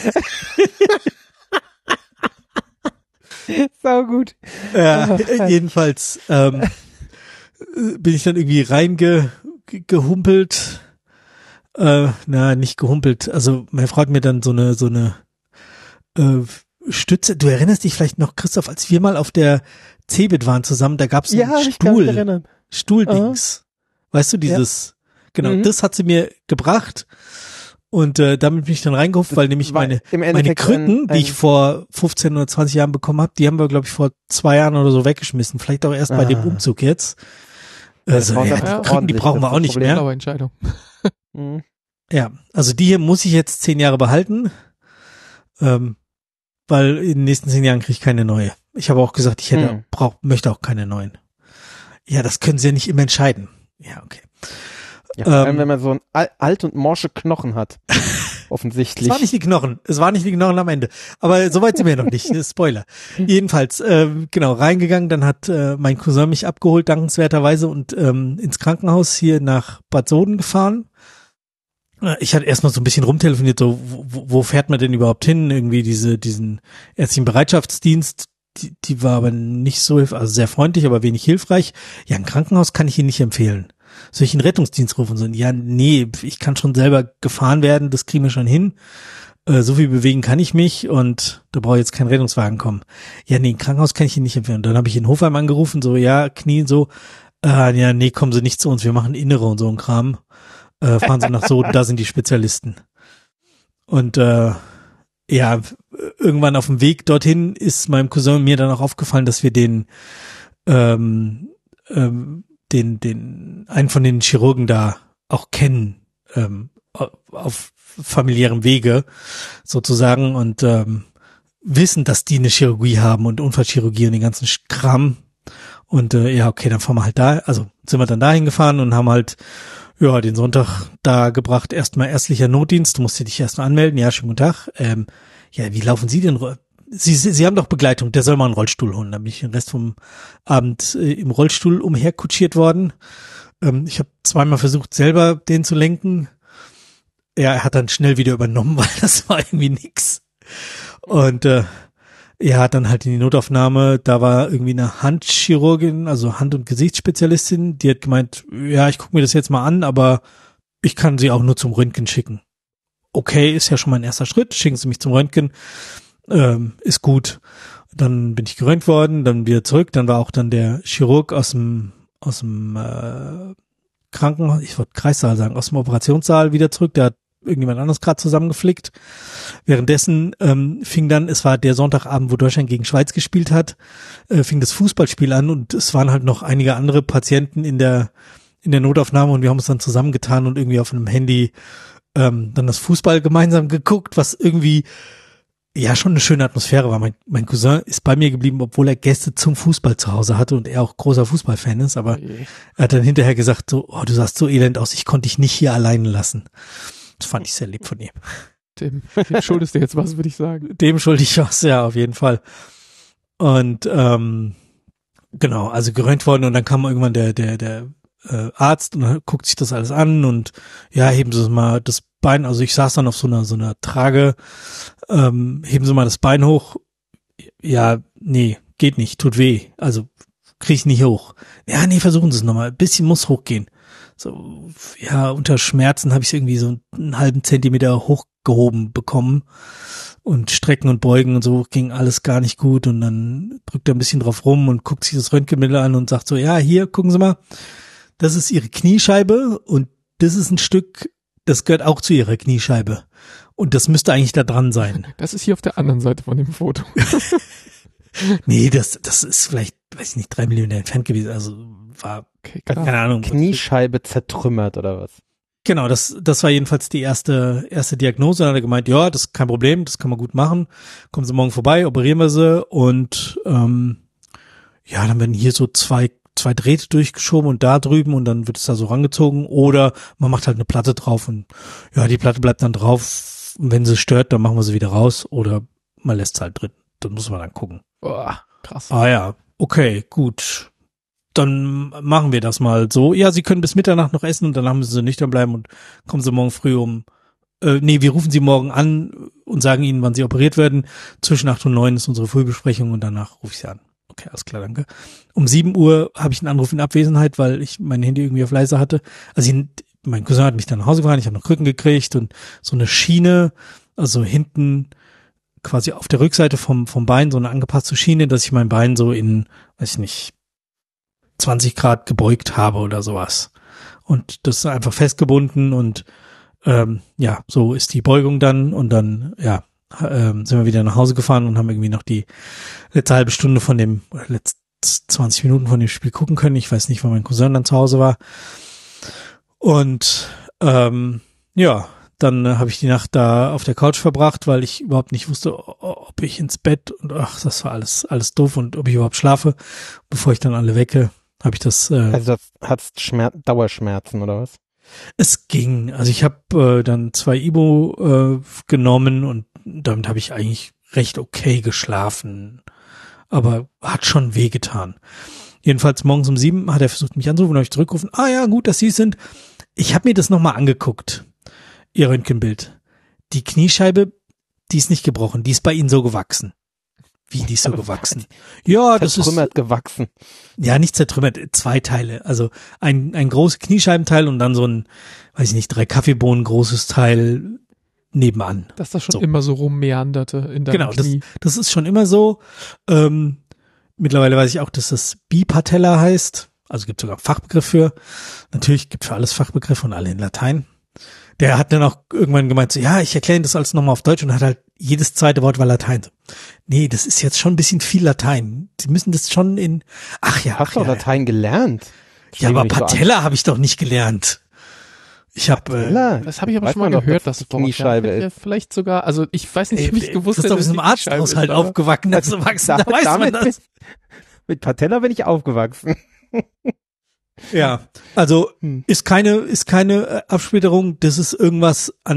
Sau gut. Ja, jedenfalls bin ich dann irgendwie reingehumpelt. Nicht gehumpelt. Also meine Frau hat mir dann so eine Stütze. Du erinnerst dich vielleicht noch, Christoph, als wir mal auf der Cebit waren zusammen, da gab's so einen Stuhldings. Weißt du, dieses, genau, das hat sie mir gebracht. Und damit bin ich dann reingerufen, weil nämlich meine Krücken, die ich vor 15 oder 20 Jahren bekommen habe, die haben wir, glaube ich, vor 2 Jahren oder so weggeschmissen. Vielleicht auch erst bei dem Umzug jetzt. Also die Krücken, die brauchen wir auch nicht mehr. Entscheidung. Ja, also die hier muss ich jetzt 10 Jahre behalten, weil in den nächsten 10 Jahren kriege ich keine neue. Ich habe auch gesagt, ich möchte auch keine neuen. Ja, das können sie ja nicht immer entscheiden. Ja, okay. Ja, wenn man so ein alt und morsche Knochen hat. Offensichtlich. Es war nicht die Knochen am Ende. Aber soweit sind wir noch nicht. Spoiler. Jedenfalls, reingegangen. Dann hat mein Cousin mich abgeholt, dankenswerterweise, und ins Krankenhaus hier nach Bad Soden gefahren. Ich hatte erstmal so ein bisschen rumtelefoniert, so, wo fährt man denn überhaupt hin? Irgendwie diesen ärztlichen Bereitschaftsdienst. Die war aber nicht so also sehr freundlich, aber wenig hilfreich. Ja, ein Krankenhaus kann ich Ihnen nicht empfehlen. Soll ich einen Rettungsdienst rufen? So, ja, nee, ich kann schon selber gefahren werden, das kriegen wir schon hin. So viel bewegen kann ich mich und da brauche ich jetzt kein Rettungswagen kommen. Ja, nee, ein Krankenhaus kann ich Ihnen nicht empfehlen. Und dann habe ich in Hofheim angerufen, so, ja, Knie, so, ja, nee, kommen Sie nicht zu uns, wir machen Innere und so ein Kram. Fahren Sie nach Soden, da sind die Spezialisten. Und irgendwann auf dem Weg dorthin ist meinem Cousin und mir dann auch aufgefallen, dass wir den einen von den Chirurgen da auch kennen, auf familiärem Wege sozusagen, und wissen, dass die eine Chirurgie haben und Unfallchirurgie und den ganzen Kram. Und okay, dann fahren wir halt da, also sind wir dann dahin gefahren und haben halt den Sonntag da gebracht. Erstmal ärztlicher Notdienst, du musst dich erstmal anmelden. Ja, schönen guten Tag. Wie laufen Sie denn? Sie haben doch Begleitung, der soll mal einen Rollstuhl holen. Dann bin ich den Rest vom Abend im Rollstuhl umherkutschiert worden. Ich habe zweimal versucht, selber den zu lenken. Ja, er hat dann schnell wieder übernommen, weil das war irgendwie nix. Und dann halt in die Notaufnahme, da war irgendwie eine Handchirurgin, also Hand- und Gesichtsspezialistin, die hat gemeint, ja, ich gucke mir das jetzt mal an, aber ich kann sie auch nur zum Röntgen schicken. Okay, ist ja schon mal ein erster Schritt, schicken Sie mich zum Röntgen. Ist gut. Dann bin ich geröntgt worden, dann wieder zurück, dann war auch dann der Chirurg aus dem Krankenhaus, ich wollte Kreissaal sagen, aus dem Operationssaal wieder zurück, der hat irgendjemand anderes gerade zusammengeflickt. Währenddessen es war der Sonntagabend, wo Deutschland gegen Schweiz gespielt hat, fing das Fußballspiel an und es waren halt noch einige andere Patienten in der Notaufnahme und wir haben uns dann zusammengetan und irgendwie auf einem Handy dann das Fußball gemeinsam geguckt, was irgendwie ja schon eine schöne Atmosphäre war. Mein Cousin ist bei mir geblieben, obwohl er Gäste zum Fußball zu Hause hatte und er auch großer Fußballfan ist, aber er hat dann hinterher gesagt, so, oh, du sahst so elend aus, ich konnte dich nicht hier alleine lassen. Das fand ich sehr lieb von ihm. Dem schuldest du jetzt was, würde ich sagen. Dem schulde ich was, ja, auf jeden Fall. Und genau, also gerönt worden und dann kam irgendwann der Arzt und guckt sich das alles an und ja, heben Sie mal das Bein, also ich saß dann auf so einer Trage, heben Sie mal das Bein hoch. Ja, nee, geht nicht, tut weh, also krieg ich nicht hoch. Ja, nee, versuchen Sie es nochmal, ein bisschen muss hochgehen. So, ja, unter Schmerzen habe ich es irgendwie so einen halben Zentimeter hochgehoben bekommen und Strecken und Beugen und so ging alles gar nicht gut und dann drückt er ein bisschen drauf rum und guckt sich das Röntgenmittel an und sagt so, ja, hier, gucken Sie mal, das ist Ihre Kniescheibe und das ist ein Stück, das gehört auch zu Ihrer Kniescheibe und das müsste eigentlich da dran sein. Das ist hier auf der anderen Seite von dem Foto. Nee, das ist vielleicht, weiß ich nicht, 3 Millimeter entfernt gewesen, also war, Okay, keine Ahnung. Kniescheibe zertrümmert oder was? Genau, das war jedenfalls die erste Diagnose. Dann hat er gemeint, ja, das ist kein Problem, das kann man gut machen. Kommen Sie morgen vorbei, operieren wir sie und ja, dann werden hier so zwei Drähte durchgeschoben und da drüben und dann wird es da so rangezogen oder man macht halt eine Platte drauf und ja, die Platte bleibt dann drauf. Und wenn sie stört, dann machen wir sie wieder raus oder man lässt es halt drin. Das muss man dann gucken. Oh, krass. Ah ja, okay, gut. Dann machen wir das mal so. Ja, Sie können bis Mitternacht noch essen und dann müssen Sie nüchtern bleiben und kommen Sie morgen früh wir rufen Sie morgen an und sagen Ihnen, wann Sie operiert werden. Zwischen 8 und 9 ist unsere Frühbesprechung und danach rufe ich Sie an. Okay, alles klar, danke. Um 7 Uhr habe ich einen Anruf in Abwesenheit, weil ich mein Handy irgendwie auf leise hatte. Also mein Cousin hat mich dann nach Hause gefahren, ich habe noch Krücken gekriegt und so eine Schiene, also hinten quasi auf der Rückseite vom Bein so eine angepasste Schiene, dass ich mein Bein so in, weiß ich nicht, 20 Grad gebeugt habe oder sowas. Und das ist einfach festgebunden und ja, so ist die Beugung dann und dann, ja, sind wir wieder nach Hause gefahren und haben irgendwie noch die letzte halbe Stunde letzte 20 Minuten von dem Spiel gucken können. Ich weiß nicht, wann mein Cousin dann zu Hause war. Und ja, dann habe ich die Nacht da auf der Couch verbracht, weil ich überhaupt nicht wusste, ob ich ins Bett und ach, das war alles doof und ob ich überhaupt schlafe. Bevor ich dann alle wecke, habe ich das. Also hattest Dauerschmerzen oder was? Es ging. Also ich habe dann 2 Ibo genommen und damit habe ich eigentlich recht okay geschlafen. Aber hat schon wehgetan. Jedenfalls morgens um 7 hat er versucht, mich anzurufen und habe ich zurückgerufen. Ah ja, gut, dass Sie es sind. Ich habe mir das nochmal angeguckt. Ihr Röntgenbild. Die Kniescheibe, die ist nicht gebrochen, die ist bei Ihnen so gewachsen. Wie, die ist so gewachsen? Ja, das ist zertrümmert gewachsen. Ja, nicht zertrümmert, 2 Teile. Also ein großes Kniescheibenteil und dann so ein, weiß ich nicht, 3 Kaffeebohnen großes Teil nebenan. Dass das schon immer so rummeanderte in deinem Knie. Genau, das ist schon immer so. Mittlerweile weiß ich auch, dass das Bipatella heißt. Also gibt es sogar einen Fachbegriff für. Natürlich gibt es für alles Fachbegriffe und alle in Latein. Der hat dann auch irgendwann gemeint, so, ja, ich erkläre das alles nochmal auf Deutsch und hat halt jedes zweite Wort war Latein. Nee, das ist jetzt schon ein bisschen viel Latein. Sie müssen das schon Hast du Latein gelernt? Ja, aber Patella habe ich doch nicht gelernt. Ich habe das habe ich aber schon mal gehört, dass Kniescheibe ist. Vielleicht sogar, also ich weiß nicht, ob ich gewusst hätte, dass du in einem Arzthaushalt aufgewachsen, da weiß man das. Mit Patella bin ich aufgewachsen. Ja, also ist keine Absplitterung, das ist irgendwas an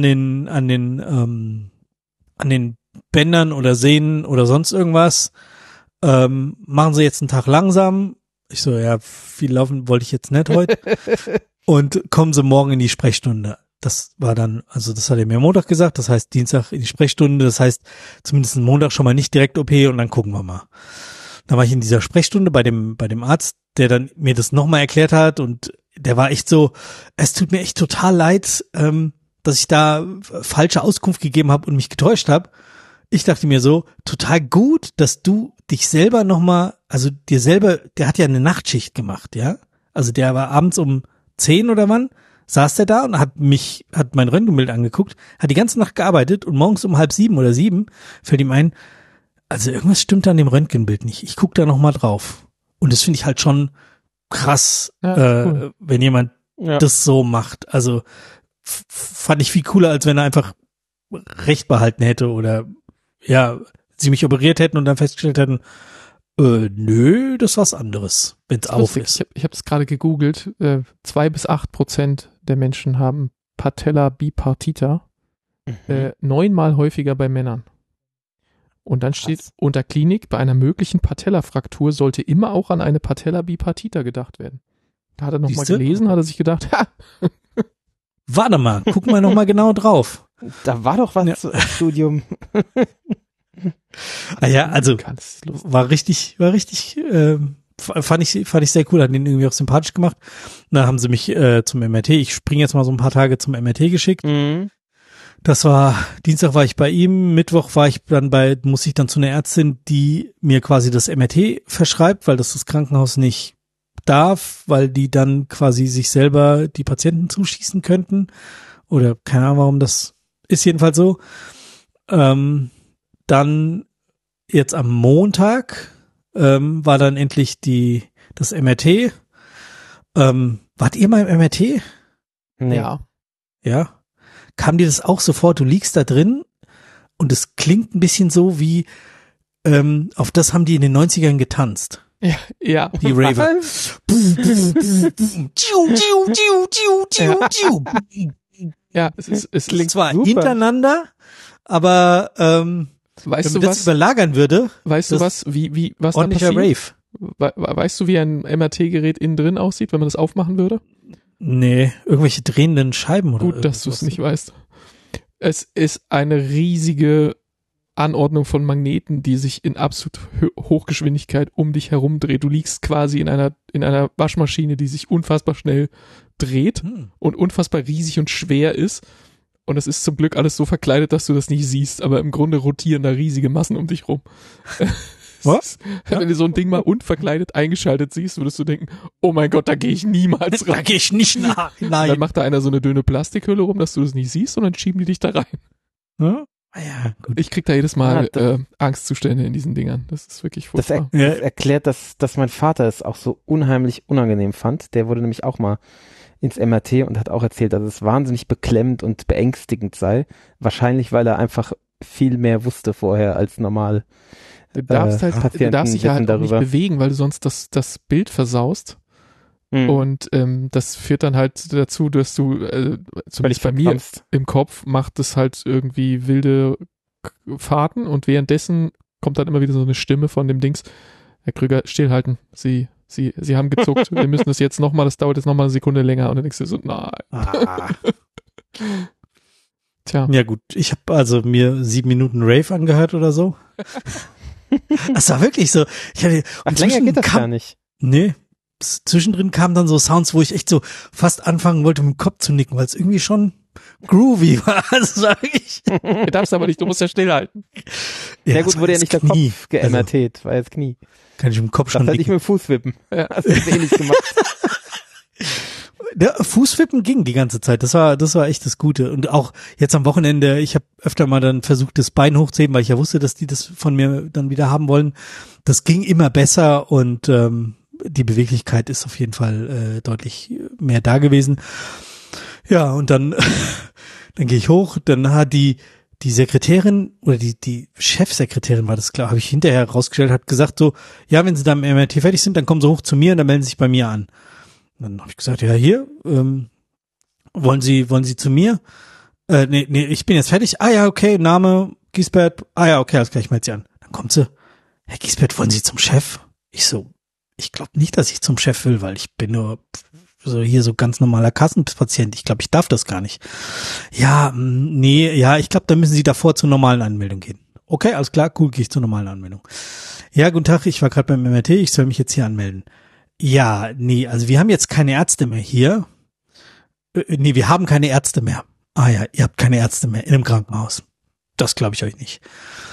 den Bändern oder Sehnen oder sonst irgendwas. Machen Sie jetzt einen Tag langsam. Ich so, ja, viel laufen wollte ich jetzt nicht heute. Und kommen Sie morgen in die Sprechstunde. Das war dann, also das hat er mir Montag gesagt, das heißt Dienstag in die Sprechstunde, das heißt zumindest Montag schon mal nicht direkt OP und dann gucken wir mal. Da war ich in dieser Sprechstunde bei dem Arzt, der dann mir das nochmal erklärt hat und der war echt so, es tut mir echt total leid, dass ich da falsche Auskunft gegeben habe und mich getäuscht habe. Ich dachte mir so, total gut, dass du dich selber nochmal, also dir selber, der hat ja eine Nachtschicht gemacht, ja. Also der war abends um 10 oder wann, saß der da und hat mein Röntgenbild angeguckt, hat die ganze Nacht gearbeitet und morgens um 6:30 oder 7 fällt ihm ein, also irgendwas stimmt an dem Röntgenbild nicht. Ich guck da nochmal drauf. Und das finde ich halt schon krass, cool. Wenn jemand das so macht. Also fand ich viel cooler, als wenn er einfach Recht behalten hätte oder ja, sie mich operiert hätten und dann festgestellt hätten, nö, das ist was anderes, wenn es auf ist. Ich habe es gerade gegoogelt. 2-8% der Menschen haben Patella bipartita. 9-mal häufiger bei Männern. Und dann steht unter Klinik, bei einer möglichen Patella-Fraktur sollte immer auch an eine Patella bipartita gedacht werden. Da hat er nochmal gelesen, hat er sich gedacht, ha! Warte mal, gucken wir nochmal genau drauf. Da war doch was im Studium. Ja, also war richtig, fand ich sehr cool, hat ihn irgendwie auch sympathisch gemacht. Dann haben sie mich zum MRT, ich springe jetzt mal so ein paar Tage zum MRT geschickt. Mhm. Das war, Dienstag war ich bei ihm, Mittwoch musste ich dann zu einer Ärztin, die mir quasi das MRT verschreibt, weil das Krankenhaus nicht darf, weil die dann quasi sich selber die Patienten zuschießen könnten. Oder keine Ahnung, warum das ist, jedenfalls so. Dann jetzt am Montag war dann endlich das MRT. Wart ihr mal im MRT? Nee. Ja. Ja. Kam dir das auch so vor, du liegst da drin und es klingt ein bisschen so wie, auf das haben die in den 90ern getanzt. Ja. Die Raver. Ja, es Klingt zwar super. hintereinander, aber weißt wenn du das was? überlagern würde, Weißt du was? Was da ordentlicher passiert? Rave. Weißt du, wie ein MRT-Gerät innen drin aussieht, wenn man das aufmachen würde? Nee, irgendwelche drehenden Scheiben oder Gut, dass du es nicht weißt. Es ist eine riesige Anordnung von Magneten, die sich in absolut Hochgeschwindigkeit um dich herum dreht. Du liegst quasi in einer Waschmaschine, die sich unfassbar schnell dreht und unfassbar riesig und schwer ist. Und es ist zum Glück alles so verkleidet, dass du das nicht siehst, aber im Grunde rotieren da riesige Massen um dich rum. Was? Wenn du so ein Ding mal unverkleidet eingeschaltet siehst, würdest du denken, oh mein Gott, da gehe ich niemals rein. Da gehe ich nicht hinein. Dann macht da einer so eine dünne Plastikhülle rum, dass du das nicht siehst und dann schieben die dich da rein. Ja? Ja, gut. Ich krieg da jedes Mal Angstzustände in diesen Dingern. Das ist wirklich Das furchtbar. erklärt, dass mein Vater es auch so unheimlich unangenehm fand. Der wurde nämlich auch mal ins MRT und hat auch erzählt, dass es wahnsinnig beklemmend und beängstigend sei. Wahrscheinlich, weil er einfach viel mehr wusste vorher als normal. Du darfst dich halt auch nicht bewegen, weil du sonst das Bild versaust. Mhm. Und das führt dann halt dazu, dass du, zumindest bei mir im Kopf, macht es halt irgendwie wilde Fahrten und währenddessen kommt dann immer wieder so eine Stimme von dem Dings, Herr Krüger, stillhalten, Sie haben gezuckt, wir müssen das jetzt nochmal, das dauert jetzt nochmal eine Sekunde länger und dann denkst du so, nein. Tja. Ja gut, ich habe also mir 7 Minuten Rave angehört oder so. Das war wirklich so. Länger geht das gar nicht. Nee. Zwischendrin kamen dann so Sounds, wo ich echt so fast anfangen wollte, mit dem Kopf zu nicken, weil es irgendwie schon groovy war, sag ich. Du darfst aber nicht, du musst ja stillhalten. Ja gut, wurde ja nicht Knie. Der Kopf geMRT, war jetzt Knie. Kann ich mit dem Kopf schon nicken. Das hätte ich mit dem Fuß wippen. Ja. Hast du das eh nicht gemacht. Der Fußwippen ging die ganze Zeit, das war echt das Gute. Und auch jetzt am Wochenende, ich habe öfter mal dann versucht, das Bein hochzuheben, weil ich ja wusste, dass die das von mir dann wieder haben wollen. Das ging immer besser und die Beweglichkeit ist auf jeden Fall deutlich mehr da gewesen. Ja, und dann gehe ich hoch, dann hat die Sekretärin oder die Chefsekretärin war das, klar, habe ich hinterher rausgestellt, hat gesagt so, ja, wenn Sie da im MRT fertig sind, dann kommen Sie hoch zu mir und dann melden Sie sich bei mir an. Dann habe ich gesagt, ja, hier, wollen Sie zu mir? Nee, ich bin jetzt fertig. Ah ja, okay, Name, Giesbert. Ah ja, okay, alles klar, ich melde Sie an. Dann kommt sie, Herr Giesbert, wollen Sie zum Chef? Ich glaube nicht, dass ich zum Chef will, weil ich bin nur so hier so ganz normaler Kassenpatient. Ich glaube, ich darf das gar nicht. Ja, nee, ja, ich glaube, da müssen Sie davor zur normalen Anmeldung gehen. Okay, alles klar, cool, gehe ich zur normalen Anmeldung. Ja, guten Tag, ich war gerade beim MRT, ich soll mich jetzt hier anmelden. Ja, nee, also wir haben jetzt keine Ärzte mehr hier. Nee, wir haben keine Ärzte mehr. Ah ja, ihr habt keine Ärzte mehr in einem Krankenhaus. Das glaube ich euch nicht.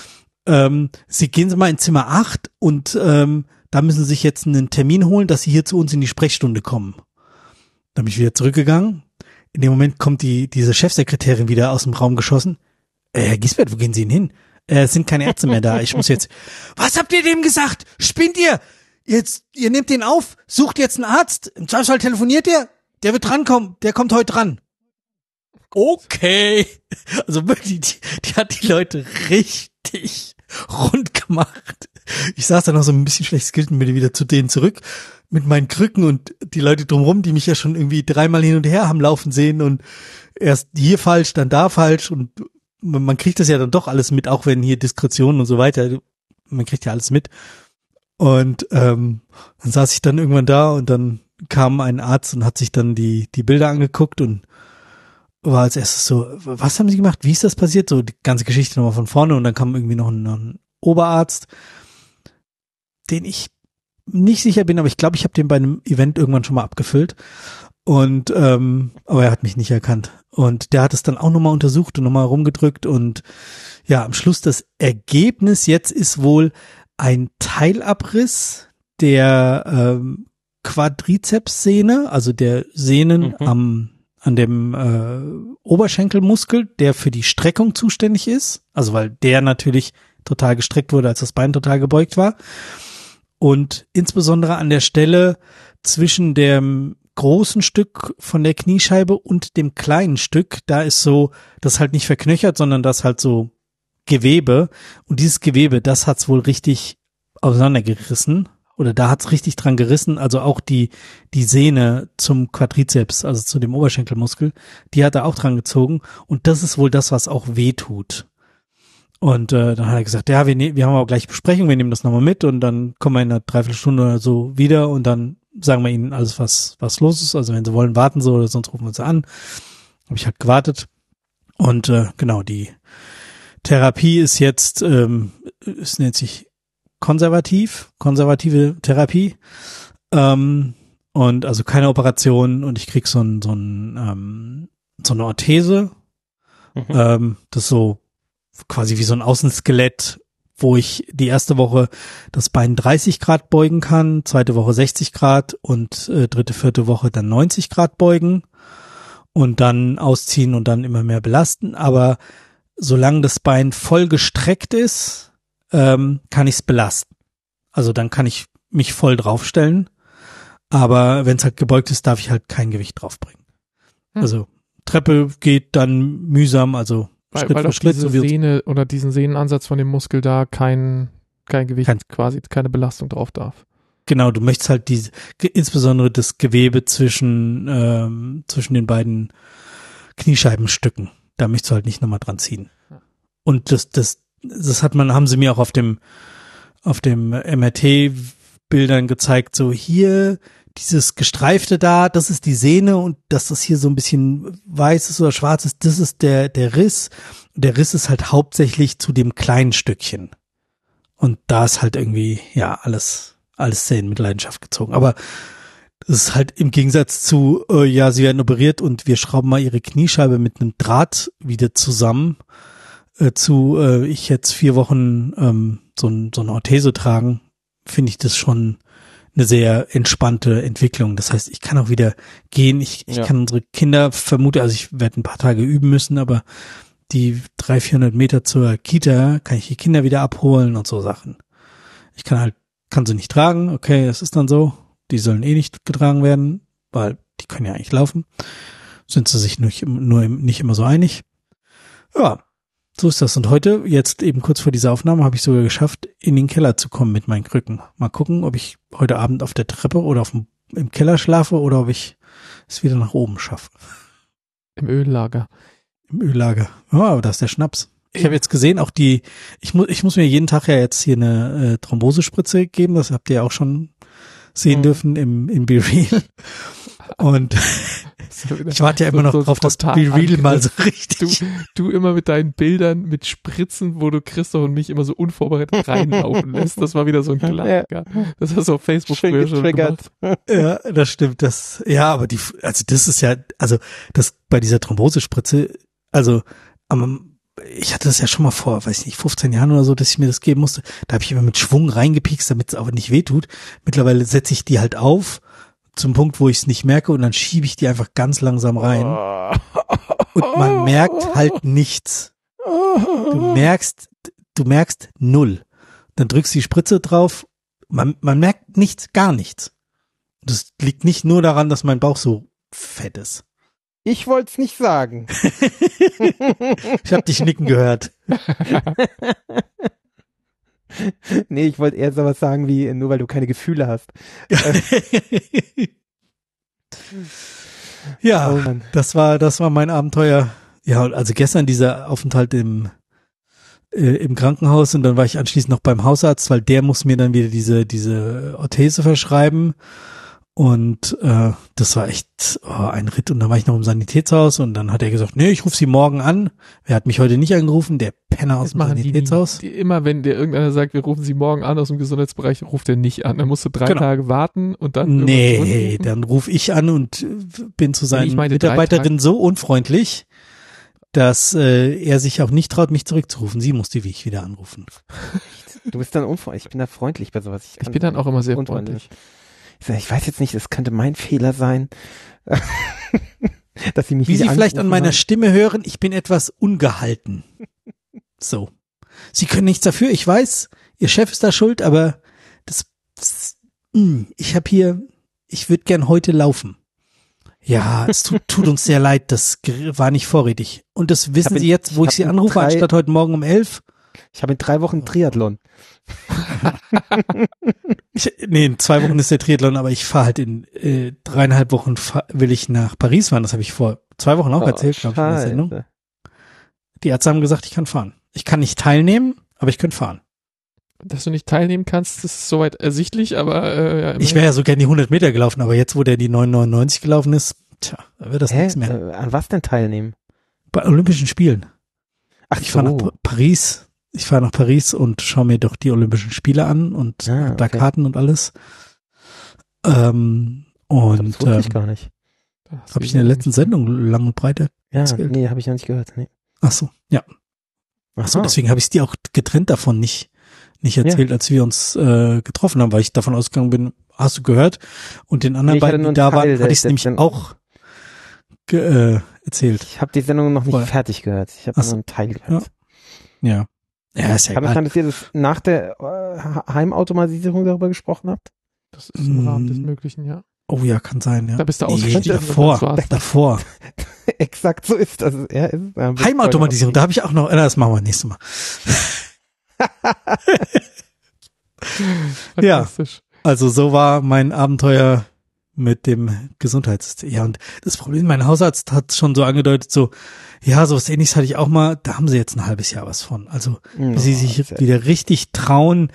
Sie gehen Sie mal in Zimmer 8 und da müssen Sie sich jetzt einen Termin holen, dass Sie hier zu uns in die Sprechstunde kommen. Dann bin ich wieder zurückgegangen. In dem Moment kommt diese Chefsekretärin wieder aus dem Raum geschossen. Herr Giesbert, wo gehen Sie denn hin? Es sind keine Ärzte mehr da. Ich muss jetzt. Was habt ihr dem gesagt? Spinnt ihr? Jetzt, ihr nehmt den auf, sucht jetzt einen Arzt. Im Zweifelsfall telefoniert der wird drankommen. Der kommt heute dran. okay. Also wirklich, die hat die Leute richtig rund gemacht. Ich saß dann noch so ein bisschen schlecht skillt und bin wieder zu denen zurück mit meinen Krücken und die Leute drumherum, die mich ja schon irgendwie 3-mal hin und her haben laufen sehen und erst hier falsch, dann da falsch und man kriegt das ja dann doch alles mit, auch wenn hier Diskretion und so weiter, man kriegt ja alles mit. Und dann saß ich dann irgendwann da und dann kam ein Arzt und hat sich dann die Bilder angeguckt und war als erstes so, was haben Sie gemacht? Wie ist das passiert? So die ganze Geschichte nochmal von vorne und dann kam irgendwie noch ein Oberarzt, den ich nicht sicher bin, aber ich glaube, ich habe den bei einem Event irgendwann schon mal abgefüllt und aber er hat mich nicht erkannt und der hat es dann auch nochmal untersucht und nochmal rumgedrückt und ja, am Schluss das Ergebnis jetzt ist wohl ein Teilabriss der Quadrizepssehne, also der Sehnen an dem Oberschenkelmuskel, der für die Streckung zuständig ist, also weil der natürlich total gestreckt wurde, als das Bein total gebeugt war. Und insbesondere an der Stelle zwischen dem großen Stück von der Kniescheibe und dem kleinen Stück, da ist so, das ist halt nicht verknöchert, sondern das ist halt so Gewebe. Und dieses Gewebe, das hat's wohl richtig auseinandergerissen. Oder da hat's richtig dran gerissen. Also auch die Sehne zum Quadrizeps, also zu dem Oberschenkelmuskel, die hat er auch dran gezogen. Und das ist wohl das, was auch weh tut. Und dann hat er gesagt, ja, wir haben auch gleich Besprechung, wir nehmen das nochmal mit und dann kommen wir in einer Dreiviertelstunde oder so wieder und dann sagen wir ihnen alles, was los ist. Also wenn sie wollen, warten sie oder sonst rufen wir sie an. Habe ich halt gewartet. Und genau, die Therapie ist jetzt, es nennt sich konservative Therapie. Und also keine Operation und ich krieg so eine Orthese. Das ist so quasi wie so ein Außenskelett, wo ich die erste Woche das Bein 30 Grad beugen kann, zweite Woche 60 Grad und dritte, vierte Woche dann 90 Grad beugen und dann ausziehen und dann immer mehr belasten. Aber solange das Bein voll gestreckt ist, kann ich es belasten. Also dann kann ich mich voll draufstellen. Aber wenn es halt gebeugt ist, darf ich halt kein Gewicht draufbringen. Also Treppe geht dann mühsam, also Schritt weil für auf Schritt. diese Sehne oder diesen Sehnenansatz von dem Muskel da kein Gewicht, quasi keine Belastung drauf darf. Genau, du möchtest halt insbesondere das Gewebe zwischen den beiden Kniescheibenstücken. Da möchtest du halt nicht nochmal dran ziehen. Und das haben sie mir auch auf dem MRT-Bildern gezeigt, so hier dieses Gestreifte da, das ist die Sehne und dass das hier so ein bisschen weiß ist oder schwarz ist, das ist der Riss. Der Riss ist halt hauptsächlich zu dem kleinen Stückchen. Und da ist halt irgendwie, ja, alles sehr in Mitleidenschaft gezogen. Aber das ist halt im Gegensatz zu, ja, sie werden operiert und wir schrauben mal ihre Kniescheibe mit einem Draht wieder zusammen, ich jetzt 4 Wochen so eine Orthese tragen, finde ich das schon eine sehr entspannte Entwicklung. Das heißt, ich kann auch wieder gehen. Ich kann unsere Kinder also ich werde ein paar Tage üben müssen, aber die 300-400 Meter zur Kita kann ich die Kinder wieder abholen und so Sachen. Ich kann sie nicht tragen. Okay, das ist dann so. Die sollen eh nicht getragen werden, weil die können ja eigentlich laufen. Sind sie sich nicht immer so einig. Ja. So ist das. Und heute, jetzt eben kurz vor dieser Aufnahme, habe ich sogar geschafft, in den Keller zu kommen mit meinen Krücken. Mal gucken, ob ich heute Abend auf der Treppe oder im Keller schlafe oder ob ich es wieder nach oben schaffe. Im Öllager. Im Öllager. Ja, aber da ist der Schnaps. Ich habe jetzt gesehen, auch ich muss mir jeden Tag ja jetzt hier eine Thrombosespritze geben. Das habt ihr ja auch schon sehen dürfen im Be Real. Und ich warte ja immer noch drauf, dass Be Real mal so richtig. Du immer mit deinen Bildern mit Spritzen, wo du Christoph und mich immer so unvorbereitet reinlaufen lässt. Das war wieder so ein Klassiker. Das hast du auf Facebook früher schon gemacht. Ja, das stimmt. Das ist ja, das bei dieser Thrombosespritze, ich hatte das ja schon mal vor, 15 Jahren oder so, dass ich mir das geben musste. Da habe ich immer mit Schwung reingepiekst, damit es aber nicht wehtut. Mittlerweile setze ich die halt auf zum Punkt, wo ich es nicht merke und dann schiebe ich die einfach ganz langsam rein. Und man merkt halt nichts. Du merkst null. Dann drückst du die Spritze drauf. Man merkt nichts, gar nichts. Das liegt nicht nur daran, dass mein Bauch so fett ist. Ich wollte es nicht sagen. Ich habe dich nicken gehört. Nee, ich wollte eher sowas sagen wie, nur weil du keine Gefühle hast. Ja, Oh Mann. das war mein Abenteuer. Ja, also gestern dieser Aufenthalt im Krankenhaus und dann war ich anschließend noch beim Hausarzt, weil der muss mir dann wieder diese Orthese verschreiben. Und das war echt ein Ritt. Und dann war ich noch im Sanitätshaus und dann hat er gesagt, nee, ich rufe Sie morgen an. Wer hat mich heute nicht angerufen? Der Penner aus Das dem machen Sanitätshaus. die immer, wenn dir irgendeiner sagt, wir rufen Sie morgen an aus dem Gesundheitsbereich, ruft er nicht an. Dann musst du 3 Genau. Tage warten und dann Nee, zurückrufen. dann rufe ich an und bin zu seinen Ich meine, 3 Mitarbeiterin so unfreundlich, dass er sich auch nicht traut, mich zurückzurufen. Sie muss die Weg wieder anrufen. Du bist dann unfreundlich. Ich bin da freundlich bei sowas. Ich bin dann auch immer sehr unfreundlich. freundlich. Ich weiß jetzt nicht, es könnte mein Fehler sein, dass sie mich Wie nicht Sie vielleicht an angerufen meiner haben. Stimme hören, ich bin etwas ungehalten. So. Sie können nichts dafür, ich weiß, Ihr Chef ist da schuld, aber ich würde gern heute laufen. Ja, es tut uns sehr leid, das war nicht vorrätig. Und das wissen Sie jetzt, wo ich Sie anrufe, anstatt heute Morgen um 11? Ich habe in 3 Wochen Triathlon. In 2 Wochen ist der Triathlon, aber ich fahre halt in 3,5 Wochen will ich nach Paris fahren. Das habe ich vor 2 Wochen auch erzählt, glaube ich, in der Sendung. Scheiße. Die Ärzte haben gesagt, ich kann fahren. Ich kann nicht teilnehmen, aber ich könnte fahren. Dass du nicht teilnehmen kannst, das ist soweit ersichtlich, aber ja, Ich wäre ja so gern die 100 Meter gelaufen, aber jetzt, wo der die 9,99 gelaufen ist, da wird das nichts mehr. An was denn teilnehmen? Bei Olympischen Spielen. Ach Ich fahre nach Paris. Ich fahre nach Paris und schaue mir doch die Olympischen Spiele an und hab da Karten und alles. Das wusste ich gar nicht. Habe ich in der letzten Sendung lang und breit Ja, erzählt. nee, habe ich noch nicht gehört. Nee. Ach so, ja. Ach so, deswegen habe ich es dir auch getrennt davon nicht erzählt, als wir uns getroffen haben, weil ich davon ausgegangen bin, hast du gehört? Und den anderen beiden, die da waren, hatte ich es nämlich auch erzählt. Ich habe die Sendung noch nicht Voll. fertig gehört. Ich habe nur einen Teil gehört. Ja. Ja, ist ja Kann es egal. sein, dass ihr das nach der Heimautomatisierung darüber gesprochen habt? Das ist im Rahmen des Möglichen, ja. Oh ja, kann sein, ja. Da bist du Nee, ausgestiegen. davor. Exakt so ist das. Heimautomatisierung, da habe ich auch noch, das machen wir nächstes Mal. Ja. Fantastisch. Also so war mein Abenteuer mit dem Gesundheitssystem. Ja, und das Problem, mein Hausarzt hat schon so angedeutet, so, ja, sowas Ähnliches hatte ich auch mal, da haben sie jetzt ein halbes Jahr was von. Also, bis sie sich wieder richtig trauen,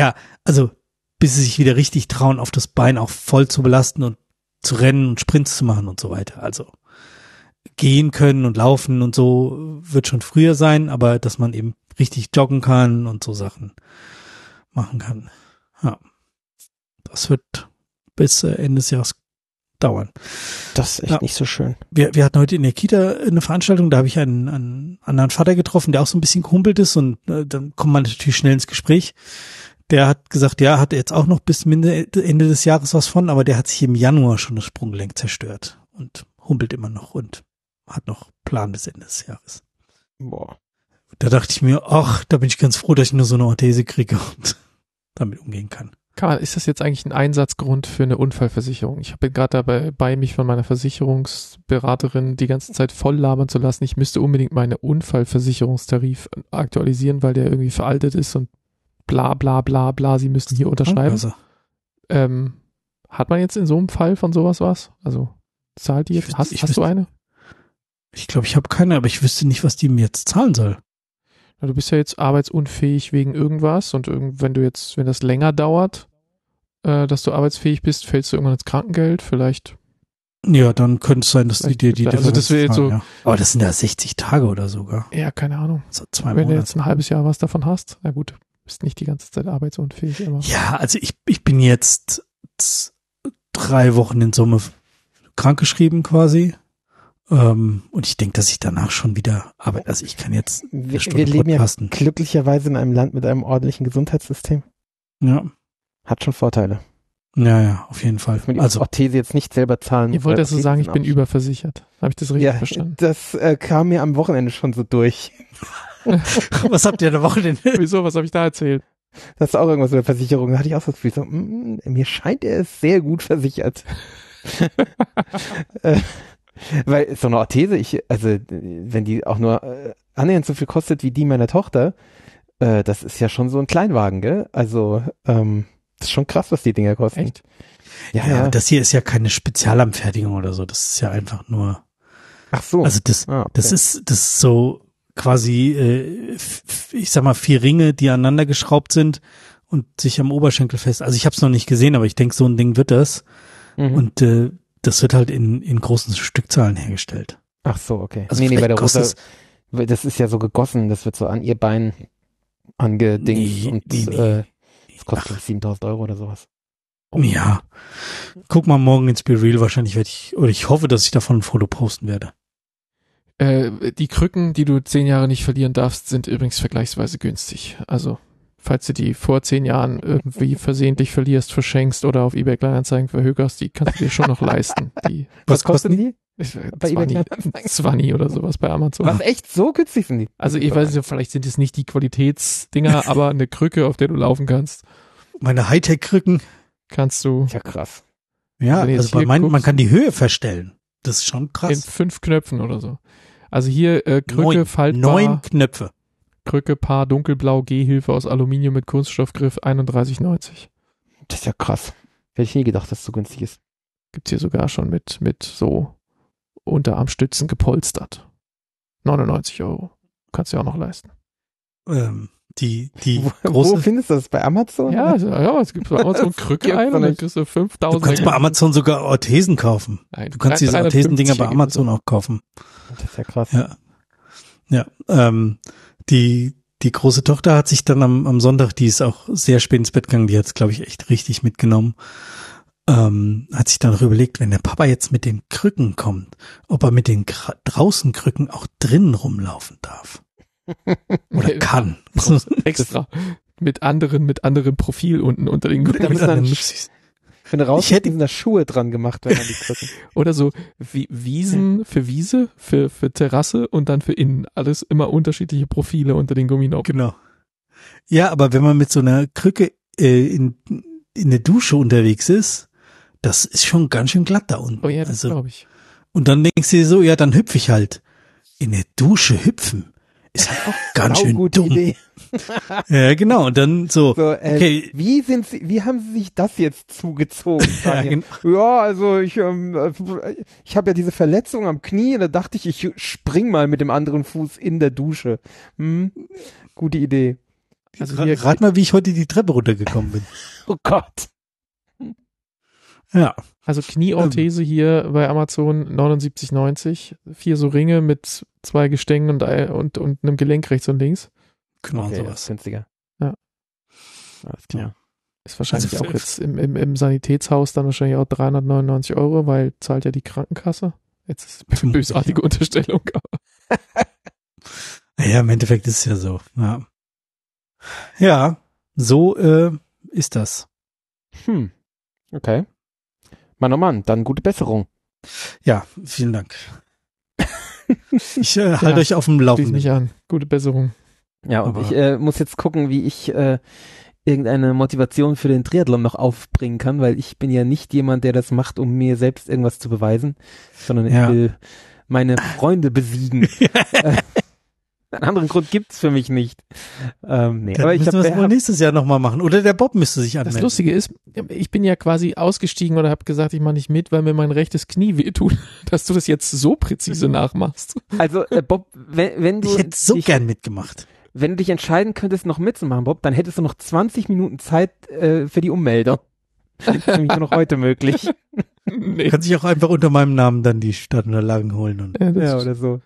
bis sie sich wieder richtig trauen, auf das Bein auch voll zu belasten und zu rennen und Sprints zu machen und so weiter. Also, gehen können und laufen und so wird schon früher sein, aber dass man eben richtig joggen kann und so Sachen machen kann. Ja. Das wird bis Ende des Jahres dauern. Das ist echt nicht so schön. Wir hatten heute in der Kita eine Veranstaltung, da habe ich einen anderen Vater getroffen, der auch so ein bisschen gehumpelt ist und dann kommt man natürlich schnell ins Gespräch. Der hat gesagt, ja, hat jetzt auch noch bis Ende des Jahres was von, aber der hat sich im Januar schon das Sprunggelenk zerstört und humpelt immer noch und hat noch Plan bis Ende des Jahres. Boah. Da dachte ich mir, ach, da bin ich ganz froh, dass ich nur so eine Orthese kriege und damit umgehen kann. Karl, ist das jetzt eigentlich ein Einsatzgrund für eine Unfallversicherung? Ich bin gerade dabei, mich von meiner Versicherungsberaterin die ganze Zeit voll labern zu lassen. Ich müsste unbedingt meinen Unfallversicherungstarif aktualisieren, weil der irgendwie veraltet ist und bla bla bla bla, sie müssten hier unterschreiben. Also, Hat man jetzt in so einem Fall von sowas was? Also zahlt die jetzt? Hast du eine? Ich glaube, ich habe keine, aber ich wüsste nicht, was die mir jetzt zahlen soll. Na, du bist ja jetzt arbeitsunfähig wegen irgendwas und wenn das länger dauert, dass du arbeitsfähig bist, fällst du irgendwann ins Krankengeld, vielleicht. Ja, dann könnte es sein, dass die dir die also das wäre jetzt so. Ja. Aber das sind ja 60 Tage oder sogar. Ja, keine Ahnung. So 2 Wenn Monate. du jetzt ein halbes Jahr was davon hast, na gut, bist nicht die ganze Zeit arbeitsunfähig immer. Ja, also ich bin jetzt 3 Wochen in Summe krankgeschrieben quasi. Und ich denke, dass ich danach schon wieder arbeite. Also ich kann jetzt eine Stunde Wir leben podcasten. ja glücklicherweise in einem Land mit einem ordentlichen Gesundheitssystem. Ja. Hat schon Vorteile. Ja, auf jeden Fall. Dass man die Also Orthese jetzt nicht selber zahlen Ihr wollt also Orthesen sagen, ich sind bin auch- überversichert. Habe ich das richtig Ja, verstanden? das kam mir am Wochenende schon so durch. was habt ihr in der Woche denn? Wieso, was habe ich da erzählt? Das ist auch irgendwas mit der Versicherung. Da hatte ich auch so das Gefühl, so, mir scheint er ist sehr gut versichert. Weil so eine Orthese, wenn die auch nur annähernd so viel kostet wie die meiner Tochter, das ist ja schon so ein Kleinwagen, gell? Also, das ist schon krass, was die Dinger kosten. Echt? Ja, aber das hier ist ja keine Spezialanfertigung oder so. Das ist ja einfach nur. Ach so. Also okay. das ist so quasi, ich sag mal, 4 Ringe, die aneinander geschraubt sind und sich am Oberschenkel fest. Also ich habe es noch nicht gesehen, aber ich denke, so ein Ding wird das. Mhm. Und das wird halt in großen Stückzahlen hergestellt. Ach so, okay. Also bei der kostet Rosa, das ist ja so gegossen, das wird so an ihr Bein angedingst und das kostet glaube ich 7.000 € oder sowas. Ja. Guck mal morgen ins Be Real, wahrscheinlich ich hoffe, dass ich davon ein Foto posten werde. Die Krücken, die du 10 Jahre nicht verlieren darfst, sind übrigens vergleichsweise günstig. Also, falls du die vor 10 Jahren irgendwie versehentlich verlierst, verschenkst oder auf eBay Kleinanzeigen verhökerst, die kannst du dir schon noch leisten. Was kosten die? Bei eBay Kleinanzeigen? 20 oder sowas bei Amazon. Was, echt? So günstig sind die? Also ich weiß nicht, vielleicht sind es nicht die Qualitätsdinger, aber eine Krücke, auf der du laufen kannst. Meine Hightech-Krücken. Kannst du. Ja, krass. Ja, Wenn du also jetzt hier man kann die Höhe verstellen. Das ist schon In krass. 5 Knöpfen oder so. Also hier Krücke faltbar. 9 Knöpfe. Krücke Paar dunkelblau Gehhilfe aus Aluminium mit Kunststoffgriff 31,90. Das ist ja krass. Hätte ich nie gedacht, dass es so günstig ist. Gibt's hier sogar schon mit so Unterarmstützen gepolstert. 99 €. Kannst du ja auch noch leisten. Die Wo große. findest du das? Bei Amazon? Ja, es gibt bei Amazon Krücke ein und dann kriegst du 5.000. Du kannst bei Amazon sogar Orthesen kaufen. Nein, Du kannst diese Orthesendinger bei 350 Amazon auch kaufen. Das ist ja krass. Ja. Die große Tochter hat sich dann am Sonntag, die ist auch sehr spät ins Bett gegangen, die hat es, glaube ich, echt richtig mitgenommen. Hat sich dann noch überlegt, wenn der Papa jetzt mit den Krücken kommt, ob er mit den draußen Krücken auch drinnen rumlaufen darf. Oder kann. Extra. Mit anderem Profil unten unter den Da Krücken. müssen dann, Nupsis. wenn du raus Ich hätte- sind da Schuhe dran gemacht werden an die Krücken. Oder so wie Wiesen für Wiese, für Terrasse und dann für innen. Alles immer unterschiedliche Profile unter den Gumminoppen. Genau. Ja, aber wenn man mit so einer Krücke in der Dusche unterwegs ist, das ist schon ganz schön glatt da unten. Oh ja, das also, glaube ich. und dann denkst du dir so, ja, dann hüpfe ich halt. In der Dusche hüpfen ist halt auch ganz schön Gute dumm. Idee. Ja, genau. Und dann so, So, okay. wie haben Sie sich das jetzt zugezogen? Ja, Daniel? Ja, also ich habe ja diese Verletzung am Knie, da dachte ich spring mal mit dem anderen Fuß in der Dusche. Gute Idee. Also hier, Rat mal, wie ich heute die Treppe runtergekommen bin. Oh Gott. Ja. also Knieorthese hier bei Amazon 79,90. 4 so Ringe mit 2 Gestängen und einem Gelenk rechts und links. Genau, Okay, das ist sowas. günstiger. Ja. Alles klar. Ist wahrscheinlich Also auch jetzt im Sanitätshaus dann wahrscheinlich auch 399 €, weil zahlt ja die Krankenkasse. Jetzt ist eine Vermutlich, bösartige Unterstellung. Aber Ja, im Endeffekt ist es ja so. Ja, ja, so ist das. Okay. Mann, oh Mann, dann gute Besserung. Ja, vielen Dank. Ich halte euch auf dem schließ Laufenden. mich an. Gute Besserung. Ja, und Aber- ich muss jetzt gucken, wie ich irgendeine Motivation für den Triathlon noch aufbringen kann, weil ich bin ja nicht jemand, der das macht, um mir selbst irgendwas zu beweisen, sondern ich Ja. will meine Freunde besiegen. Einen anderen Grund gibt's für mich nicht. Nee, Dann aber ich müssen wir es wohl hab, nächstes Jahr nochmal machen. Oder der Bob müsste sich anmelden. Das Lustige ist, ich bin ja quasi ausgestiegen oder habe gesagt, ich mache nicht mit, weil mir mein rechtes Knie wehtut, dass du das jetzt so präzise nachmachst. also Bob, wenn du Ich hätte so dich, gern mitgemacht. wenn du dich entscheiden könntest, noch mitzumachen, Bob, dann hättest du noch 20 Minuten Zeit für die Ummeldung. Das ist nämlich nur noch heute möglich. Nee. Kann sich auch einfach unter meinem Namen dann die Startunterlagen holen. Und Ja, das Ja, oder so.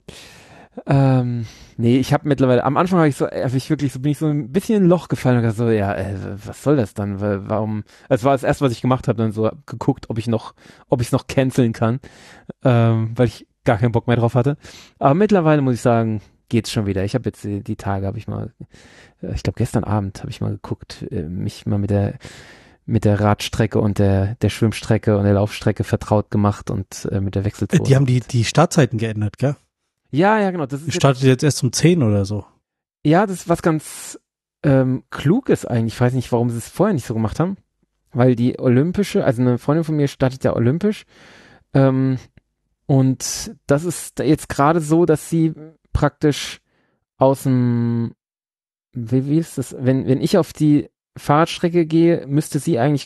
Nee, ich habe mittlerweile, am Anfang bin ich so ein bisschen in ein Loch gefallen und gesagt so, ja, was soll das dann? Warum? Es war das erste, was ich gemacht habe, dann so geguckt, ob ich es noch canceln kann, weil ich gar keinen Bock mehr drauf hatte. Aber mittlerweile muss ich sagen, geht's schon wieder. Ich habe jetzt die Tage, ich glaube gestern Abend habe ich mal geguckt, mich mal mit der Radstrecke und der Schwimmstrecke und der Laufstrecke vertraut gemacht und mit der Wechselzone. die haben die Startzeiten geändert, gell? Ja, genau. Das Die ist startet jetzt erst um 10 oder so. Ja, das ist was ganz Kluges eigentlich. Ich weiß nicht, warum sie es vorher nicht so gemacht haben. Weil die olympische, also eine Freundin von mir startet ja olympisch. Und das ist jetzt gerade so, dass sie praktisch aus dem, wie ist das, wenn ich auf die Fahrradstrecke gehe, müsste sie eigentlich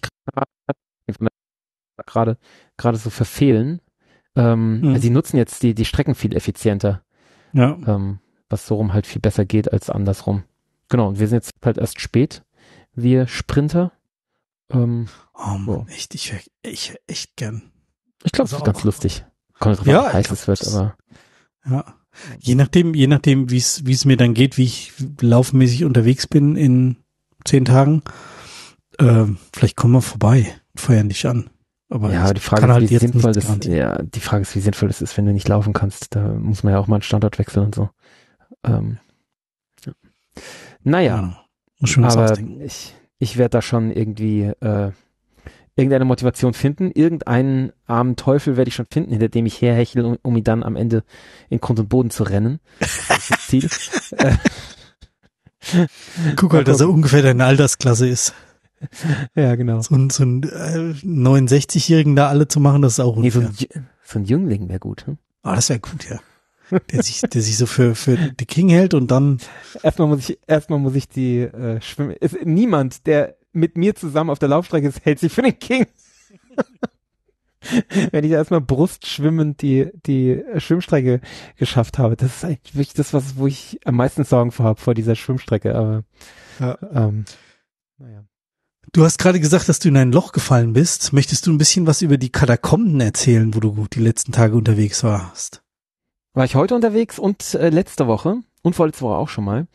gerade so verfehlen. Also sie nutzen jetzt die Strecken viel effizienter. Ja. Was so rum halt viel besser geht als andersrum. Genau, und wir sind jetzt halt erst spät, wir Sprinter. Oh Mann, echt, ich echt gern. Ich glaube, es Also ist ganz lustig. Kommt drauf an, wie heiß es wird, aber. Ja. Je nachdem, wie es mir dann geht, wie ich laufmäßig unterwegs bin in 10 Tagen, vielleicht kommen wir vorbei und feuern dich an. Aber ja, die Frage ist, wie sinnvoll das ist. Ja, die Frage ist, wie sinnvoll das ist, wenn du nicht laufen kannst. Da muss man ja auch mal einen Standort wechseln und so. Ja. Naja, aber ich werde da schon irgendwie irgendeine Motivation finden. Irgendeinen armen Teufel werde ich schon finden, hinter dem ich herhechle, um ihn dann am Ende in Grund und Boden zu rennen. Das ist das Ziel. Guck halt, dass er ungefähr deine Altersklasse ist. Ja, genau. So ein 69-Jährigen da alle zu machen, das ist auch unfair. So ein Jüngling wäre gut. Hm? Ah, das wäre gut, ja. Der sich so für die King hält und dann. Erstmal muss ich die schwimmen. Niemand, der mit mir zusammen auf der Laufstrecke ist, hält sich für den King. Wenn ich erstmal brustschwimmend die Schwimmstrecke geschafft habe, das ist eigentlich wirklich das, wo ich am meisten Sorgen vor dieser Schwimmstrecke. Aber naja. Du hast gerade gesagt, dass du in ein Loch gefallen bist. Möchtest du ein bisschen was über die Katakomben erzählen, wo du die letzten Tage unterwegs warst? War ich heute unterwegs und letzte Woche und vorletzte Woche auch schon mal.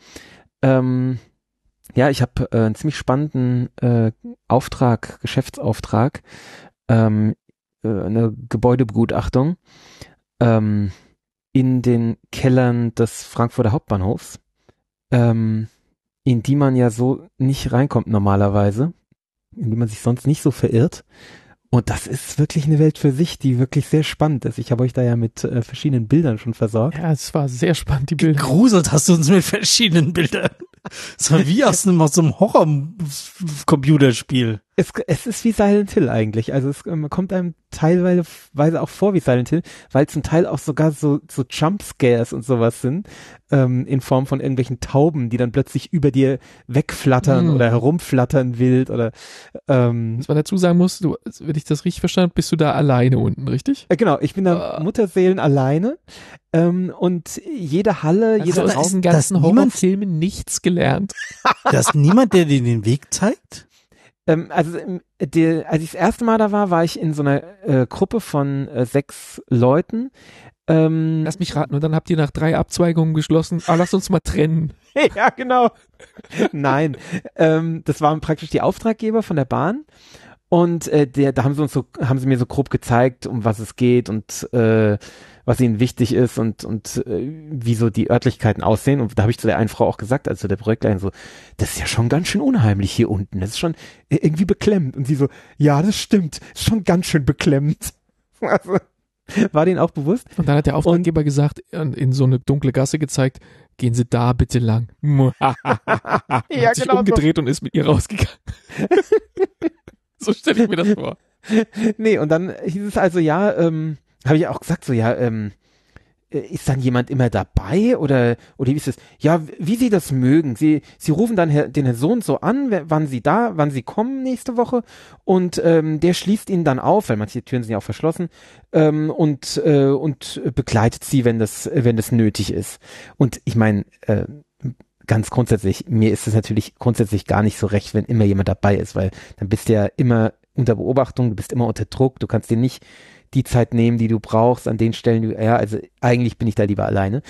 Ja, ich habe einen ziemlich spannenden Geschäftsauftrag, eine Gebäudebegutachtung in den Kellern des Frankfurter Hauptbahnhofs, in die man ja so nicht reinkommt normalerweise, in die man sich sonst nicht so verirrt. Und das ist wirklich eine Welt für sich, die wirklich sehr spannend ist. Ich habe euch da ja mit verschiedenen Bildern schon versorgt. Ja, es war sehr spannend, die Bilder. Gegruselt hast du uns mit verschiedenen Bildern. Das war wie aus so einem Horror-Computerspiel. Es ist wie Silent Hill eigentlich. Also es kommt einem teilweise auch vor wie Silent Hill, weil zum Teil auch sogar so Jumpscares und sowas sind, in Form von irgendwelchen Tauben, die dann plötzlich über dir wegflattern oder herumflattern wild oder was man dazu sagen muss, wenn ich das richtig verstanden habe, bist du da alleine unten, richtig? Genau, ich bin da Mutterseelen alleine. Und jede Halle, jeder Raum, aus den ganzen Horrorfilmen nichts gelernt. Da ist niemand, der dir den Weg zeigt? Als ich das erste Mal da war ich in so einer Gruppe von 6 Leuten. Lass mich raten, und dann habt ihr nach 3 Abzweigungen geschlossen, lass uns mal trennen. Ja, genau. Nein, das waren praktisch die Auftraggeber von der Bahn. Und da haben sie mir so grob gezeigt, um was es geht und was ihnen wichtig ist und wie so die Örtlichkeiten aussehen. Und da habe ich zu der einen Frau auch gesagt, also der Projektleiterin so, das ist ja schon ganz schön unheimlich hier unten. Das ist schon irgendwie beklemmend. Und sie so, ja, das stimmt. Ist schon ganz schön beklemmend. Also, war denen auch bewusst. Und dann hat der Auftraggeber gesagt, in so eine dunkle Gasse gezeigt, gehen Sie da bitte lang. Ja, hat sich genau umgedreht und ist mit ihr rausgegangen. So stelle ich mir das vor. Nee, und dann hieß es also, ja, habe ich auch gesagt, so, ja, ist dann jemand immer dabei oder wie ist es? Ja, wie Sie das mögen. Sie rufen dann den Herrn Sohn so an, wann Sie kommen nächste Woche und der schließt Ihnen dann auf, weil manche Türen sind ja auch verschlossen, und begleitet Sie, wenn das nötig ist. Und ich meine, ganz grundsätzlich, mir ist es natürlich grundsätzlich gar nicht so recht, wenn immer jemand dabei ist, weil dann bist du ja immer unter Beobachtung, du bist immer unter Druck, du kannst dir nicht die Zeit nehmen, die du brauchst, an den Stellen, also eigentlich bin ich da lieber alleine.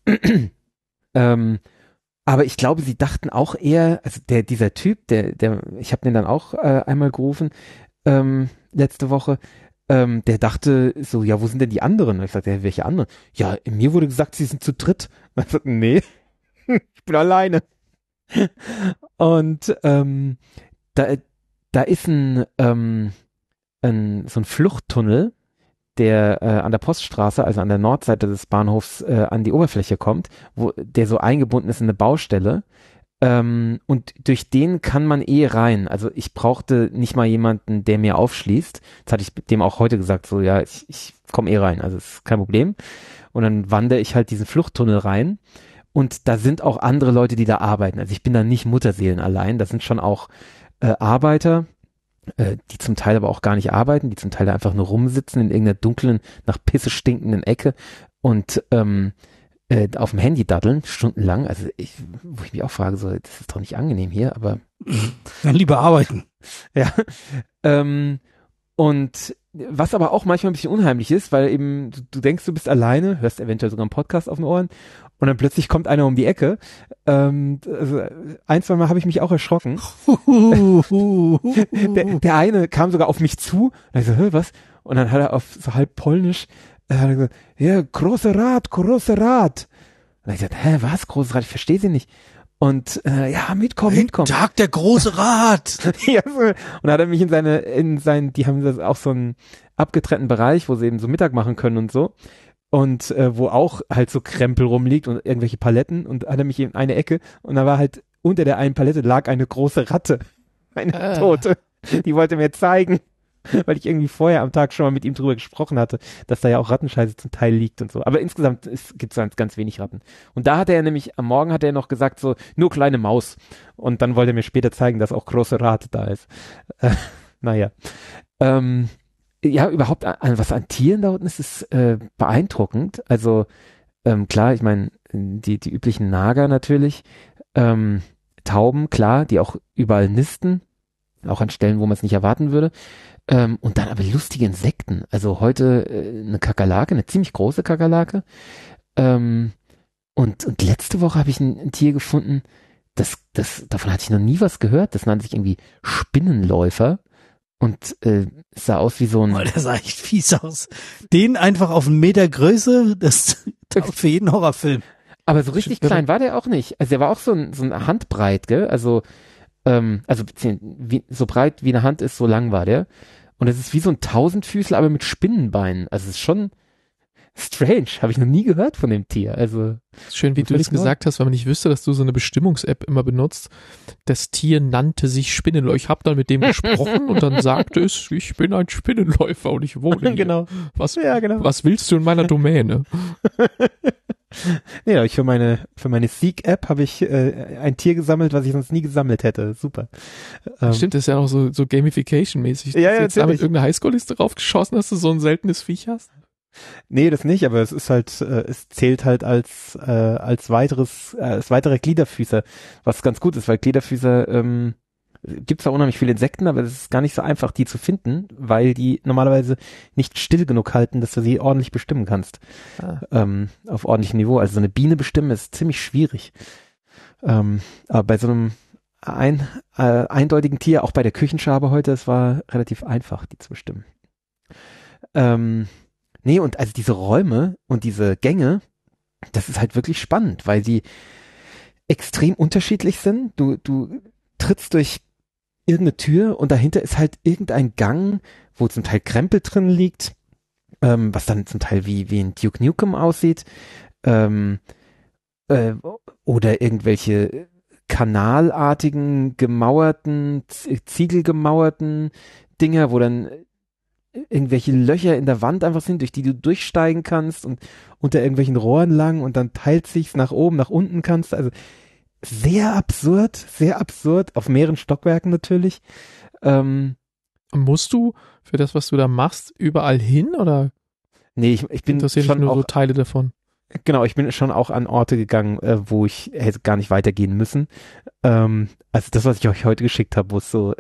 Aber ich glaube, sie dachten auch eher, also dieser Typ, ich habe den dann auch einmal gerufen, letzte Woche, der dachte so, ja, wo sind denn die anderen? Und ich sagte, ja, welche anderen? Ja, mir wurde gesagt, sie sind zu dritt. Und ich sagte, nee, ich bin alleine. Und da ist so ein Fluchttunnel, der an der Poststraße, also an der Nordseite des Bahnhofs, an die Oberfläche kommt, der so eingebunden ist in eine Baustelle. Und durch den kann man rein. Also ich brauchte nicht mal jemanden, der mir aufschließt. Das hatte ich dem auch heute gesagt, so ja, ich komme rein, also ist kein Problem. Und dann wandere ich halt diesen Fluchttunnel rein und da sind auch andere Leute, die da arbeiten. Also ich bin da nicht Mutterseelen allein, das sind schon auch Arbeiter, die zum Teil aber auch gar nicht arbeiten, die zum Teil einfach nur rumsitzen in irgendeiner dunklen, nach Pisse stinkenden Ecke und auf dem Handy daddeln, stundenlang. Also wo ich mich auch frage, so, das ist doch nicht angenehm hier, aber Dann lieber arbeiten. ja. Und was aber auch manchmal ein bisschen unheimlich ist, weil eben du denkst, du bist alleine, hörst eventuell sogar einen Podcast auf den Ohren und dann plötzlich kommt einer um die Ecke. Also ein, zwei Mal habe ich mich auch erschrocken. Der eine kam sogar auf mich zu und ich so, was? Und dann hat er auf so halb Polnisch hat er gesagt, ja, großer Rad. Und dann ich gesagt, was, großes Rad? Ich verstehe sie nicht. Und ja, mitkommen. Tag der große Rat. Ja, so. Und dann hat er mich die haben das auch so einen abgetrennten Bereich, wo sie eben so Mittag machen können und so. Und wo auch halt so Krempel rumliegt und irgendwelche Paletten und hat er mich in eine Ecke und da war halt unter der einen Palette lag eine große Ratte. Eine tote. Die wollte mir zeigen, weil ich irgendwie vorher am Tag schon mal mit ihm drüber gesprochen hatte, dass da ja auch Rattenscheiße zum Teil liegt und so. Aber insgesamt gibt es ganz wenig Ratten. Und da hat er nämlich, am Morgen hat er noch gesagt, so, nur kleine Maus. Und dann wollte er mir später zeigen, dass auch große Rate da ist. Naja. Ja, überhaupt, was an Tieren da unten ist beeindruckend. Also, klar, ich meine, die üblichen Nager natürlich. Tauben, klar, die auch überall nisten. Auch an Stellen, wo man es nicht erwarten würde. Und dann aber lustige Insekten. Also heute eine Kakerlake, eine ziemlich große Kakerlake. Und letzte Woche habe ich ein Tier gefunden, davon hatte ich noch nie was gehört. Das nannte sich irgendwie Spinnenläufer. Und sah aus wie so ein... Oh, der sah echt fies aus. Den einfach auf 1 Meter Größe, das taugt für jeden Horrorfilm. Aber so richtig klein war der auch nicht. Also der war auch so ein Handbreit, gell? Also so breit wie eine Hand ist, so lang war der. Und es ist wie so ein Tausendfüßler, aber mit Spinnenbeinen. Also es ist schon strange. Habe ich noch nie gehört von dem Tier. Also schön, wie du das gesagt hast, weil man nicht wüsste, dass du so eine Bestimmungs-App immer benutzt. Das Tier nannte sich Spinnenläufer. Ich habe dann mit dem gesprochen und dann sagte es, ich bin ein Spinnenläufer und ich wohne hier. Genau. Was willst du in meiner Domäne? Ja, für meine Seek-App habe ich ein Tier gesammelt, was ich sonst nie gesammelt hätte. Super. Stimmt, das ist ja auch so Gamification-mäßig. Ja, jetzt damit irgendeine Highscore-Liste draufgeschossen, dass du so ein seltenes Viech hast? Nee, das nicht, aber es ist halt, es zählt halt als weitere Gliederfüßer, was ganz gut ist, weil Gliederfüßer gibt zwar unheimlich viele Insekten, aber es ist gar nicht so einfach, die zu finden, weil die normalerweise nicht still genug halten, dass du sie ordentlich bestimmen kannst. Auf ordentlichem Niveau. Also so eine Biene bestimmen ist ziemlich schwierig. Aber bei so einem eindeutigen Tier, auch bei der Küchenschabe heute, es war relativ einfach, die zu bestimmen. Nee, und also diese Räume und diese Gänge, das ist halt wirklich spannend, weil die extrem unterschiedlich sind. Du trittst durch irgendeine Tür und dahinter ist halt irgendein Gang, wo zum Teil Krempel drin liegt, was dann zum Teil wie ein Duke Nukem aussieht, oder irgendwelche kanalartigen, gemauerten, ziegelgemauerten Dinger, wo dann irgendwelche Löcher in der Wand einfach sind, durch die du durchsteigen kannst und unter irgendwelchen Rohren lang und dann teilt sich's nach oben, nach unten kannst. Also sehr absurd, auf mehreren Stockwerken natürlich. Musst du für das, was du da machst, überall hin oder? Nee, ich bin schon nur so Teile davon. Genau, ich bin schon auch an Orte gegangen, wo ich hätte gar nicht weitergehen müssen. Also das, was ich euch heute geschickt habe, wo es so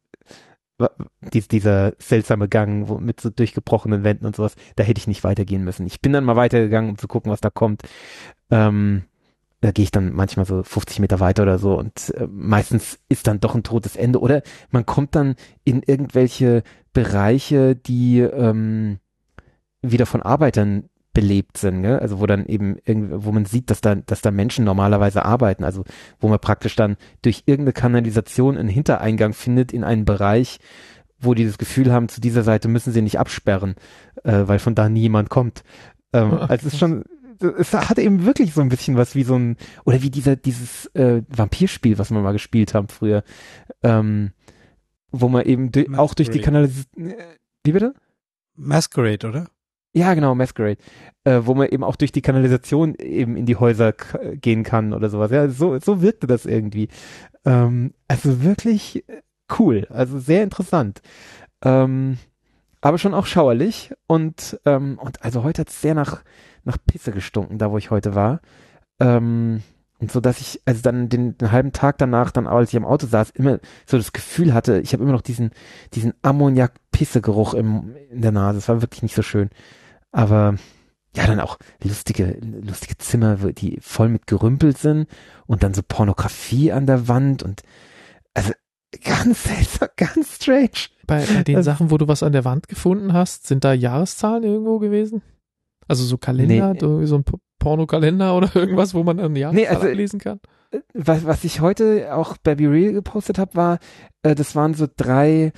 dieser seltsame Gang mit so durchgebrochenen Wänden und sowas, da hätte ich nicht weitergehen müssen. Ich bin dann mal weitergegangen, um zu gucken, was da kommt. Da gehe ich dann manchmal so 50 Meter weiter oder so und meistens ist dann doch ein totes Ende oder man kommt dann in irgendwelche Bereiche, die wieder von Arbeitern belebt sind, gell? Also wo dann eben wo man sieht, dass da Menschen normalerweise arbeiten, also wo man praktisch dann durch irgendeine Kanalisation einen Hintereingang findet in einen Bereich, wo die das Gefühl haben, zu dieser Seite müssen sie nicht absperren, weil von da niemand kommt. Also es ist schon es hat eben wirklich so ein bisschen was wie so ein, oder wie dieses Vampirspiel, was wir mal gespielt haben früher, wo man eben auch durch die Kanalisation, wie bitte? Masquerade, oder? Ja, genau, Masquerade, wo man eben auch durch die Kanalisation eben in die Häuser gehen kann oder sowas. Ja, so wirkte das irgendwie. Also wirklich cool, also sehr interessant. Aber schon auch schauerlich und also heute hat es sehr nach Pisse gestunken, da wo ich heute war. Und so, dass ich also dann den halben Tag danach, dann als ich am Auto saß, immer so das Gefühl hatte, ich habe immer noch diesen Ammoniak-Pisse-Geruch in der Nase. Das war wirklich nicht so schön. Aber ja, dann auch lustige Zimmer, die voll mit Gerümpel sind und dann so Pornografie an der Wand und also ganz seltsam, ganz strange. Bei den Sachen, wo du was an der Wand gefunden hast, sind da Jahreszahlen irgendwo gewesen? Also so Kalender, so ein Pornokalender oder irgendwas, wo man dann Jahreszahl ablesen kann? Was ich heute auch bei BeReal gepostet habe, war, das waren so 3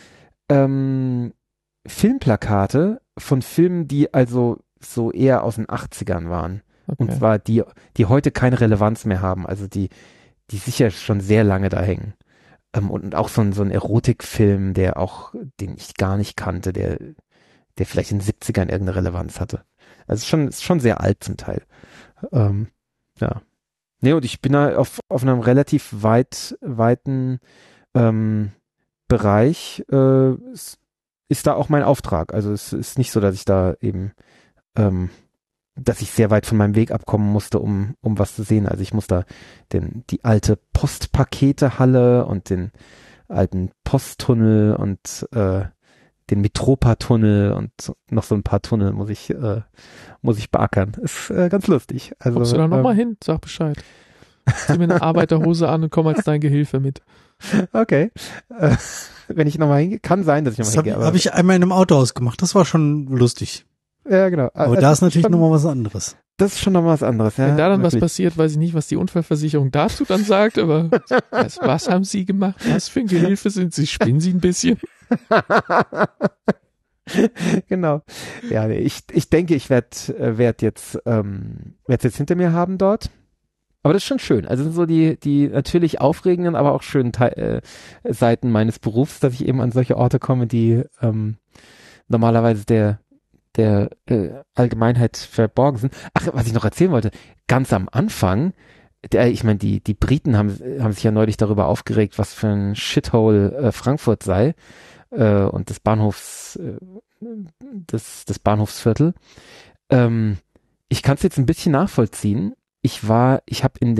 Filmplakate von Filmen, die also so eher aus den 80ern waren. Okay. Und zwar die heute keine Relevanz mehr haben, also die sicher schon sehr lange da hängen. Und auch so ein Erotikfilm, den ich gar nicht kannte, der vielleicht in den 70ern irgendeine Relevanz hatte. Also ist schon sehr alt zum Teil. Ja. Nee, und ich bin da auf einem relativ weiten Bereich, ist da auch mein Auftrag. Also es ist nicht so, dass ich da eben, dass ich sehr weit von meinem Weg abkommen musste, um was zu sehen. Also ich muss da die alte Postpaketehalle und den alten Posttunnel und den Metropa-Tunnel und noch so ein paar Tunnel muss ich beackern. Ist ganz lustig. Also, kommst du da nochmal hin? Sag Bescheid. Zieh mir eine Arbeiterhose an und komm als dein Gehilfe mit. Okay. Wenn ich nochmal hingehe, kann sein, dass ich nochmal hingehe. Das habe ich einmal in einem Autohaus gemacht. Das war schon lustig. Ja, genau. Aber da ist natürlich nochmal was anderes. Das ist schon nochmal was anderes, ja. Wenn da dann wirklich. Was passiert, weiß ich nicht, was die Unfallversicherung dazu dann sagt, aber was haben Sie gemacht? Was für ein Gehilfe sind Sie? Spinnen Sie ein bisschen? Genau. Ja, ich denke, ich werd jetzt hinter mir haben dort. Aber das ist schon schön. Also so die natürlich aufregenden, aber auch schönen Seiten meines Berufs, dass ich eben an solche Orte komme, die normalerweise der Allgemeinheit verborgen sind. Ach, was ich noch erzählen wollte, ganz am Anfang, ich meine, die Briten haben sich ja neulich darüber aufgeregt, was für ein Shithole Frankfurt sei und des Bahnhofsviertel. Ich kann es jetzt ein bisschen nachvollziehen. Ich habe in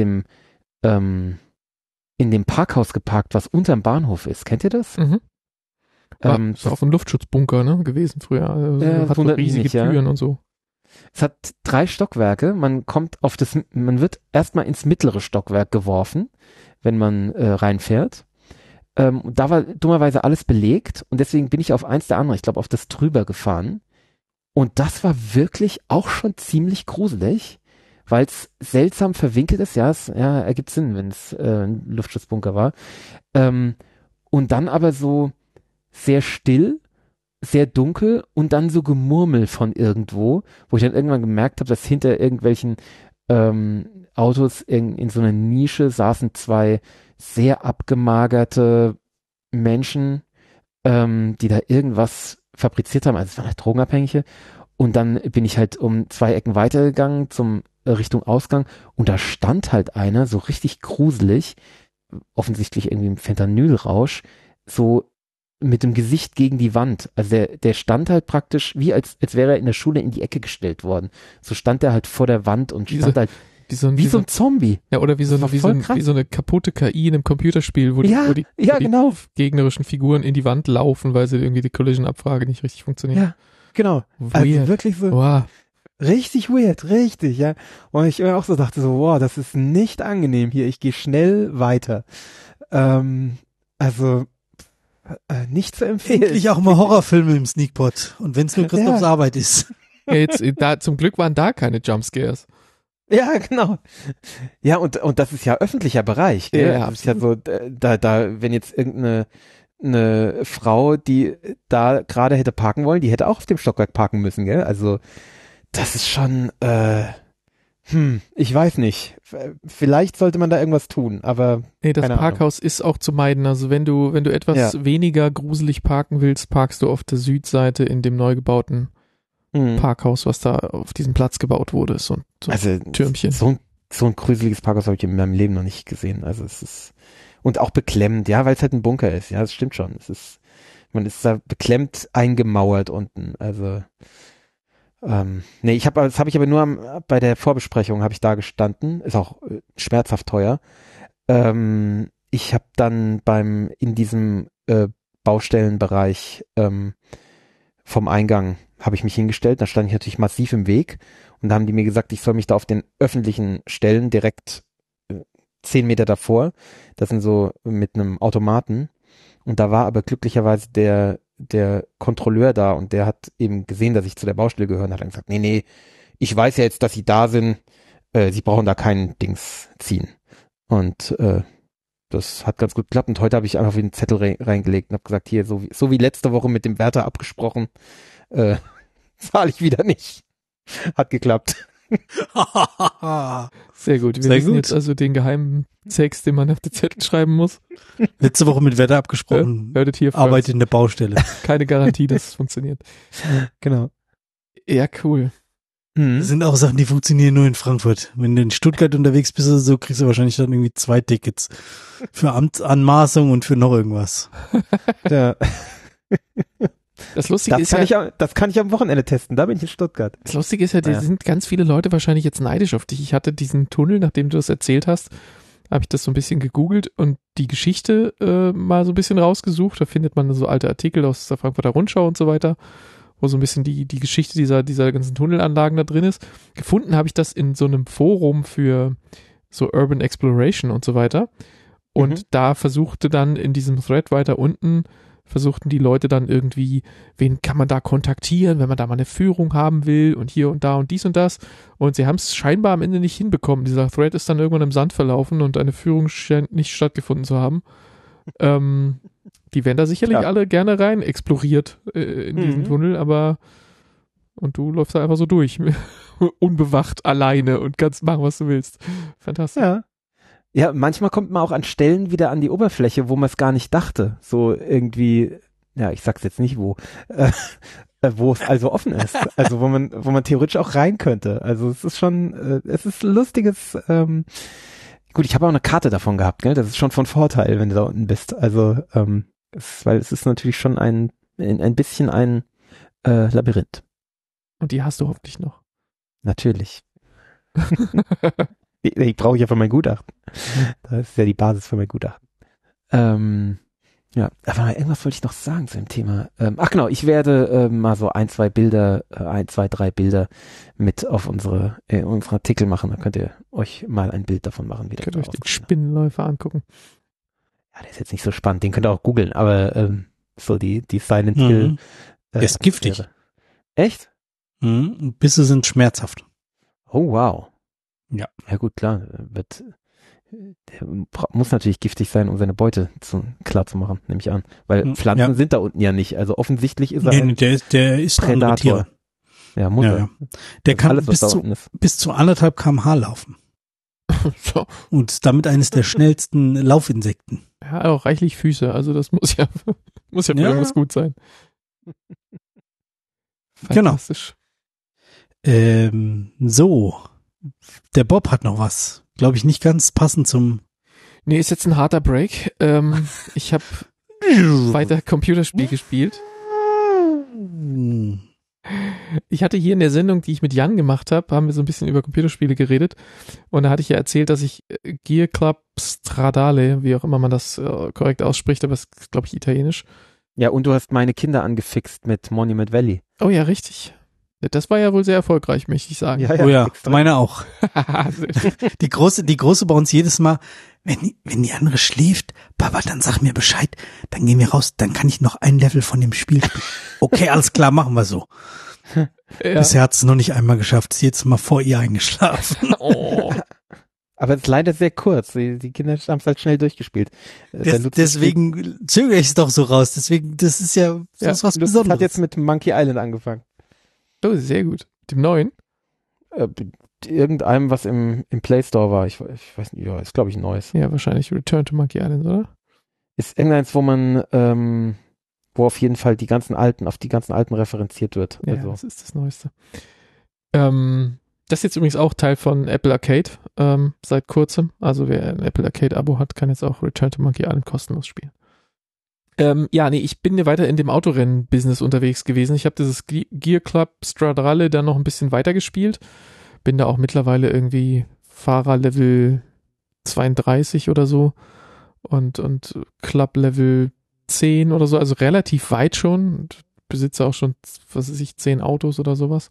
dem Parkhaus geparkt, was unterm Bahnhof ist. Kennt ihr das? Mhm. Ist auch ein Luftschutzbunker, ne, gewesen früher. Hat so riesige Türen und so. Es hat 3 Stockwerke. Man wird erstmal ins mittlere Stockwerk geworfen, wenn man reinfährt. Da war dummerweise alles belegt und deswegen bin ich auf eins der anderen, ich glaube auf das drüber gefahren. Und das war wirklich auch schon ziemlich gruselig, weil es seltsam verwinkelt ist. Ja, ergibt Sinn, wenn es ein Luftschutzbunker war. Und dann aber so sehr still, sehr dunkel und dann so Gemurmel von irgendwo, wo ich dann irgendwann gemerkt habe, dass hinter irgendwelchen Autos in so einer Nische saßen 2 sehr abgemagerte Menschen, die da irgendwas fabriziert haben, also es waren halt Drogenabhängige. Und dann bin ich halt um 2 Ecken weitergegangen zum Richtung Ausgang und da stand halt einer so richtig gruselig, offensichtlich irgendwie im Fentanylrausch, so mit dem Gesicht gegen die Wand. Also der stand halt praktisch wie als wäre er in der Schule in die Ecke gestellt worden. So stand er halt vor der Wand und stand halt wie so ein Zombie. Ja, oder wie so eine kaputte KI in einem Computerspiel, wo die genau. gegnerischen Figuren in die Wand laufen, weil sie irgendwie die Collision-Abfrage nicht richtig funktioniert. Ja, genau. Weird. Also wirklich so wow. Richtig weird, richtig, ja. Und ich auch so dachte so, wow, das ist nicht angenehm hier, ich gehe schnell weiter. Also nicht zu empfehlen. Endlich auch mal Horrorfilme im Sneakpot. Und wenn es nur Christophs Arbeit ist. Ja, jetzt, zum Glück waren da keine Jumpscares. Ja, genau. Ja, und das ist ja öffentlicher Bereich, gell? Ja, das ist ja so, wenn jetzt irgendeine Frau, die da gerade hätte parken wollen, die hätte auch auf dem Stockwerk parken müssen, gell? Also, das ist schon Ich weiß nicht. Vielleicht sollte man da irgendwas tun, aber Nee, das keine Parkhaus ist auch zu meiden. Also wenn du etwas weniger gruselig parken willst, parkst du auf der Südseite in dem neu gebauten Parkhaus, was da auf diesem Platz gebaut wurde. So ein Türmchen. So ein gruseliges Parkhaus habe ich in meinem Leben noch nicht gesehen. Also es ist, und auch beklemmend, ja, weil es halt ein Bunker ist. Ja, das stimmt schon. Man ist da beklemmt eingemauert unten. Also nee, das habe ich aber nur bei der Vorbesprechung habe ich da gestanden. Ist auch schmerzhaft teuer. Ich habe dann in diesem Baustellenbereich vom Eingang habe ich mich hingestellt. Da stand ich natürlich massiv im Weg. Und da haben die mir gesagt, ich soll mich da auf den öffentlichen Stellen direkt 10 Meter davor. Das sind so mit einem Automaten. Und da war aber glücklicherweise der Kontrolleur da und der hat eben gesehen, dass ich zu der Baustelle gehöre und hat dann gesagt, nee, ich weiß ja jetzt, dass Sie da sind, Sie brauchen da keinen Dings ziehen. Und das hat ganz gut geklappt und heute habe ich einfach wieder einen Zettel reingelegt und habe gesagt, hier, so wie letzte Woche mit dem Wärter abgesprochen, zahle ich wieder nicht. Hat geklappt. Sehr gut. Wir wissen jetzt also den geheimen Text, den man auf den Zettel schreiben muss. Letzte Woche mit Wetter abgesprochen. Hörtet hier Arbeit in der Baustelle. Keine Garantie, dass es funktioniert. Genau. Ja, cool. Das sind auch Sachen, die funktionieren nur in Frankfurt. Wenn du in Stuttgart unterwegs bist oder so, kriegst du wahrscheinlich dann irgendwie 2 Tickets. Für Amtsanmaßung und für noch irgendwas. Ja. Das Lustige ist ja, das kann ich am Wochenende testen, da bin ich in Stuttgart. Das Lustige ist ja, da sind ganz viele Leute wahrscheinlich jetzt neidisch auf dich. Ich hatte diesen Tunnel, nachdem du das erzählt hast, habe ich das so ein bisschen gegoogelt und die Geschichte mal so ein bisschen rausgesucht. Da findet man so alte Artikel aus der Frankfurter Rundschau und so weiter, wo so ein bisschen die Geschichte dieser ganzen Tunnelanlagen da drin ist. Gefunden habe ich das in so einem Forum für so Urban Exploration und so weiter. Und da versuchte dann in diesem Thread weiter unten versuchten die Leute dann irgendwie, wen kann man da kontaktieren, wenn man da mal eine Führung haben will und hier und da und dies und das. Und sie haben es scheinbar am Ende nicht hinbekommen. Dieser Thread ist dann irgendwann im Sand verlaufen und eine Führung scheint nicht stattgefunden zu haben. Die werden da sicherlich alle gerne rein exploriert in diesen Tunnel, aber und du läufst da einfach so durch, unbewacht, alleine und kannst machen, was du willst. Fantastisch. Ja, manchmal kommt man auch an Stellen wieder an die Oberfläche, wo man es gar nicht dachte. So irgendwie, ja, ich sag's jetzt nicht wo, wo es also offen ist. Also wo man theoretisch auch rein könnte. Also es ist schon, es ist ein lustiges, gut, ich habe auch eine Karte davon gehabt, gell? Das ist schon von Vorteil, wenn du da unten bist. Also, weil es ist natürlich schon ein bisschen ein Labyrinth. Und die hast du hoffentlich noch. Natürlich. Die brauche ich ja für mein Gutachten. Das ist ja die Basis für mein Gutachten. Ja, aber irgendwas wollte ich noch sagen zu dem Thema. Ach genau, ich werde mal so 1, 2 Bilder, 1, 2, 3 Bilder mit auf unsere Artikel machen. Da könnt ihr euch mal ein Bild davon machen. Wie könnt ihr euch den Spinnenläufer angucken. Ja, der ist jetzt nicht so spannend. Den könnt ihr auch googeln, aber so die Silent Hill. Der ist giftig. Wäre. Echt? Bisse sind schmerzhaft. Oh, wow. Ja. Ja gut, klar. Der muss natürlich giftig sein, um seine Beute klar zu machen, nehme ich an. Weil Pflanzen sind da unten ja nicht. Also offensichtlich ist er ein der ist Prädator. Ja, muss er. Ja. Der kann alles, bis zu 1,5 km/h laufen. So. Und damit eines der schnellsten Laufinsekten. Er hat auch reichlich Füße, also das muss ja für irgendwas gut sein. Fantastisch. So. Der Bob hat noch was. Glaube ich nicht ganz passend zum... Nee, ist jetzt ein harter Break. Ich habe weiter Computerspiel gespielt. Ich hatte hier in der Sendung, die ich mit Jan gemacht habe, haben wir so ein bisschen über Computerspiele geredet. Und da hatte ich ja erzählt, dass ich Gear Club Stradale, wie auch immer man das korrekt ausspricht, aber es ist, glaube ich, italienisch. Ja, und du hast meine Kinder angefixt mit Monument Valley. Oh ja, richtig. Das war ja wohl sehr erfolgreich, möchte ich sagen. Ja, oh ja, meine auch. Die Große bei uns jedes Mal, wenn die andere schläft, Papa, dann sag mir Bescheid, dann gehen wir raus, dann kann ich noch ein Level von dem Spiel spielen. Okay, alles klar, machen wir so. Ja. Bisher hat es noch nicht einmal geschafft, ist jetzt mal vor ihr eingeschlafen. Oh. Aber es ist leider sehr kurz. Die Kinder haben es halt schnell durchgespielt. Deswegen zögere ich es doch so raus. Deswegen, das ist ja was Besonderes. Hat jetzt mit Monkey Island angefangen. Oh, sehr gut. Dem neuen? irgendeinem, was im Play Store war. Ich weiß nicht, ja, ist glaube ich ein neues. Ja, wahrscheinlich Return to Monkey Island, oder? Ist irgendeins, wo man, wo auf jeden Fall auf die ganzen alten referenziert wird. Ja, Also. das ist das Neueste. Das ist jetzt übrigens auch Teil von Apple Arcade seit kurzem. Also wer ein Apple Arcade Abo hat, kann jetzt auch Return to Monkey Island kostenlos spielen. Ich bin ja weiter in dem Autorennen-Business unterwegs gewesen. Ich habe dieses Gear Club Stradralle dann noch ein bisschen weiter gespielt. Bin da auch mittlerweile irgendwie Fahrer Level 32 oder so und Club Level 10 oder so, also relativ weit schon und besitze auch schon, 10 Autos oder sowas.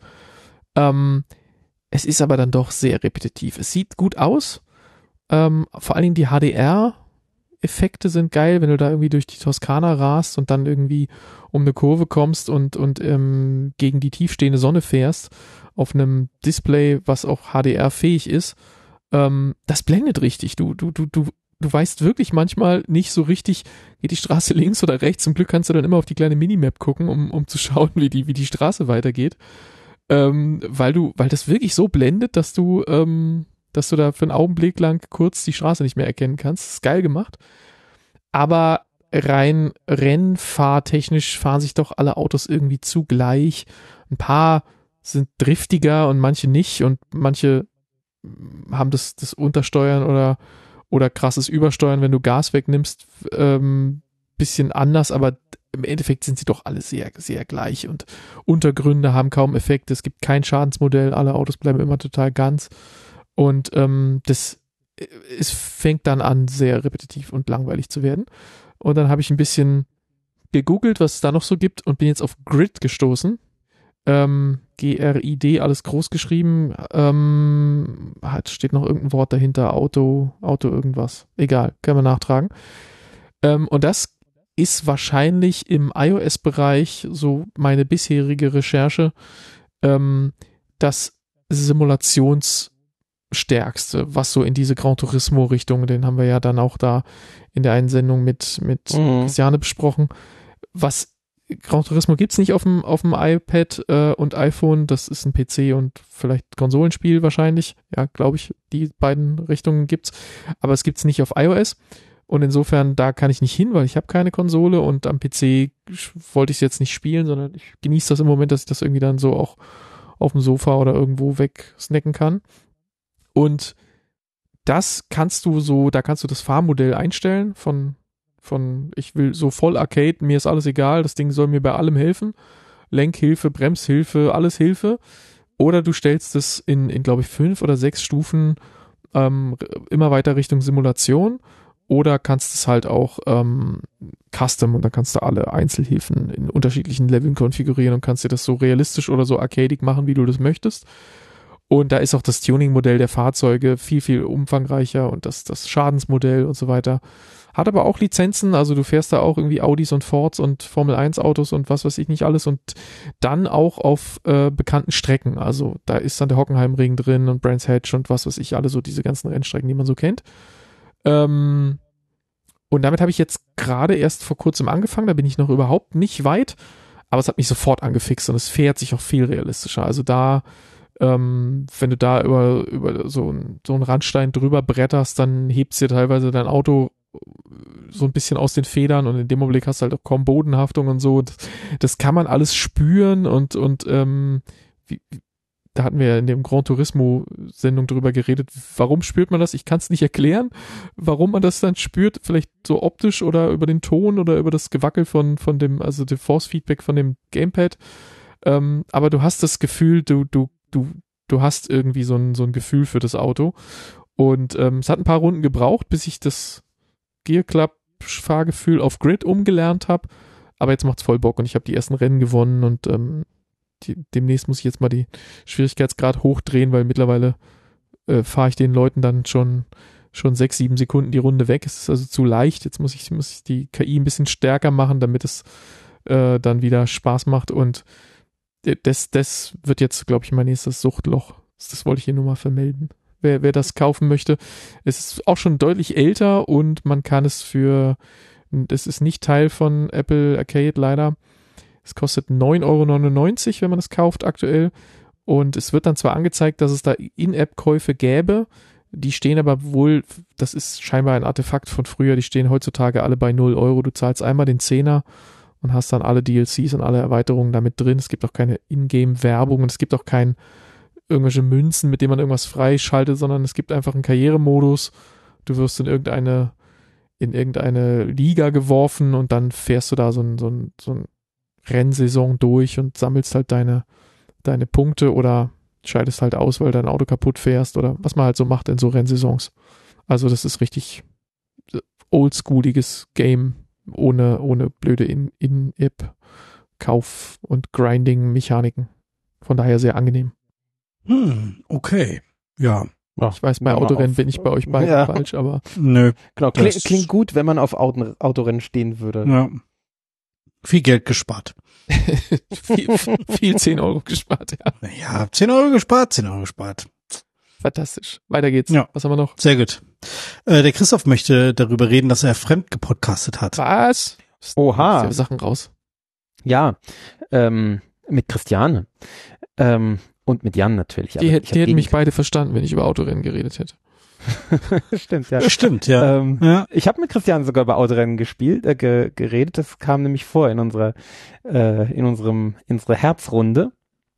Es ist aber dann doch sehr repetitiv. Es sieht gut aus, vor allen Dingen die HDR-Effekte sind geil, wenn du da irgendwie durch die Toskana rast und dann irgendwie um eine Kurve kommst und gegen die tiefstehende Sonne fährst auf einem Display, was auch HDR-fähig ist. Das blendet richtig. Du weißt wirklich manchmal nicht so richtig, geht die Straße links oder rechts. Zum Glück kannst du dann immer auf die kleine Minimap gucken, um zu schauen, wie die Straße weitergeht. Weil das wirklich so blendet, dass du da für einen Augenblick lang kurz die Straße nicht mehr erkennen kannst. Das ist geil gemacht. Aber rein rennfahrtechnisch fahren sich doch alle Autos irgendwie zugleich. Ein paar sind driftiger und manche nicht und manche haben das Untersteuern oder krasses Übersteuern, wenn du Gas wegnimmst, bisschen anders, aber im Endeffekt sind sie doch alle sehr, sehr gleich und Untergründe haben kaum Effekte, es gibt kein Schadensmodell, alle Autos bleiben immer total ganz und es fängt dann an, sehr repetitiv und langweilig zu werden. Und dann habe ich ein bisschen gegoogelt, was es da noch so gibt und bin jetzt auf Grid gestoßen. GRID, alles groß geschrieben. Steht noch irgendein Wort dahinter, Auto irgendwas. Egal, kann man nachtragen. Und das ist wahrscheinlich im iOS-Bereich, so meine bisherige Recherche, das Simulationsstärkste, was so in diese Gran Turismo-Richtung, den haben wir ja dann auch da in der einen Sendung mit Christiane besprochen. Was Gran Turismo gibt's nicht auf dem iPad und iPhone, das ist ein PC und vielleicht Konsolenspiel wahrscheinlich, ja, glaube ich, die beiden Richtungen gibt's, aber es gibt's nicht auf iOS. Und insofern, da kann ich nicht hin, weil ich habe keine Konsole und am PC wollte ich es jetzt nicht spielen, sondern ich genieße das im Moment, dass ich das irgendwie dann so auch auf dem Sofa oder irgendwo wegsnacken kann. Und das kannst du da kannst du das Fahrmodell einstellen von ich will so voll Arcade, mir ist alles egal, das Ding soll mir bei allem helfen. Lenkhilfe, Bremshilfe, alles Hilfe. Oder du stellst es in glaube ich 5 oder 6 Stufen immer weiter Richtung Simulation. Oder kannst es halt auch custom und dann kannst du alle Einzelhilfen in unterschiedlichen Leveln konfigurieren und kannst dir das so realistisch oder so arcadic machen, wie du das möchtest. Und da ist auch das Tuning-Modell der Fahrzeuge viel, viel umfangreicher und das Schadensmodell und so weiter. Hat aber auch Lizenzen, also du fährst da auch irgendwie Audis und Fords und Formel-1-Autos und was weiß ich nicht alles und dann auch auf bekannten Strecken. Also da ist dann der Hockenheimring drin und Brands Hatch und was weiß ich, alle so diese ganzen Rennstrecken, die man so kennt. Und damit habe ich jetzt gerade erst vor kurzem angefangen, da bin ich noch überhaupt nicht weit, aber es hat mich sofort angefixt und es fährt sich auch viel realistischer. Also da, wenn du da über so einen Randstein drüber bretterst, dann hebst dir teilweise dein Auto so ein bisschen aus den Federn und in dem Augenblick hast du halt auch kaum Bodenhaftung und so. Das kann man alles spüren und da hatten wir ja in dem Gran Turismo-Sendung drüber geredet, warum spürt man das? Ich kann es nicht erklären, warum man das dann spürt, vielleicht so optisch oder über den Ton oder über das Gewackel von dem, also dem Force-Feedback von dem Gamepad. Aber du hast das Gefühl, du hast irgendwie so ein Gefühl für das Auto. Und es hat ein paar Runden gebraucht, bis ich das Gear Club Fahrgefühl auf Grid umgelernt habe. Aber jetzt macht's voll Bock und ich habe die ersten Rennen gewonnen und demnächst muss ich jetzt mal die Schwierigkeitsgrad hochdrehen, weil mittlerweile fahre ich den Leuten dann schon 6-7 Sekunden die Runde weg. Es ist also zu leicht. Jetzt muss ich die KI ein bisschen stärker machen, damit es dann wieder Spaß macht. Und das wird jetzt, glaube ich, mein nächstes Suchtloch. Das wollte ich hier nur mal vermelden. Wer das kaufen möchte. Es ist auch schon deutlich älter und man kann es das ist nicht Teil von Apple Arcade leider. Es kostet 9,99 €, wenn man es kauft aktuell. Und es wird dann zwar angezeigt, dass es da In-App-Käufe gäbe, die stehen aber wohl, das ist scheinbar ein Artefakt von früher, die stehen heutzutage alle bei 0 Euro. Du zahlst einmal den Zehner und hast dann alle DLCs und alle Erweiterungen damit drin. Es gibt auch keine Ingame-Werbung und es gibt auch irgendwelche Münzen, mit denen man irgendwas freischaltet, sondern es gibt einfach einen Karrieremodus. Du wirst in irgendeine Liga geworfen und dann fährst du da so ein Rennsaison durch und sammelst halt deine Punkte oder scheidest halt aus, weil dein Auto kaputt fährst oder was man halt so macht in so Rennsaisons. Also das ist richtig oldschooliges Game ohne blöde In-App-Kauf- und Grinding-Mechaniken. Von daher sehr angenehm. Okay. Ja. Ich weiß, bei Autorennen bin ich bei euch beiden falsch, aber Nö. Genau, klingt gut, wenn man auf Autorennen stehen würde. Ja. Viel Geld gespart. viel 10 Euro gespart, ja. Ja, 10 Euro gespart, 10 Euro gespart. Fantastisch. Weiter geht's. Ja. Was haben wir noch? Sehr gut. Der Christoph möchte darüber reden, dass er fremd gepodcastet hat. Was? Oha. Für Sachen raus. Ja, mit Christiane. Und mit Jan natürlich. Die hätten mich beide verstanden, wenn ich über Autorennen geredet hätte. Stimmt, ja. Stimmt, ja. Ja. Ich habe mit Christian sogar über Autorennen geredet. Das kam nämlich vor in unsere Herzrunde.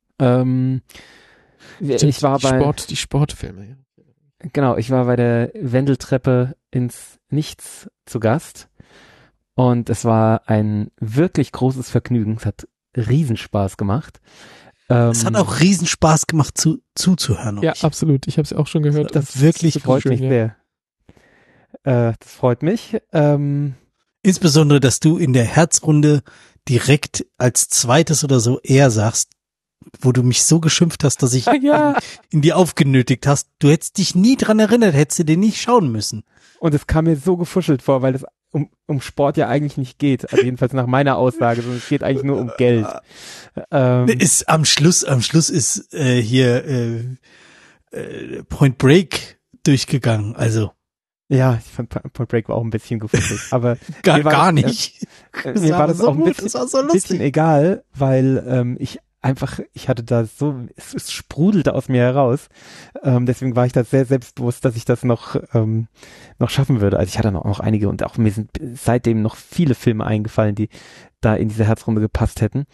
Ich war die Sportfilme. Ja. Genau, ich war bei der Wendeltreppe ins Nichts zu Gast und es war ein wirklich großes Vergnügen. Es hat Riesenspaß gemacht. Es hat auch Riesenspaß gemacht zuzuhören. Ja, absolut. Ich habe es auch schon gehört. Das wirklich freut mich sehr. Das freut mich. Insbesondere, dass du in der Herzrunde direkt als zweites oder so eher sagst, wo du mich so geschimpft hast, dass ich in die aufgenötigt hast. Du hättest dich nie dran erinnert, hättest du den nicht schauen müssen. Und es kam mir so gefuschelt vor, weil es um Sport ja eigentlich nicht geht. Also jedenfalls nach meiner Aussage, sondern es geht eigentlich nur um Geld. Ist am Schluss ist hier Point Break durchgegangen. Also ja, ich fand Point Break war auch ein bisschen gefuschelt, aber gar nicht. Mir war das auch ein bisschen egal, weil ich hatte da so, es sprudelte aus mir heraus. Deswegen war ich da sehr selbstbewusst, dass ich das noch schaffen würde. Also ich hatte noch einige und auch mir sind seitdem noch viele Filme eingefallen, die da in diese Herzrunde gepasst hätten.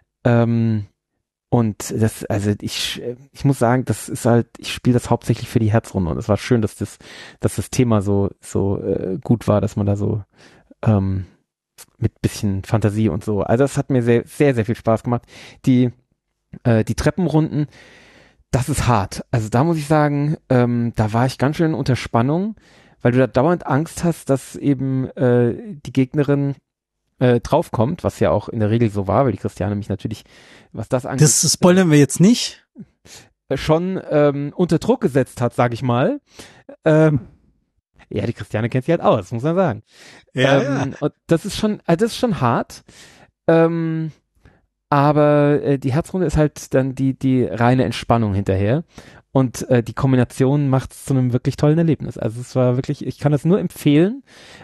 Und das, also ich muss sagen, das ist halt, ich spiele das hauptsächlich für die Herzrunde und es war schön, dass das Thema so gut war, dass man da so mit bisschen Fantasie und so. Also das hat mir sehr, sehr, sehr viel Spaß gemacht. Die Treppenrunden, das ist hart. Also da muss ich sagen, da war ich ganz schön unter Spannung, weil du da dauernd Angst hast, dass eben die Gegnerin draufkommt, was ja auch in der Regel so war, weil die Christiane mich natürlich, was das angeht, das spoilern wir jetzt nicht, schon unter Druck gesetzt hat, sag ich mal. Ja, die Christiane kennt sich halt aus, muss man sagen. Ja. Und das ist schon hart. Aber die Herzrunde ist halt dann die reine Entspannung hinterher. Und die Kombination macht es zu einem wirklich tollen Erlebnis. Also es war wirklich, ich kann das nur empfehlen,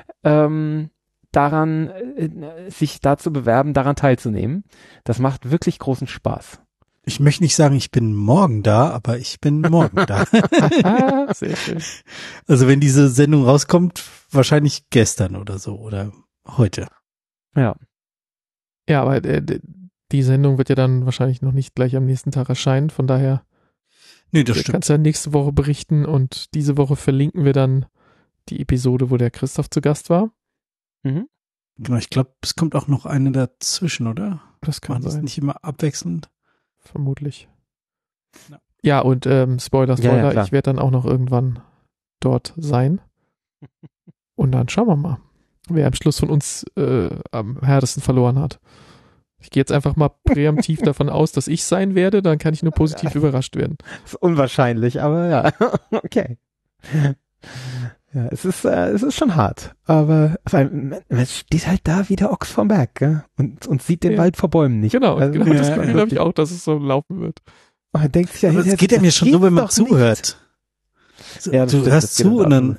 daran sich da zu bewerben, daran teilzunehmen. Das macht wirklich großen Spaß. Ich möchte nicht sagen, ich bin morgen da, aber ich bin morgen da. Sehr schön. Also wenn diese Sendung rauskommt, wahrscheinlich gestern oder so oder heute. Ja. Ja, aber die Sendung wird ja dann wahrscheinlich noch nicht gleich am nächsten Tag erscheinen, von daher das stimmt. Kannst du ja nächste Woche berichten und diese Woche verlinken wir dann die Episode, wo der Christoph zu Gast war. Mhm. Genau, ich glaube, es kommt auch noch eine dazwischen, oder? Das kann sein. Das nicht immer abwechselnd. Vermutlich. Ja, und Spoiler, ja, ich werde dann auch noch irgendwann dort sein. Und dann schauen wir mal, wer am Schluss von uns am härtesten verloren hat. Ich gehe jetzt einfach mal präemptiv davon aus, dass ich sein werde, dann kann ich nur positiv überrascht werden. Das ist unwahrscheinlich, aber ja, okay. Ja, es ist schon hart, aber man steht halt da wie der Ochs vom Berg, gell? Und sieht den Wald vor Bäumen nicht. Genau, also, das Gefühl habe ich auch, dass es so laufen wird. Man denkt sich ja, aber das geht ja mir schon so, wenn man zuhört. So, ja, du hörst zu und dann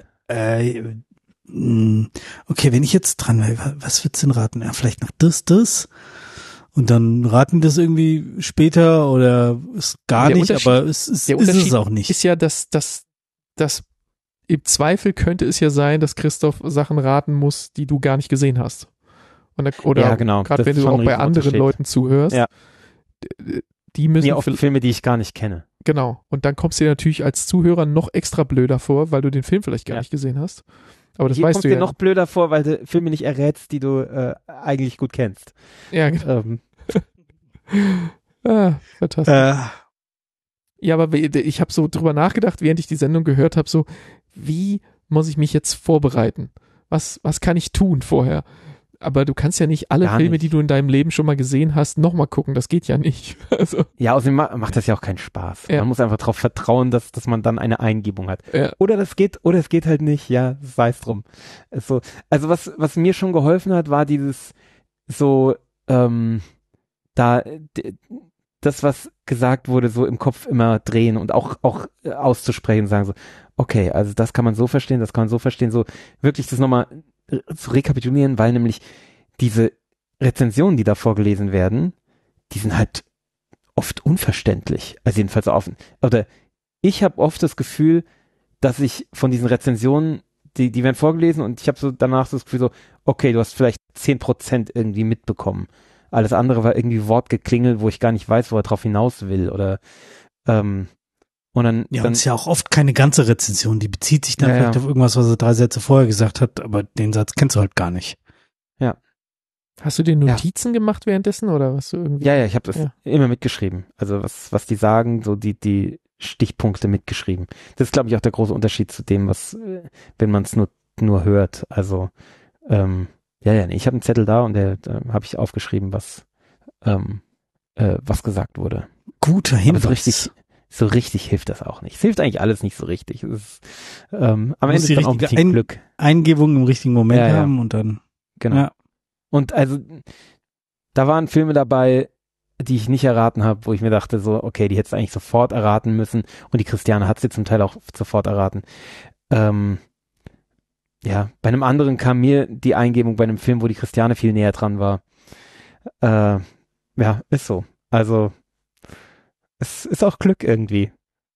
okay, wenn ich jetzt dran wäre, was würdest du denn raten? Ja, vielleicht noch das. Und dann raten die das irgendwie später oder ist gar Der nicht, Unterschied- aber es ist der es Unterschied auch nicht. ist ja, dass im Zweifel könnte es ja sein, dass Christoph Sachen raten muss, die du gar nicht gesehen hast. Oder Ja, genau. gerade Das wenn ist du schon auch ein bei anderen Riesenunterschied. Leuten zuhörst, Ja. die müssen Mir oft Filme, die ich gar nicht kenne. genau. Und dann kommst du dir natürlich als Zuhörer noch extra blöder vor, weil du den Film vielleicht gar Ja. nicht gesehen hast. Aber das Hier weißt kommst du dir ja. noch blöder vor, weil du Filme nicht errätst, die du eigentlich gut kennst. Ja, genau. Fantastisch. Ja, aber ich habe so drüber nachgedacht, während ich die Sendung gehört habe, so, wie muss ich mich jetzt vorbereiten? Was kann ich tun vorher? Aber du kannst ja nicht alle Gar Filme, nicht. die du in deinem Leben schon mal gesehen hast, nochmal gucken. Das geht ja nicht. Also, Ja, außerdem macht das ja auch keinen Spaß. Ja. Man muss einfach darauf vertrauen, dass man dann eine Eingebung hat. ja. Oder es geht halt nicht, ja, sei es drum. So, also was mir schon geholfen hat, war dieses so, das, was gesagt wurde, so im Kopf immer drehen und auch auszusprechen, sagen so, okay, also das kann man so verstehen, das kann man so verstehen, so wirklich das nochmal zu rekapitulieren, weil nämlich diese Rezensionen, die da vorgelesen werden, die sind halt oft unverständlich, also jedenfalls offen. Oder ich habe oft das Gefühl, dass ich von diesen Rezensionen, die werden vorgelesen und ich habe so danach so das Gefühl so, okay, du hast vielleicht 10% irgendwie mitbekommen. Alles andere war irgendwie Wortgeklingel, wo ich gar nicht weiß, wo er drauf hinaus will oder und dann, Ja, und es ist ja auch oft keine ganze Rezension, die bezieht sich dann vielleicht auf irgendwas, was er 3 Sätze vorher gesagt hat, aber den Satz kennst du halt gar nicht. Hast du dir Notizen gemacht währenddessen oder was du irgendwie? Ja, ich habe das immer mitgeschrieben. Also was die sagen, so die Stichpunkte mitgeschrieben. Das ist, glaube ich, auch der große Unterschied zu dem, was, wenn man es nur hört. Also, ich habe einen Zettel da und da habe ich aufgeschrieben, was gesagt wurde. Guter Hinweis. Aber so richtig hilft das auch nicht. Es hilft eigentlich alles nicht so richtig. Es ist, am Ende ist die dann auch ein richtige bisschen Glück. Eingebung im richtigen Moment Ja, ja. haben und dann. Genau. Ja. Und also, da waren Filme dabei, die ich nicht erraten habe, wo ich mir dachte so, okay, die hättest du eigentlich sofort erraten müssen. Und die Christiane hat sie zum Teil auch sofort erraten. Bei einem anderen kam mir die Eingebung bei einem Film, wo die Christiane viel näher dran war. Ist so. Also, es ist auch Glück irgendwie.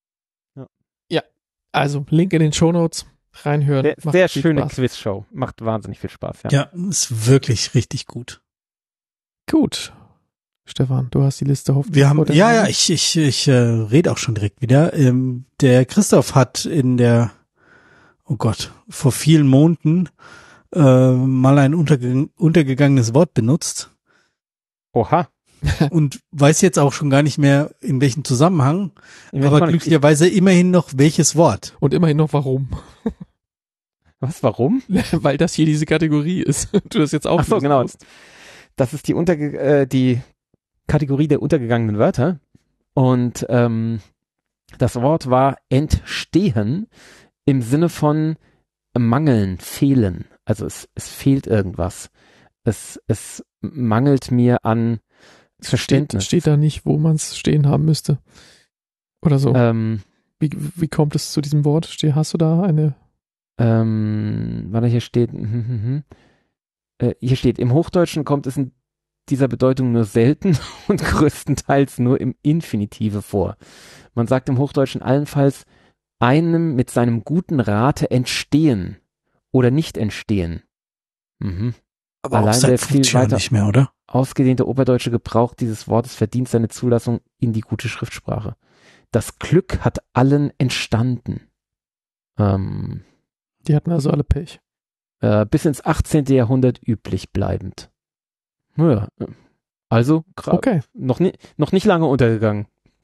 Also, Link in den Shownotes, reinhören. Macht Sehr viel schöne Spaß. Quizshow. Macht wahnsinnig viel Spaß, ja. Ja, ist wirklich richtig gut. Gut. Stefan, du hast die Liste hoffentlich. Wir haben, vor dir. ich rede auch schon direkt wieder. Der Christoph hat vor vielen Monaten mal ein untergegangenes Wort benutzt Oha. und weiß jetzt auch schon gar nicht mehr, in welchem Zusammenhang, aber glücklicherweise immerhin noch welches Wort. Und immerhin noch warum. Was, warum? Weil das hier diese Kategorie ist. Du das jetzt auch. Ach so, genau. Das ist die Kategorie der untergegangenen Wörter. Und das Wort war entstehen im Sinne von mangeln, fehlen. Also es fehlt irgendwas. Es mangelt mir an Verständnis. Steht da nicht, wo man es stehen haben müsste. Oder so. Wie kommt es zu diesem Wort? Hast du da eine? Warte, hier steht, im Hochdeutschen kommt es in dieser Bedeutung nur selten und größtenteils nur im Infinitive vor. Man sagt im Hochdeutschen allenfalls einem mit seinem guten Rate entstehen oder nicht entstehen. Aber Allein auch der seit viel 50 Jahren weiter nicht mehr, oder? ausgedehnte oberdeutsche Gebrauch dieses Wortes verdient seine Zulassung in die gute Schriftsprache. Das Glück hat allen entstanden. Die hatten also alle Pech. Bis ins 18. Jahrhundert üblich bleibend. Naja, also Okay. noch nicht lange untergegangen.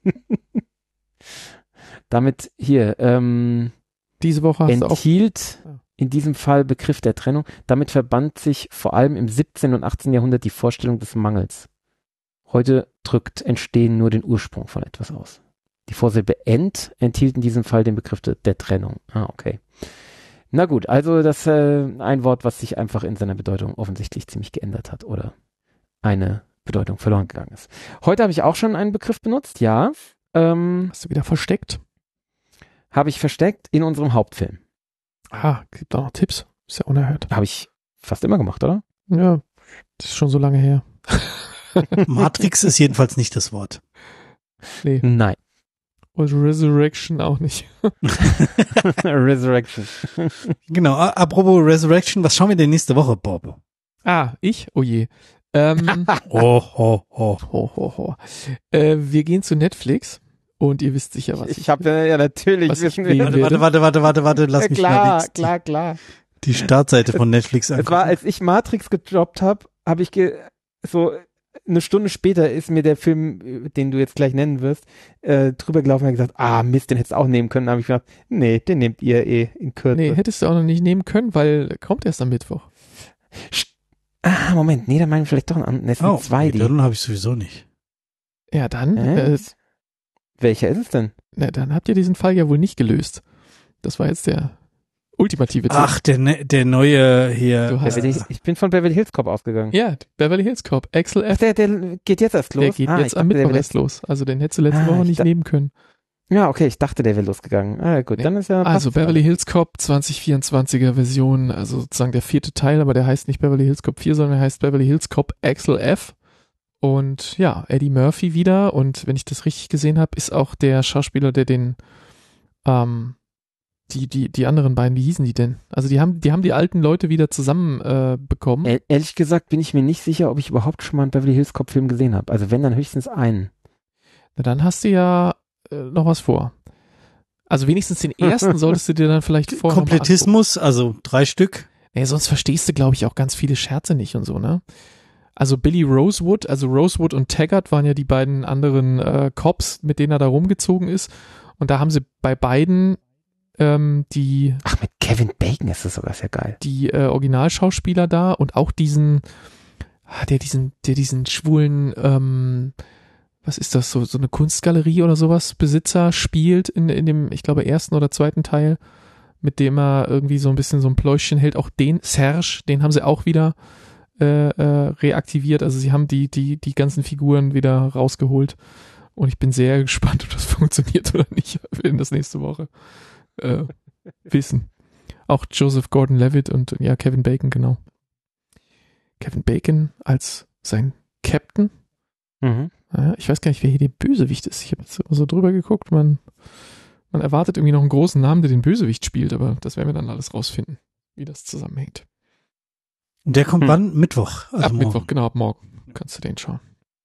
Damit hier Diese Woche hast du auch. enthielt in diesem Fall Begriff der Trennung. Damit verband sich vor allem im 17. und 18. Jahrhundert die Vorstellung des Mangels. Heute drückt Entstehen nur den Ursprung von etwas aus. Die Vorsilbe enthielt in diesem Fall den Begriff der Trennung. Okay. Na gut, also das ein Wort, was sich einfach in seiner Bedeutung offensichtlich ziemlich geändert hat oder eine Bedeutung verloren gegangen ist. Heute habe ich auch schon einen Begriff benutzt, ja. Hast du wieder versteckt? Habe ich versteckt in unserem Hauptfilm. Gibt auch noch Tipps. Ist ja unerhört. Habe ich fast immer gemacht, oder? Ja, das ist schon so lange her. Matrix ist jedenfalls nicht das Wort. Nee. Nein. Und Resurrection auch nicht. Resurrection. Genau, apropos Resurrection, was schauen wir denn nächste Woche, Bob? Ich? Oh je. Ho. Wir gehen zu Netflix und ihr wisst sicher, was Ich habe ja natürlich was wissen ich wir. will. Warte, lass mich mal Klar. die Startseite von Netflix Es angucken. war, als ich Matrix gedroppt habe, so eine Stunde später ist mir der Film, den du jetzt gleich nennen wirst, drüber gelaufen und hat gesagt, Mist, den hättest du auch nehmen können. Da habe ich gedacht, nee, den nehmt ihr in Kürze. Nee, hättest du auch noch nicht nehmen können, weil kommt erst am Mittwoch. Moment, nee, da meinen wir vielleicht doch einen anderen. Es sind zwei, die. Dann habe ich sowieso nicht. Ja, dann, Welcher ist es denn? dann habt ihr diesen Fall ja wohl nicht gelöst. Das war jetzt der ultimative Tipp. Ach, der neue hier. Du hast- Ich bin von Beverly Hills Cop ausgegangen. Ja, Beverly Hills Cop, Axel F. Der geht jetzt erst los. Der geht jetzt am Mittwoch erst los. Also den hättest du letzte Woche nicht nehmen können. Ja, okay, ich dachte, der wäre losgegangen. Gut, Nee. dann ist ja. Also passt Beverly Hills Cop 2024er Version, also sozusagen der 4. Teil, aber der heißt nicht Beverly Hills Cop 4, sondern der heißt Beverly Hills Cop Axel F. Und ja, Eddie Murphy wieder, und wenn ich das richtig gesehen habe, ist auch der Schauspieler, der den die anderen beiden, wie hießen die denn? Also die haben die alten Leute wieder zusammen bekommen. Ehrlich gesagt bin ich mir nicht sicher, ob ich überhaupt schon mal einen Beverly Hills Cop Film gesehen habe. Also wenn, dann höchstens einen. Na, dann hast du ja noch was vor. Also wenigstens den ersten solltest du dir dann vielleicht vorher noch mal Komplettismus, also 3 Stück. Nee, sonst verstehst du, glaube ich, auch ganz viele Scherze nicht und so, ne? Also Billy Rosewood, also Rosewood und Taggart waren ja die beiden anderen Cops, mit denen er da rumgezogen ist. Und da haben sie bei beiden die Ach, mit Kevin Bacon ist das sogar sehr geil. die Originalschauspieler da und auch diesen schwulen, was ist das, so eine Kunstgalerie oder sowas, Besitzer spielt in dem, ich glaube, 1. oder 2. Teil, mit dem er irgendwie so ein bisschen so ein Pläuschchen hält. Auch den Serge, den haben sie auch wieder reaktiviert. Also sie haben die ganzen Figuren wieder rausgeholt. Und ich bin sehr gespannt, ob das funktioniert oder nicht. Wir werden das nächste Woche wissen. Auch Joseph Gordon-Levitt und ja, Kevin Bacon, genau. Kevin Bacon als sein Captain. Mhm. Ja, ich weiß gar nicht, wer hier der Bösewicht ist. Ich habe jetzt so drüber geguckt. Man erwartet irgendwie noch einen großen Namen, der den Bösewicht spielt, aber das werden wir dann alles rausfinden, wie das zusammenhängt. Und der kommt wann? Mittwoch. Also Ab morgen. Mittwoch, genau, ab morgen kannst du den schauen.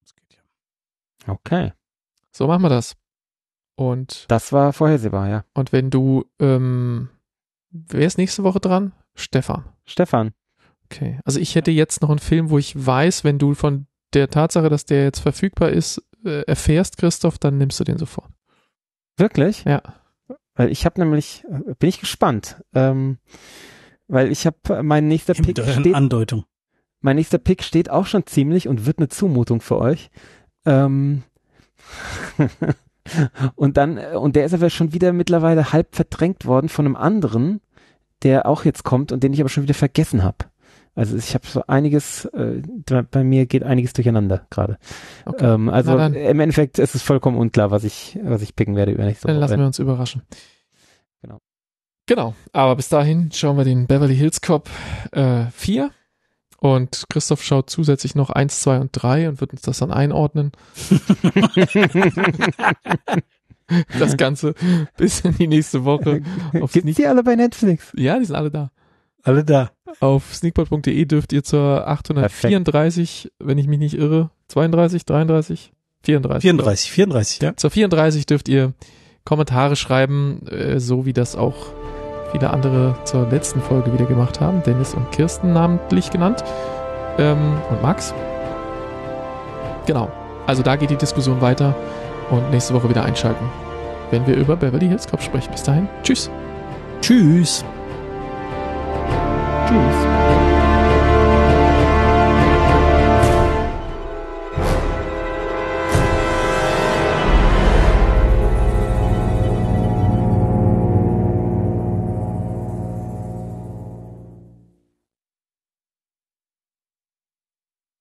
Okay. So machen wir das. Und Das war vorhersehbar, ja. wenn du, wer ist nächste Woche dran? Stefan. Okay. Also ich hätte jetzt noch einen Film, wo ich weiß, wenn du von der Tatsache, dass der jetzt verfügbar ist, erfährst, Christoph, dann nimmst du den sofort. Wirklich? Ja. Weil ich habe nämlich, bin ich gespannt, weil ich habe, mein nächster Mit euren Pick Andeutung. steht auch schon ziemlich und wird eine Zumutung für euch. Und der ist aber schon wieder mittlerweile halb verdrängt worden von einem anderen, der auch jetzt kommt und den ich aber schon wieder vergessen habe. Also ich habe so einiges, bei mir geht einiges durcheinander gerade. Okay. Also Na dann. im Endeffekt ist es vollkommen unklar, was ich picken werde über nächste Dann Woche. lassen wir uns überraschen. Genau. Aber bis dahin schauen wir den Beverly Hills Cop 4 und Christoph schaut zusätzlich noch 1, 2 und 3 und wird uns das dann einordnen. Das Ganze bis in die nächste Woche. Gibt's die alle bei Netflix? Ja, die sind alle da. Alle da. Auf sneakpot.de dürft ihr zur 834, wenn ich mich nicht irre, 32, 33, 34. 34, ja. Zur 34 dürft ihr Kommentare schreiben, so wie das auch viele andere zur letzten Folge wieder gemacht haben. Dennis und Kirsten namentlich genannt. Und Max. Genau. Also da geht die Diskussion weiter und nächste Woche wieder einschalten, wenn wir über Beverly Hills Cop sprechen. Bis dahin. Tschüss. Tschüss.